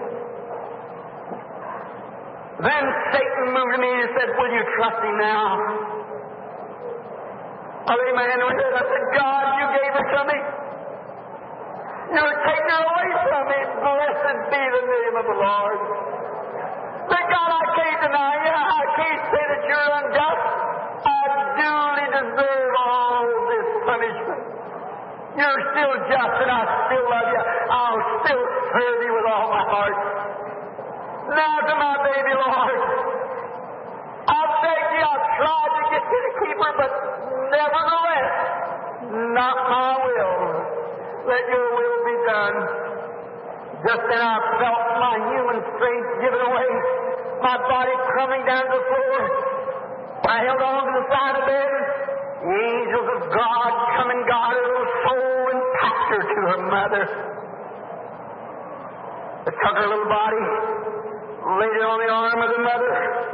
Speaker 2: Then Satan moved to me and said, will you trust Him now? I laid my hand on her head. I said, God, you gave her to me. You're taking her away from me. Blessed be the name of the Lord. But God, I can't deny you. I can't say that you're unjust. I duly deserve all this punishment. You're still just, and I still love you. I'll still serve you with all my heart. Now to my baby, Lord. I've begged you, I've tried to get you to keep her, but nevertheless, not my will. Let your will be done. Just then I felt my human strength given away, my body crumbling down to the floor. I held on to the side of the bed. The angels of God come and guard her little soul and packed her to her mother. They took her little body, laid it on the arm of the mother.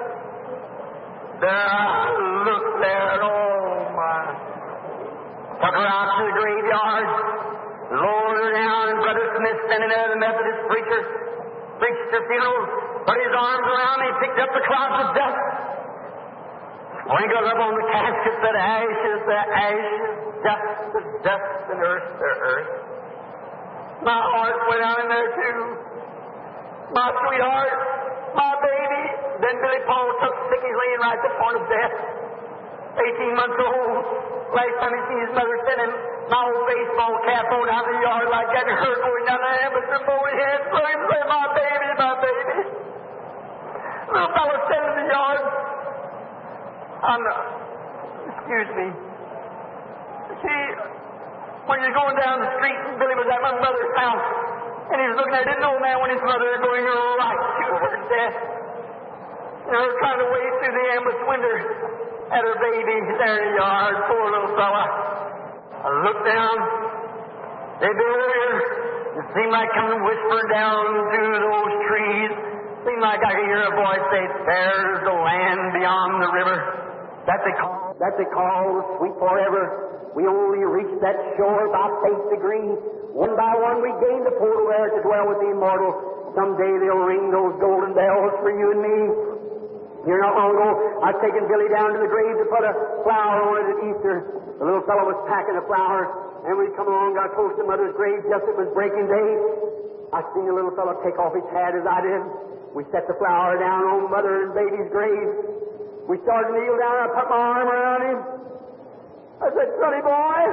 Speaker 2: There I looked there, and oh my. Took her out to the graveyard, lowered her down, and Brother Smith, standing there, the Methodist preacher, preached the funeral, put his arms around me, picked up the clouds of dust, sprinkled up on the casket, said ashes to ashes, dust to dust, and earth to earth. My heart went out in there too. My sweetheart, my baby. Then Billy Paul took sick, he's laying right at the point of death. Eighteen months old. Last time he seen his mother sitting my old baseball cap on out in the yard like that, and her going down there, but the boy had looking and say, my baby, my baby. Little fellow sitting in the yard. I'm not, excuse me. See, when you're going down the street, Billy was at my mother's house, and he was looking there, didn't know man when his mother was going right to her death. And her trying to wade through the ambulance window at her baby there in the yard, poor little fella. I looked down, they buried her. It seemed like coming whispering down through those trees. It seemed like I could hear a voice say, there's the land beyond the river. That they call, that they call the sweet forever. We only reached that shore by faith degree. One by one we gained the portal there to dwell with the immortal. Someday they'll ring those golden bells for you and me. Here not long ago, I'd taken Billy down to the grave to put a flower on it at Easter. The little fellow was packing the flowers, and we come along, got close to Mother's grave just as it was breaking day. I seen the little fellow take off his hat as I did. We set the flower down on Mother and Baby's grave. We started to kneel down, I put my arm around him. I said, Sonny boy,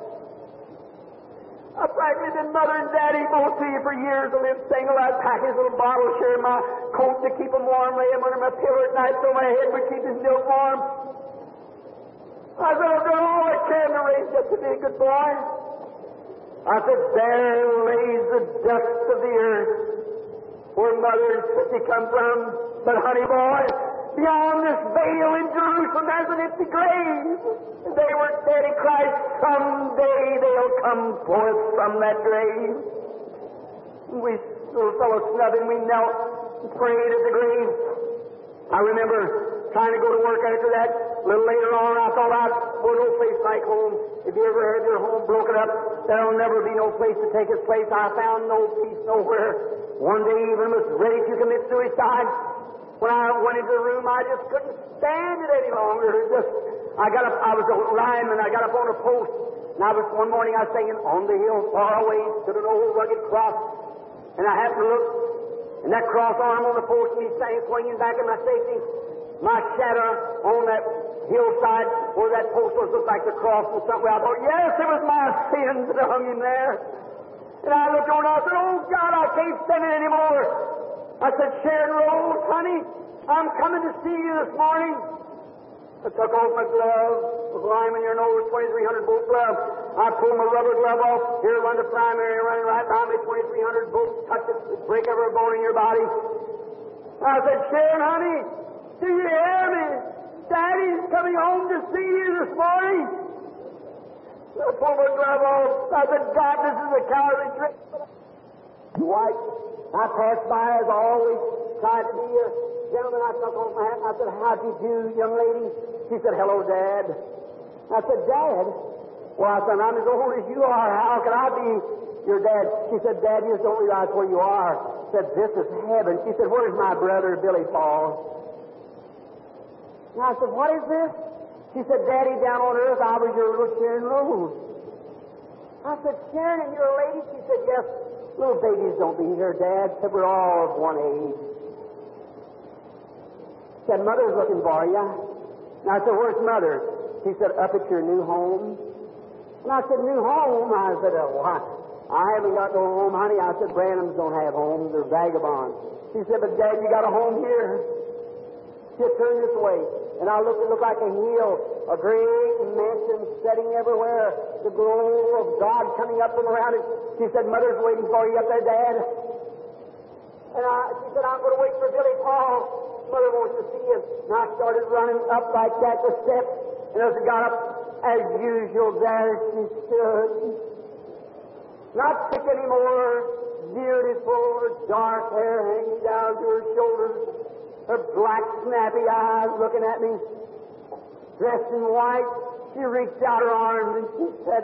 Speaker 2: I've frankly been mother and daddy both to you for years. I lived single. I'd pack his little bottle, share my coat to keep him warm, lay him under my pillow at night so my head would keep his milk warm. I said, I've done all I can to raise you up to be a good boy. I said, there lays the dust of the earth where mother and sister come from. But honey boy, beyond this veil in Jerusalem there's an empty grave. They were dead in Christ. Someday they'll come forth from that grave. We little fellow snubbing, we knelt and prayed at the grave. I remember trying to go to work after that. A little later on, I thought I'd go to no place like home. If you ever had your home broken up, there'll never be no place to take its place. I found no peace nowhere. One day even was ready to commit suicide. When I went into the room, I just couldn't stand it any longer. It just, I got up, I was a lineman, I got up on a post, and I was, one morning I was singing, on the hill far away stood an old rugged cross, and I happened to look, and that cross arm on the post, and he sang, swinging back in my safety, my shadow on that hillside where that post was looked like the cross or something. I thought, yes, it was my sins that hung him there. And I looked over and I said, oh God, I can't stand it anymore. I said, Sharon Rose, honey, I'm coming to see you this morning. I took off my glove, was lineman, your nose, twenty-three hundred bolt glove. I pulled my rubber glove off. Here, run the primary, running right behind me, twenty-three hundred bolt, touch it, break every bone in your body. I said, Sharon, honey, do you hear me? Daddy's coming home to see you this morning. I pulled my glove off. I said, God, this is a cowardly trick. White. I passed by as I always tried to be a gentleman. I took off my hat and I said, how do you do, young lady? She said, hello, Dad. I said, Dad? Well, I said, I'm as old as you are. How can I be your dad? She said, Dad, you just don't realize where you are. I said, this is heaven. She said, where's my brother, Billy Paul? And I said, what is this? She said, Daddy, down on earth, I was your little Sharon Rose. I said, Sharon, and you're a lady? She said, yes. Little babies don't be here, Dad. Said, we're all of one age. Said, Mother's looking for you. And I said, where's Mother? She said, up at your new home. And I said, new home? I said, oh, why? I haven't got no home, honey. I said, Branhams don't have homes. They're vagabonds. She said, but Dad, you got a home here. She said, turn this way. And I looked, it looked like a hill, a great mansion setting everywhere, the glow of God coming up from around it. She said, Mother's waiting for you up there, Dad. And I, she said, I'm going to wait for Billy Paul. Mother wants to see you. And I started running up like that, the steps. And as I got up, as usual, there she stood. Not sick anymore, beautiful, her dark hair hanging down to her shoulders. Her black, snappy eyes looking at me, dressed in white. She reached out her arms and she said,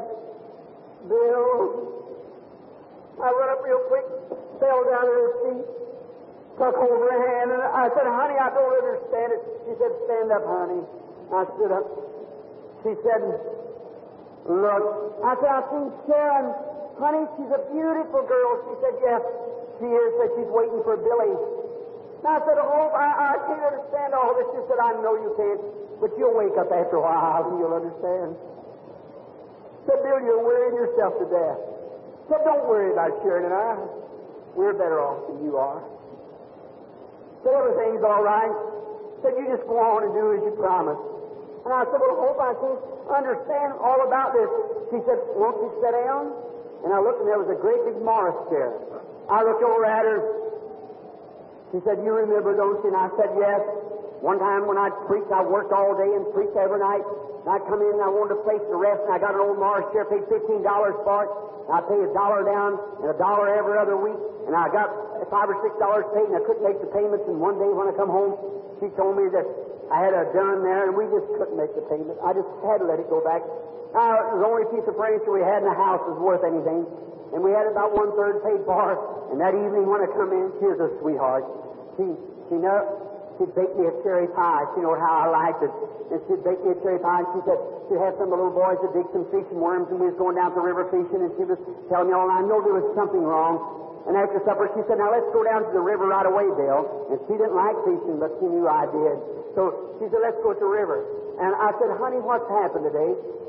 Speaker 2: Bill. I went up real quick, fell down at her feet, took hold of her hand, and I said, honey, I don't understand it. She said, stand up, honey. I stood up. She said, look. I said, I've seen Sharon. Honey, she's a beautiful girl. She said, yes. She is, said she's waiting for Billy. And I said, oh, I, I can't understand all this. She said, I know you can't, but you'll wake up after a while and you'll understand. Said, Bill, you're wearing yourself to death. Said, don't worry about Sharon and I. We're better off than you are. Said, everything's all right. Said, you just go on and do as you promised. And I said, well, hope I can understand all about this. She said, won't you sit down? And I looked, and there was a great big Morris chair. I looked over at her. She said, you remember, don't you? And I said, yes. One time when I preached, I worked all day and preached every night. And I come in and I wanted a place to rest, and I got an old Morris chair, paid fifteen dollars for it. And I paid a dollar down and a dollar every other week. And I got five or six dollars paid, and I couldn't make the payments. And one day when I come home, she told me that I had a done there, and we just couldn't make the payment. I just had to let it go back. Now, it was the only piece of furniture we had in the house was worth anything. And we had about one-third paid for. And that evening when I come in, she was a sweetheart. She, she know, she'd bake me a cherry pie. She knew how I liked it. And she'd bake me a cherry pie, and she said she had some of the little boys that dig some fish and worms, and we was going down to the river fishing, and she was telling me all, and I know there was something wrong. And after supper, she said, now let's go down to the river right away, Bill. And she didn't like fishing, but she knew I did. So she said, let's go to the river. And I said, honey, what's happened today?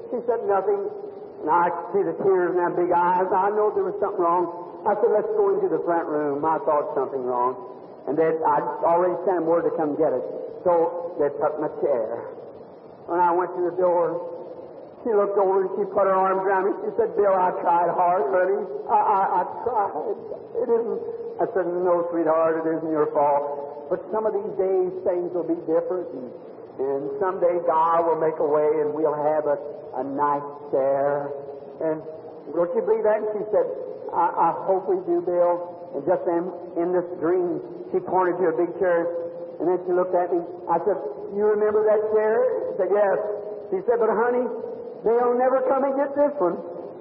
Speaker 2: She said, nothing. And I could see the tears in her big eyes. I know there was something wrong. I said, let's go into the front room. I thought something wrong. And they'd, I'd already sent them word to come get us. So they took my chair. When I went to the door, she looked over and she put her arms around me. She said, Bill, I tried hard, honey. I, I, I tried. It isn't. I said, no, sweetheart, it isn't your fault. But some of these days, things will be different. And, and someday God will make a way and we'll have a, a nice chair. And don't you believe that? And she said, I, I hope we do, Bill. And just then, in this dream, she pointed to a big chair. And then she looked at me. I said, you remember that chair? She said, yes. She said, but honey, they'll never come and get this one.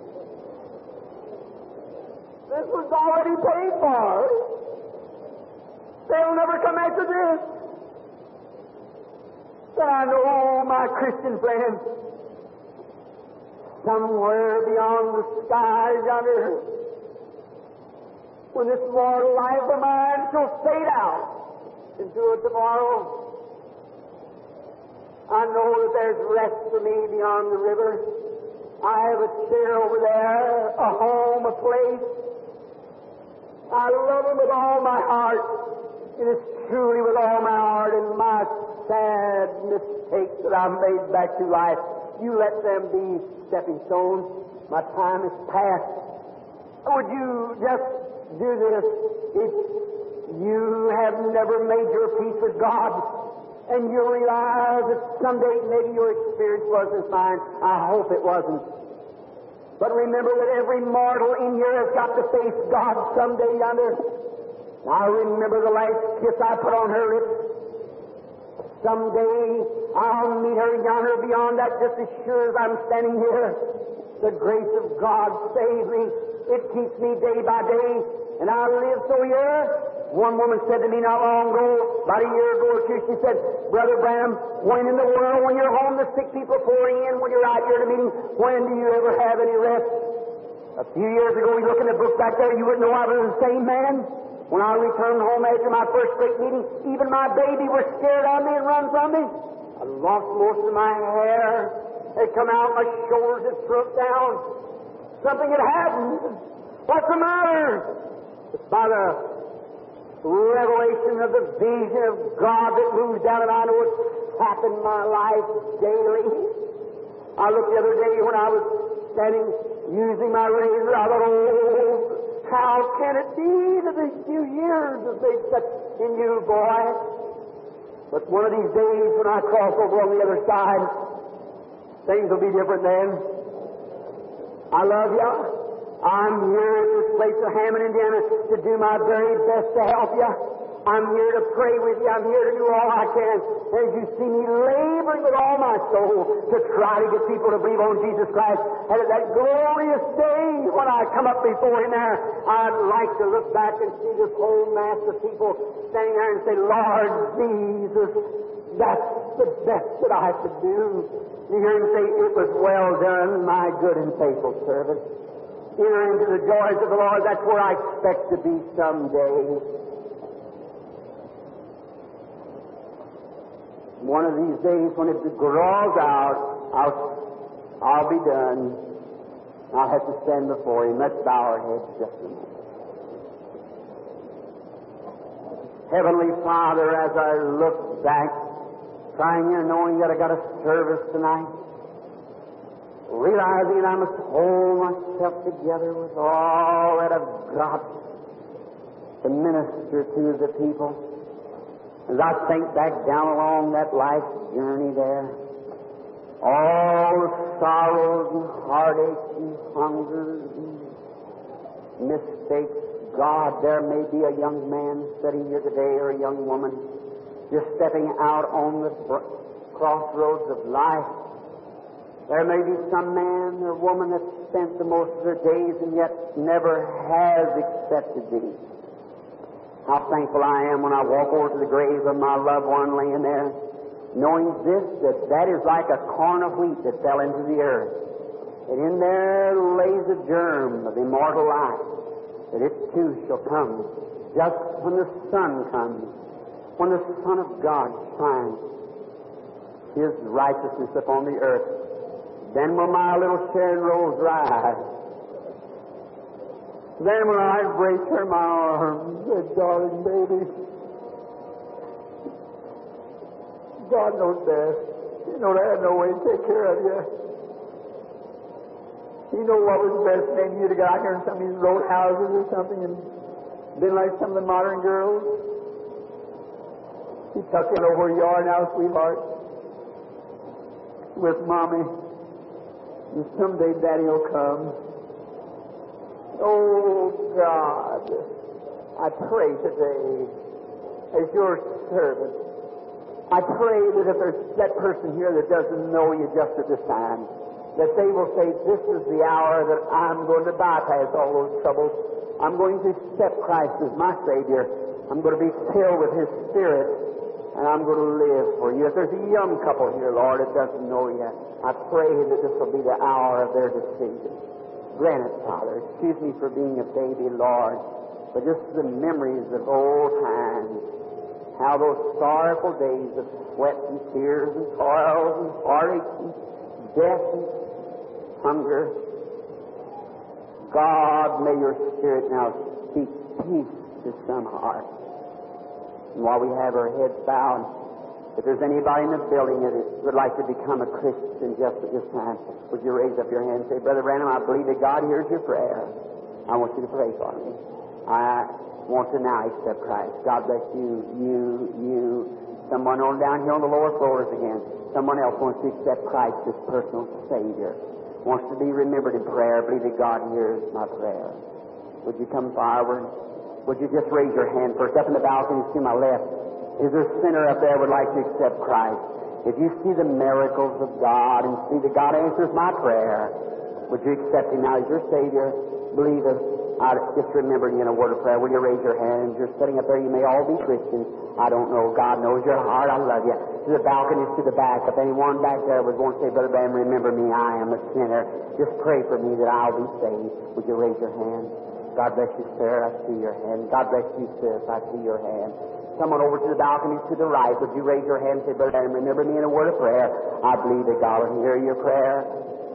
Speaker 2: This was already paid for. They'll never come after this. But I know, my Christian friends, somewhere beyond the skies yonder, when this mortal life of mine shall fade out into a tomorrow, I know that there's rest for me beyond the river. I have a chair over there, a home, a place. I love Him with all my heart. It is truly with all my heart, and my sad mistakes that I've made back to life, you let them be stepping stones. My time is past. Would you just do this? If you have never made your peace with God, and you realize that someday maybe your experience wasn't mine, I hope it wasn't. But remember that every mortal in here has got to face God someday yonder. I remember the last kiss I put on her lips. Someday I'll meet her yonder beyond that just as sure as I'm standing here. The grace of God saved me. It keeps me day by day. And I live so here. One woman said to me not long ago, about a year ago or two, she said, Brother Branham, when in the world, when you're home, the sick people pouring in, when you're out here at a meeting, when do you ever have any rest? A few years ago, we look in the book back there, you wouldn't know I was the same man. When I returned home after my first great meeting, even my baby was scared of me and run from me. I lost most of my hair. It come out, my shoulders had shrunk down. Something had happened. What's the matter? It's by the revelation of the vision of God that moves down, and I know it's happened in my life daily. I looked the other day when I was standing using my razor, I thought, oh, how can it be that these few years have made such in you, boy? But one of these days when I cross over on the other side, things will be different then. I love you. I'm here at this place of Hammond, Indiana, to do my very best to help you. I'm here to pray with you. I'm here to do all I can. As you see me laboring with all my soul to try to get people to believe on Jesus Christ. And at that glorious day when I come up before Him there, I'd like to look back and see this whole mass of people standing there and say, Lord Jesus, that's the best that I could do. You hear Him say, it was well done, my good and faithful servant. Enter into the joys of the Lord. That's where I expect to be someday. One of these days, when it grows out, I'll, I'll be done. I'll have to stand before Him. Let's bow our heads just a minute. Heavenly Father, as I look back, trying here, knowing that I got a service tonight, realizing I must hold myself together with all that I've got to minister to the people. As I think back down along that life journey there, all the sorrows and heartaches and hungers and mistakes, God, there may be a young man sitting here today or a young woman just stepping out on the crossroads of life. There may be some man or woman that spent the most of their days and yet never has accepted Thee. How thankful I am when I walk over to the grave of my loved one laying there, knowing this, that that is like a corn of wheat that fell into the earth. And in there lays a germ of immortal life, that it too shall come just when the sun comes, when the Son of God shines His righteousness upon the earth. Then will my little Sharon Rose rise. Then will I embrace her in my arms, that darling baby. God knows best. You know I have no way to take care of you. You know what was best for you to go out here in some of these roadhouses or something and been like some of the modern girls? You tuck in over where you are now, sweetheart, with Mommy. And someday Daddy will come. Oh, God, I pray today, as your servant, I pray that if there's that person here that doesn't know you just at this time, that they will say, this is the hour that I'm going to bypass all those troubles. I'm going to accept Christ as my Savior. I'm going to be filled with His Spirit, and I'm going to live for you. If there's a young couple here, Lord, that doesn't know you, I pray that this will be the hour of their decision. Grant it, Father. Excuse me for being a baby, Lord, but just the memories of old times, how those sorrowful days of sweat and tears and toils and heartache and death and hunger. God, may your Spirit now speak peace to some heart. And while we have our heads bowed, if there's anybody in the building that would like to become a Christian just at this time, would you raise up your hand and say, Brother Branham, I believe that God hears your prayer. I want you to pray for me. I want to now accept Christ. God bless you, you, you. Someone on down here on the lower floors again. Someone else wants to accept Christ as personal Savior. Wants to be remembered in prayer. Believe that God hears my prayer. Would you come forward? Would you just raise your hand first? Up in the balcony to my left, is there a sinner up there who would like to accept Christ? If you see the miracles of God and see that God answers my prayer, would you accept Him now as your Savior? Believe it. I just remember you in a word of prayer. Will you raise your hand? You're sitting up there. You may all be Christians. I don't know. God knows your heart. I love you. To the balconies, to the back. If anyone back there would want to say, Brother Bam, remember me. I am a sinner. Just pray for me that I'll be saved. Would you raise your hand? God bless you, sir. I see your hand. God bless you, sis. I see your hand. Someone over to the balconies to the right. Would you raise your hand and say, Brother Bam, remember me in a word of prayer? I believe that God will hear your prayer.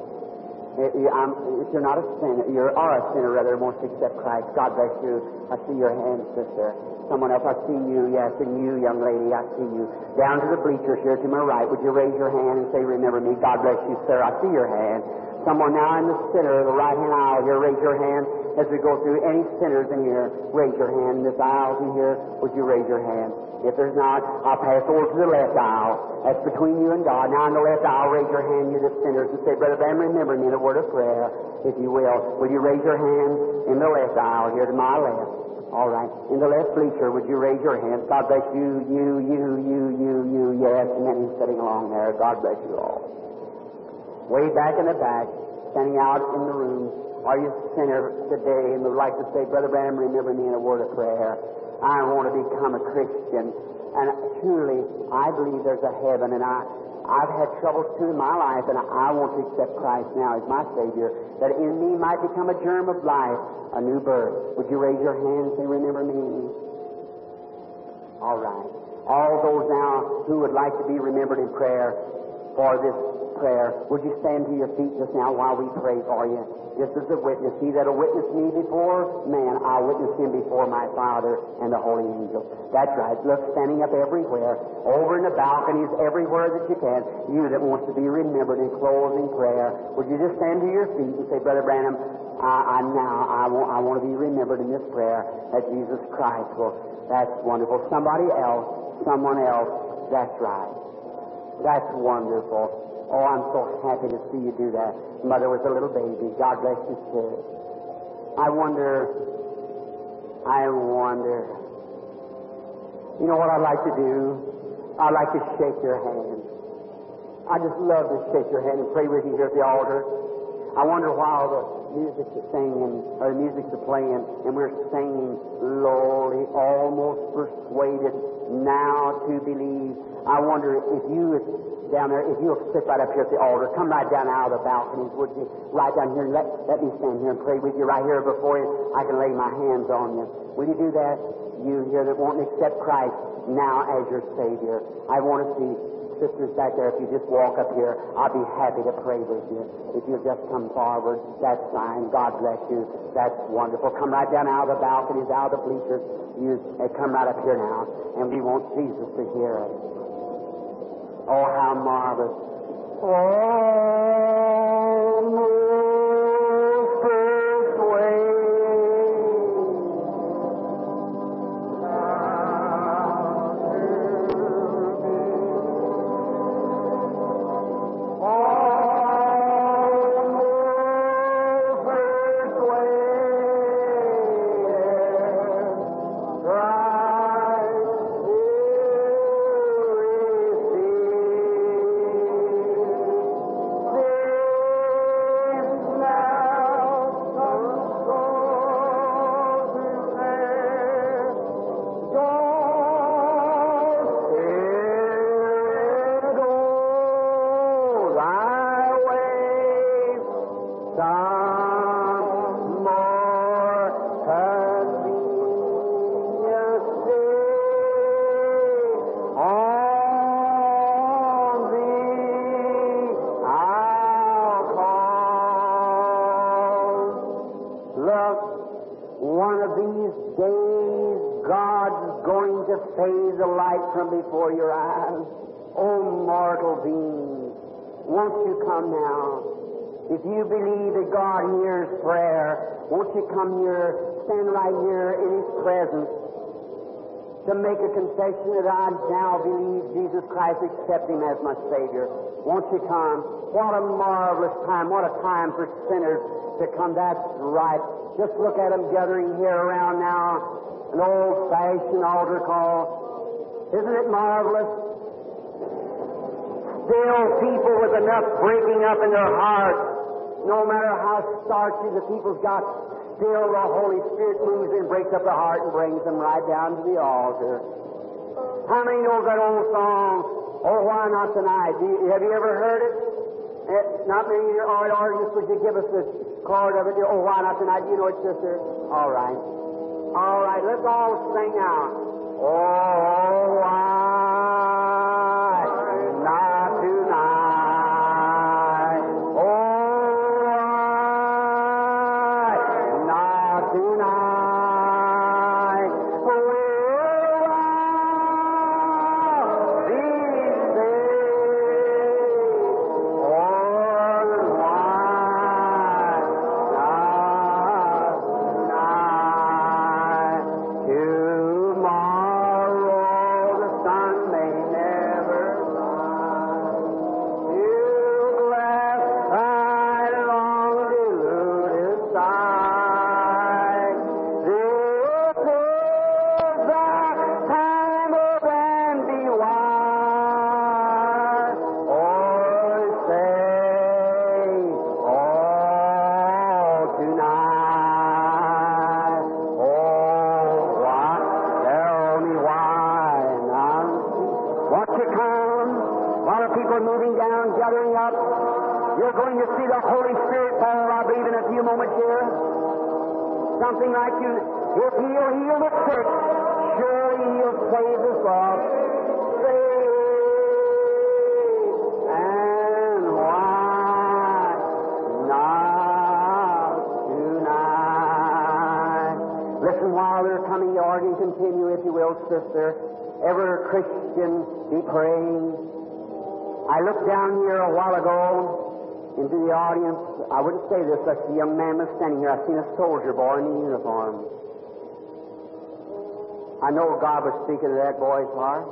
Speaker 2: If you're not a sinner, you are a sinner, rather, wants to accept Christ. God bless you. I see your hand, sister. Someone else, I see you. Yes, and you, young lady, I see you. Down to the bleachers here to my right. Would you raise your hand and say, remember me? God bless you, sir. I see your hand. Someone now in the center of the right-hand aisle here, raise your hand. As we go through any sinners in here, raise your hand. In this aisle in here, would you raise your hand? If there's not, I'll pass over to the left aisle. That's between you and God. Now in the left aisle, raise your hand, you the sinners, and say, Brother Bam, remember me in a word of prayer, if you will. Will you raise your hand in the left aisle here to my left? All right. In the left bleacher, would you raise your hand? God bless you, you, you, you, you, you, yes, and then he's sitting along there. God bless you all. Way back in the back, standing out in the room, are you a sinner today and would like to say, Brother Bam, remember me in a word of prayer? I want to become a Christian. And truly, I believe there's a heaven, and I, I've had troubles too in my life, and I want to accept Christ now as my Savior, that in me might become a germ of life, a new birth. Would you raise your hand and say, remember me? All right. All those now who would like to be remembered in prayer for this prayer, would you stand to your feet just now while we pray for you? Just as a witness. He that'll witness me before man, I'll witness him before my Father and the holy angels. That's right. Look, standing up everywhere, over in the balconies, everywhere that you can. You that wants to be remembered in closing prayer, would you just stand to your feet and say, Brother Branham, I, I now I want I want to be remembered in this prayer that Jesus Christ will. That's wonderful. Somebody else, someone else. That's right. That's wonderful. Oh, I'm so happy to see you do that. Mother was a little baby. God bless you, sir. I wonder, I wonder. You know what I'd like to do? I'd like to shake your hand. I just love to shake your hand and pray with you here at the altar. I wonder while the music's singing, or the music's playing, and we're singing lowly, almost persuaded now to believe. I wonder if you down there, if you'll sit right up here at the altar, come right down out of the balconies, would you? Right down here, and let, let me stand here and pray with you right here before you. I can lay my hands on you. Will you do that? You here that won't accept Christ now as your Savior. I want to see sisters back there, if you just walk up here, I'll be happy to pray with you. If you'll just come forward, that's fine. God bless you. That's wonderful. Come right down out of the balconies, out of the bleachers. You uh, come right up here now, and we want Jesus to hear us. Oh, how marvelous. Oh, most first way. From before your eyes. Oh, mortal being, won't you come now? If you believe that God hears prayer, won't you come here, stand right here in His presence to make a confession that I now believe Jesus Christ, accept Him as my Savior. Won't you come? What a marvelous time. What a time for sinners to come. That's right. Just look at them gathering here around now. An old-fashioned altar call. Isn't it marvelous? Still people with enough breaking up in their hearts. No matter how starchy the people's got, still the Holy Spirit moves and breaks up the heart and brings them right down to the altar. How many know that old song, Oh, Why Not Tonight? Do you, have you ever heard it? it not many of your artists, would you give us the chord of it? Oh, Why Not Tonight? You know it, sister? All right. All right, let's all sing now. Oh, why not tonight? Oh, why not tonight? Will I be saved? Oh, why not tonight? Tomorrow the sun may never rise. You left right along deluded side. This is the time of and be wise. Or say, oh, tonight. Oh, what? Tell me why now. Won't you come? A lot of people are moving down, gathering up. You're going to see the Holy Spirit fall, I believe, in a few moments here. Something like you. If He'll heal the sick, surely He'll save the lost. Save and why not tonight? Listen while they're coming, the organ, continue, if you will, sister. Ever Christian, be praying. I looked down here a while ago into the audience. I wouldn't say this, but the young man was standing here. I seen a soldier boy in a uniform. I know God was speaking to that boy's heart.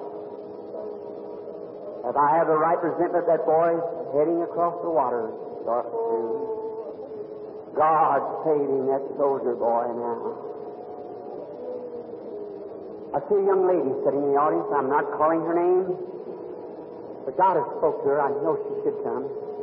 Speaker 2: If I have the right presentment, that boy's heading across the water. God saving that soldier boy now. I see a young lady sitting in the audience. I'm not calling her name, but God has spoke to her. I know she should come.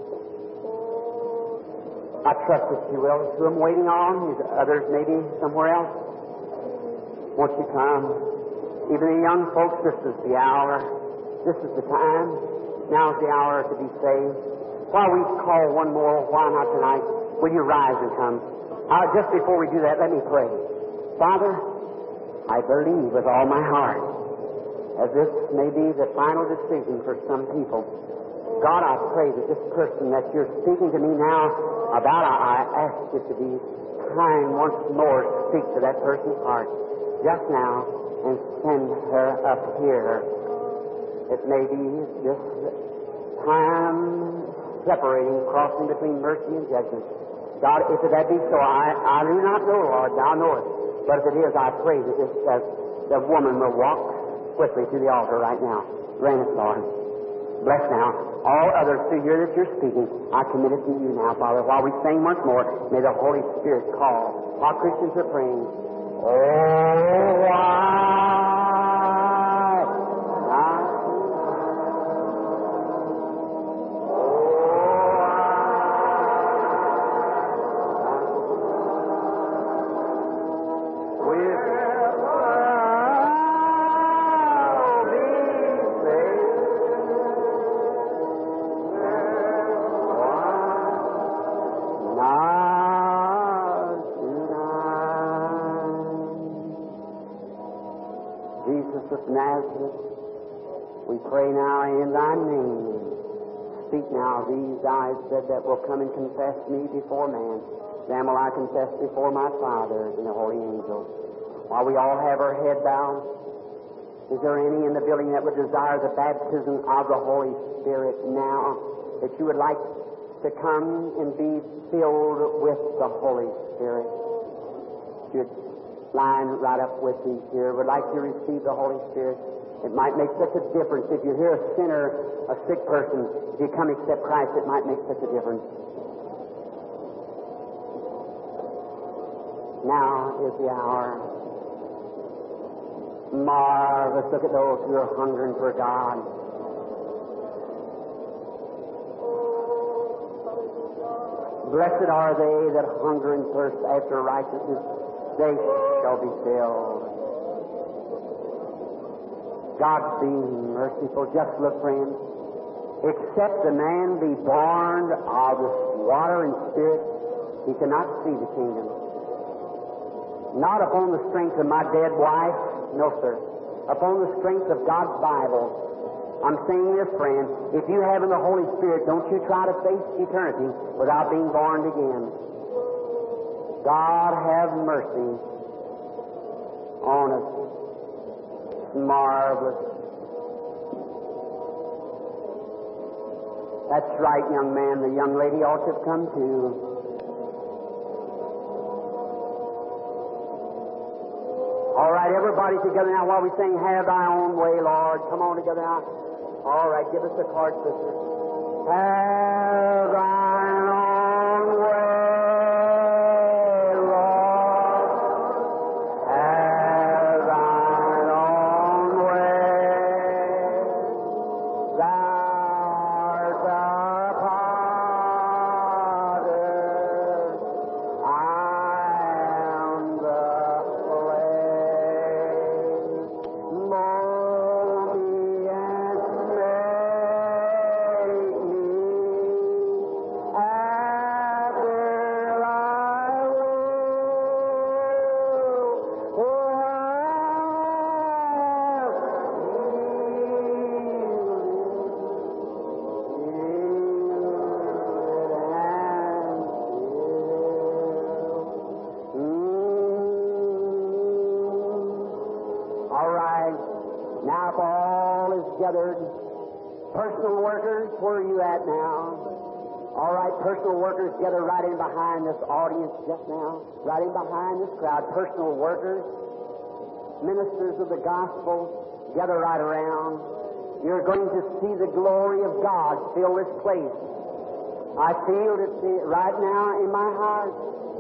Speaker 2: I trust that she will. There's room waiting on. There's others maybe somewhere else. Won't you come? Even the young folks, this is the hour. This is the time. Now's the hour to be saved. While we call one more, why not tonight? Will you rise and come? Uh, just before we do that, let me pray. Father, I believe with all my heart as this may be the final decision for some people. God, I pray that this person that you're speaking to me now about, I, I ask you to be kind once more to speak to that person's heart just now and send her up here. It may be this time separating, crossing between mercy and judgment. God, if that be so, I, I do not know, Lord, thou knowest. But if it is, I pray that this that the woman will walk quickly to the altar right now. Grant it, Lord. Bless now. All others to hear that you're speaking, I commit it to you now, Father. While we sing once more, may the Holy Spirit call. While Christians are praying, oh, why? Nazareth, we pray now in thy name. Speak now, these I said that will come and confess me before man. Then will I confess before my Father and the holy angels. While we all have our head bowed, is there any in the building that would desire the baptism of the Holy Spirit now? That you would like to come and be filled with the Holy Spirit? You'd line right up with me here, would like to receive the Holy Spirit. It might make such a difference. If you hear a sinner, a sick person, if you come accept Christ, it might make such a difference. Now is the hour. Marvelous. Look at those who are hungering for God. Blessed are they that hunger and thirst after righteousness, they shall be filled. God be merciful. Just look, friends. Except the man be born of the water and spirit, he cannot see the kingdom. Not upon the strength of my dead wife, no, sir. Upon the strength of God's Bible. I'm saying this, friend. If you haven't the Holy Spirit, don't you try to face eternity without being born again. God have mercy on us. It's marvelous. That's right, young man. The young lady ought to have come too. All right, everybody together now while we sing Have Thy Own Way, Lord. Come on together now. All right, give us the chord, sister. Have Thine own way. Personal workers, where are you at now? All right, personal workers gather right in behind this audience just now, right in behind this crowd. Personal workers, ministers of the gospel, gather right around. You're going to see the glory of God fill this place. I feel it right now in my heart.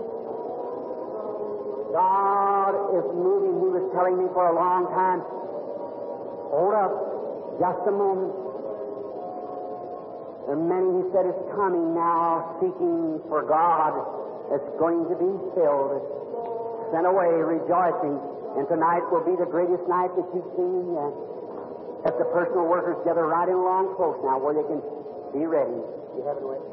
Speaker 2: God is moving. He was telling me for a long time, hold up, just a moment. There are many, he said, is coming now, seeking for God. It's going to be filled, sent away, rejoicing. And tonight will be the greatest night that you've seen yet. Let the personal workers gather right in along close now where they can be ready. You have it away?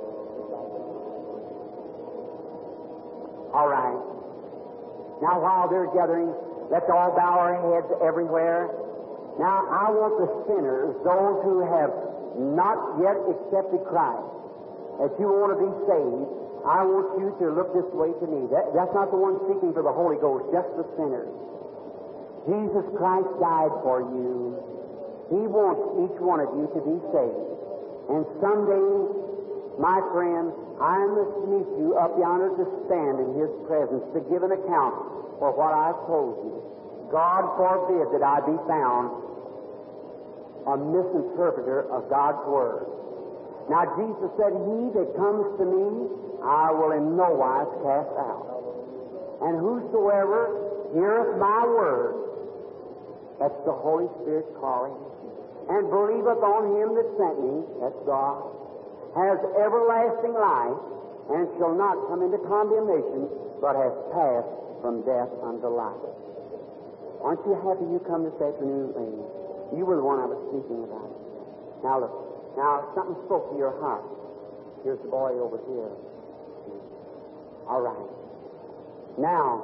Speaker 2: All right. Now while they're gathering, let's all bow our heads everywhere. Now, I want the sinners, those who have not yet accepted Christ, that you want to be saved, I want you to look this way to me. That, that's not the one seeking for the Holy Ghost, just the sinners. Jesus Christ died for you. He wants each one of you to be saved. And someday, my friend, I must meet you up yonder to stand in His presence to give an account for what I've told you. God forbid that I be found a misinterpreter of God's Word. Now, Jesus said, He that comes to me, I will in no wise cast out. And whosoever heareth my word, that's the Holy Spirit calling, and believeth on Him that sent me, that's God, has everlasting life, and shall not come into condemnation, but has passed from death unto life. Aren't you happy you come this afternoon, lady? You were the one I was speaking about. Now look, now something spoke to your heart. Here's the boy over here. All right. Now,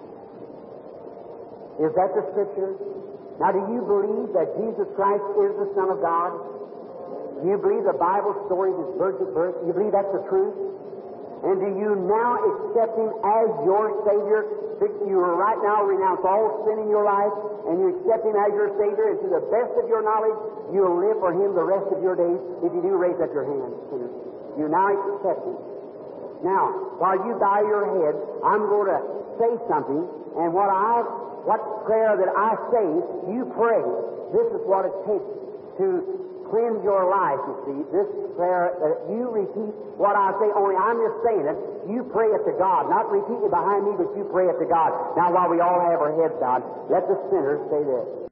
Speaker 2: is that the Scripture? Now, do you believe that Jesus Christ is the Son of God? Do you believe the Bible stories is virgin birth? Do you believe that's the truth? And do you now accept Him as your Savior? You right now renounce all sin in your life, and you accept Him as your Savior, and to the best of your knowledge, you'll live for Him the rest of your days. If you do, raise up your hand. You now accept Him. Now, while you bow your head, I'm going to say something, and what I, what prayer that I say, you pray. This is what it takes to cleanse your life, you see. This prayer, that you repeat what I say, only I'm just saying it. You pray it to God. Not repeat it behind me, but you pray it to God. Now, while we all have our heads bowed, let the sinners say this.